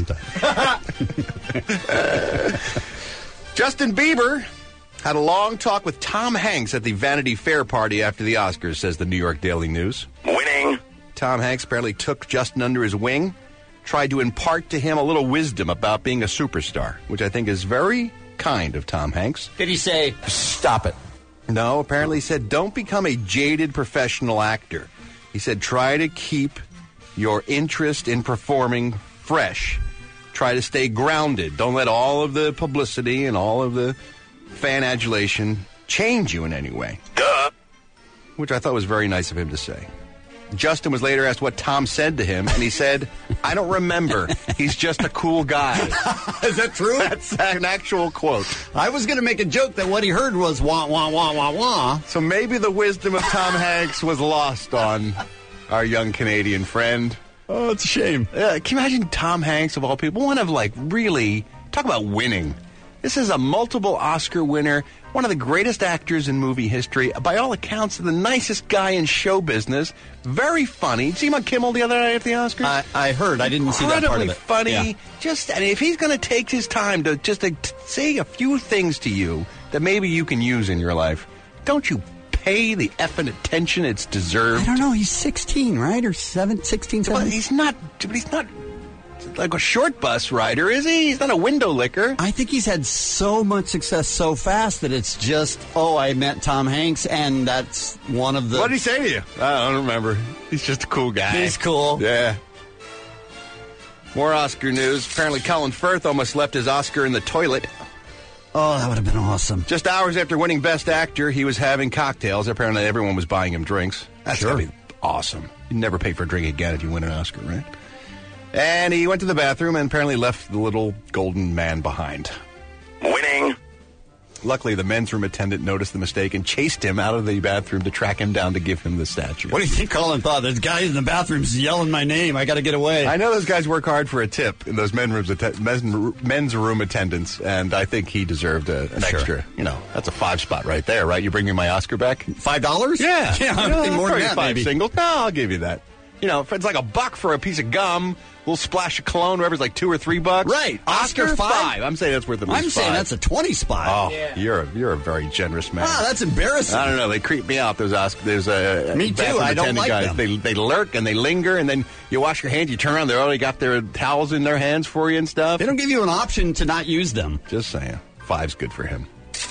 anytime. Justin Bieber had a long talk with Tom Hanks at the Vanity Fair party after the Oscars, says the New York Daily News. Winning. Tom Hanks apparently took Justin under his wing, tried to impart to him a little wisdom about being a superstar, which I think is very kind of Tom Hanks. Did he say, stop it? No, apparently he said, don't become a jaded professional actor. He said, try to keep your interest in performing fresh. Try to stay grounded. Don't let all of the publicity and all of the fan adulation change you in any way. Duh. Which I thought was very nice of him to say. Justin was later asked what Tom said to him, and he said, I don't remember. He's just a cool guy. Is that true? That's an actual quote. I was going to make a joke that what he heard was wah, wah, wah, wah, wah. So maybe the wisdom of Tom Hanks was lost on our young Canadian friend. Oh, it's a shame. Uh, can you imagine Tom Hanks, of all people, one of, like, really, talk about winning. This is a multiple Oscar winner, one of the greatest actors in movie history. By all accounts, the nicest guy in show business. Very funny. Did you see him on Kimmel the other night at the Oscars? I, I heard. I didn't see that part of it. Incredibly funny. Yeah. Just, and if he's going to take his time to just to t- say a few things to you that maybe you can use in your life, don't you pay the effing attention it's deserved? I don't know. He's sixteen, right? Or seven, sixteen, But seventeen? he's not. But he's not like a short bus rider, is he? He's not a window licker. I think he's had so much success so fast that it's just, oh, I met Tom Hanks, and that's one of the... What did he say to you? I don't remember. He's just a cool guy. He's cool. Yeah. More Oscar news. Apparently, Colin Firth almost left his Oscar in the toilet. Oh, that would have been awesome. Just hours after winning Best Actor, he was having cocktails. Apparently, everyone was buying him drinks. That's Sure. going to be awesome. You never pay for a drink again if you win an Oscar, right? And he went to the bathroom and apparently left the little golden man behind. Winning. Luckily, the men's room attendant noticed the mistake and chased him out of the bathroom to track him down to give him the statue. What do you think Colin thought? There's guys in the bathrooms yelling my name. I got to get away. I know those guys work hard for a tip in those men's, rooms, att- men's, men's room attendants, and I think he deserved a, an Sure. extra. You know, that's a five spot right there, right? You bring me my Oscar back? Five dollars? Yeah. Yeah, I'm You know, thinking more I'll than throw you that, five maybe. singles. No, I'll give you that. You know, if it's like a buck for a piece of gum, a little splash of cologne, whatever's like two or three bucks. Right. Oscar, Oscar five. five? I'm saying that's worth at least I'm saying five. that's a twenty spot. Oh, you're a, you're a very generous man. Wow, that's embarrassing. I don't know. They creep me out. Those Oscar, there's a Me too. bathroom I don't attendant like guys. them. They they lurk and they linger, and then you wash your hands. You turn around, they already got their towels in their hands for you and stuff. They don't give you an option to not use them. Just saying, five's good for him.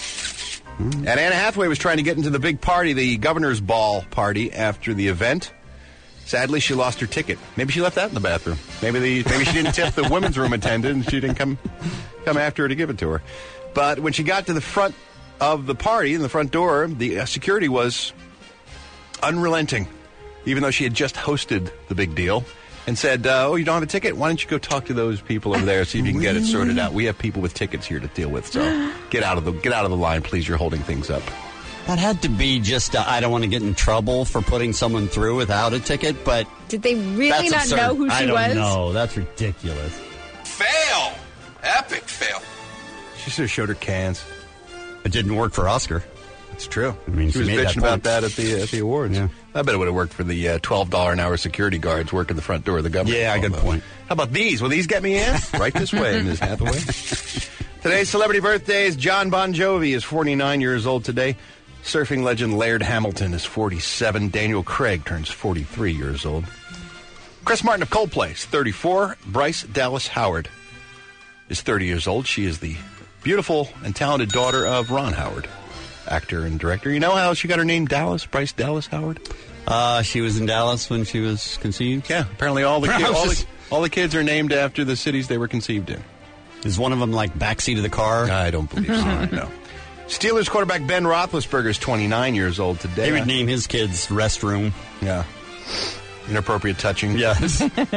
And Anna Hathaway was trying to get into the big party, the governor's ball party, after the event. Sadly, she lost her ticket. Maybe she left that in the bathroom. Maybe the maybe she didn't tip the women's room attendant, and she didn't come come after her to give it to her. But when she got to the front of the party, in the front door, the uh, security was unrelenting, even though she had just hosted the big deal, and said, uh, "Oh, you don't have a ticket? Why don't you go talk to those people over there, see if you can get it sorted out? We have people with tickets here to deal with. So get out of the get out of the line, please. You're holding things up." That had to be just, uh, I don't want to get in trouble for putting someone through without a ticket, but... Did they really that's not absurd. know who she I don't was? know. That's ridiculous. Fail! Epic fail. She should have showed her cans. It didn't work for Oscar. That's true. I mean, she she was made that bitching about point. that at the at the awards. Yeah. I bet it would have worked for the uh, twelve dollars an hour security guards working the front door of the government. Yeah, good point. How about these? Will these get me in? Right this way, Miz Hathaway. Today's celebrity birthdays. John Bon Jovi is forty-nine years old today. Surfing legend Laird Hamilton is forty-seven. Daniel Craig turns forty-three years old. Chris Martin of Coldplay is thirty-four. Bryce Dallas Howard is thirty years old. She is the beautiful and talented daughter of Ron Howard, actor and director. You know how she got her name Dallas? Bryce Dallas Howard? Uh, she was in Dallas when she was conceived? Yeah, apparently all the, I ki- was all, just- the all the kids are named after the cities they were conceived in. Is one of them like backseat of the car? I don't believe so, no. Steelers quarterback Ben Roethlisberger is twenty-nine years old today. They would name his kids Restroom. Yeah. Inappropriate touching. Yes.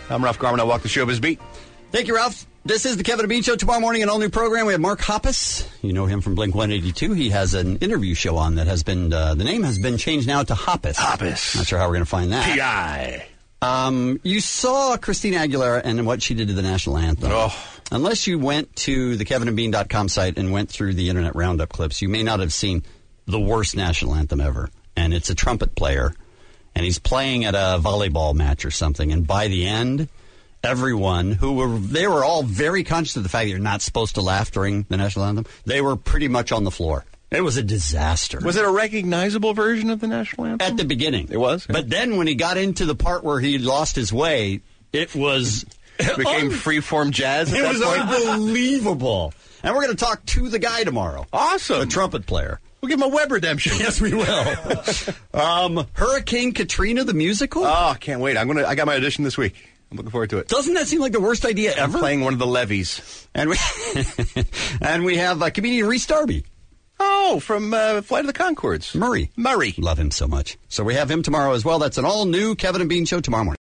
I'm Ralph Garman. I walk the showbiz beat. Thank you, Ralph. This is the Kevin and Bean Show. Tomorrow morning, an all-new program. We have Mark Hoppus. You know him from Blink one eighty-two. He has an interview show on that has been, uh, the name has been changed now to Hoppus. Hoppus. Not sure how we're going to find that. P I Um, you saw Christina Aguilera and what she did to the national anthem. Oh. Unless you went to the kevin and bean dot com site and went through the Internet Roundup clips, you may not have seen the worst national anthem ever. And it's a trumpet player, and he's playing at a volleyball match or something, and by the end, everyone who were, they were all very conscious of the fact that you're not supposed to laugh during the national anthem. They were pretty much on the floor. It was a disaster. Was it a recognizable version of the national anthem? At the beginning. It was? Yeah. But then when he got into the part where he lost his way, it was... It became un- freeform jazz at It that was point? unbelievable. And we're going to talk to the guy tomorrow. Awesome. The trumpet player. We'll give him a web redemption. Yes, we will. um, Hurricane Katrina, the musical? Oh, can't wait. I'm gonna. I got my audition this week. I'm looking forward to it. Doesn't that seem like the worst idea I'm ever? playing one of the levees. And we, and we have uh, comedian Reese Darby. Oh, from uh, Flight of the Conchords. Murray. Murray. Love him so much. So we have him tomorrow as well. That's an all-new Kevin and Bean Show tomorrow morning.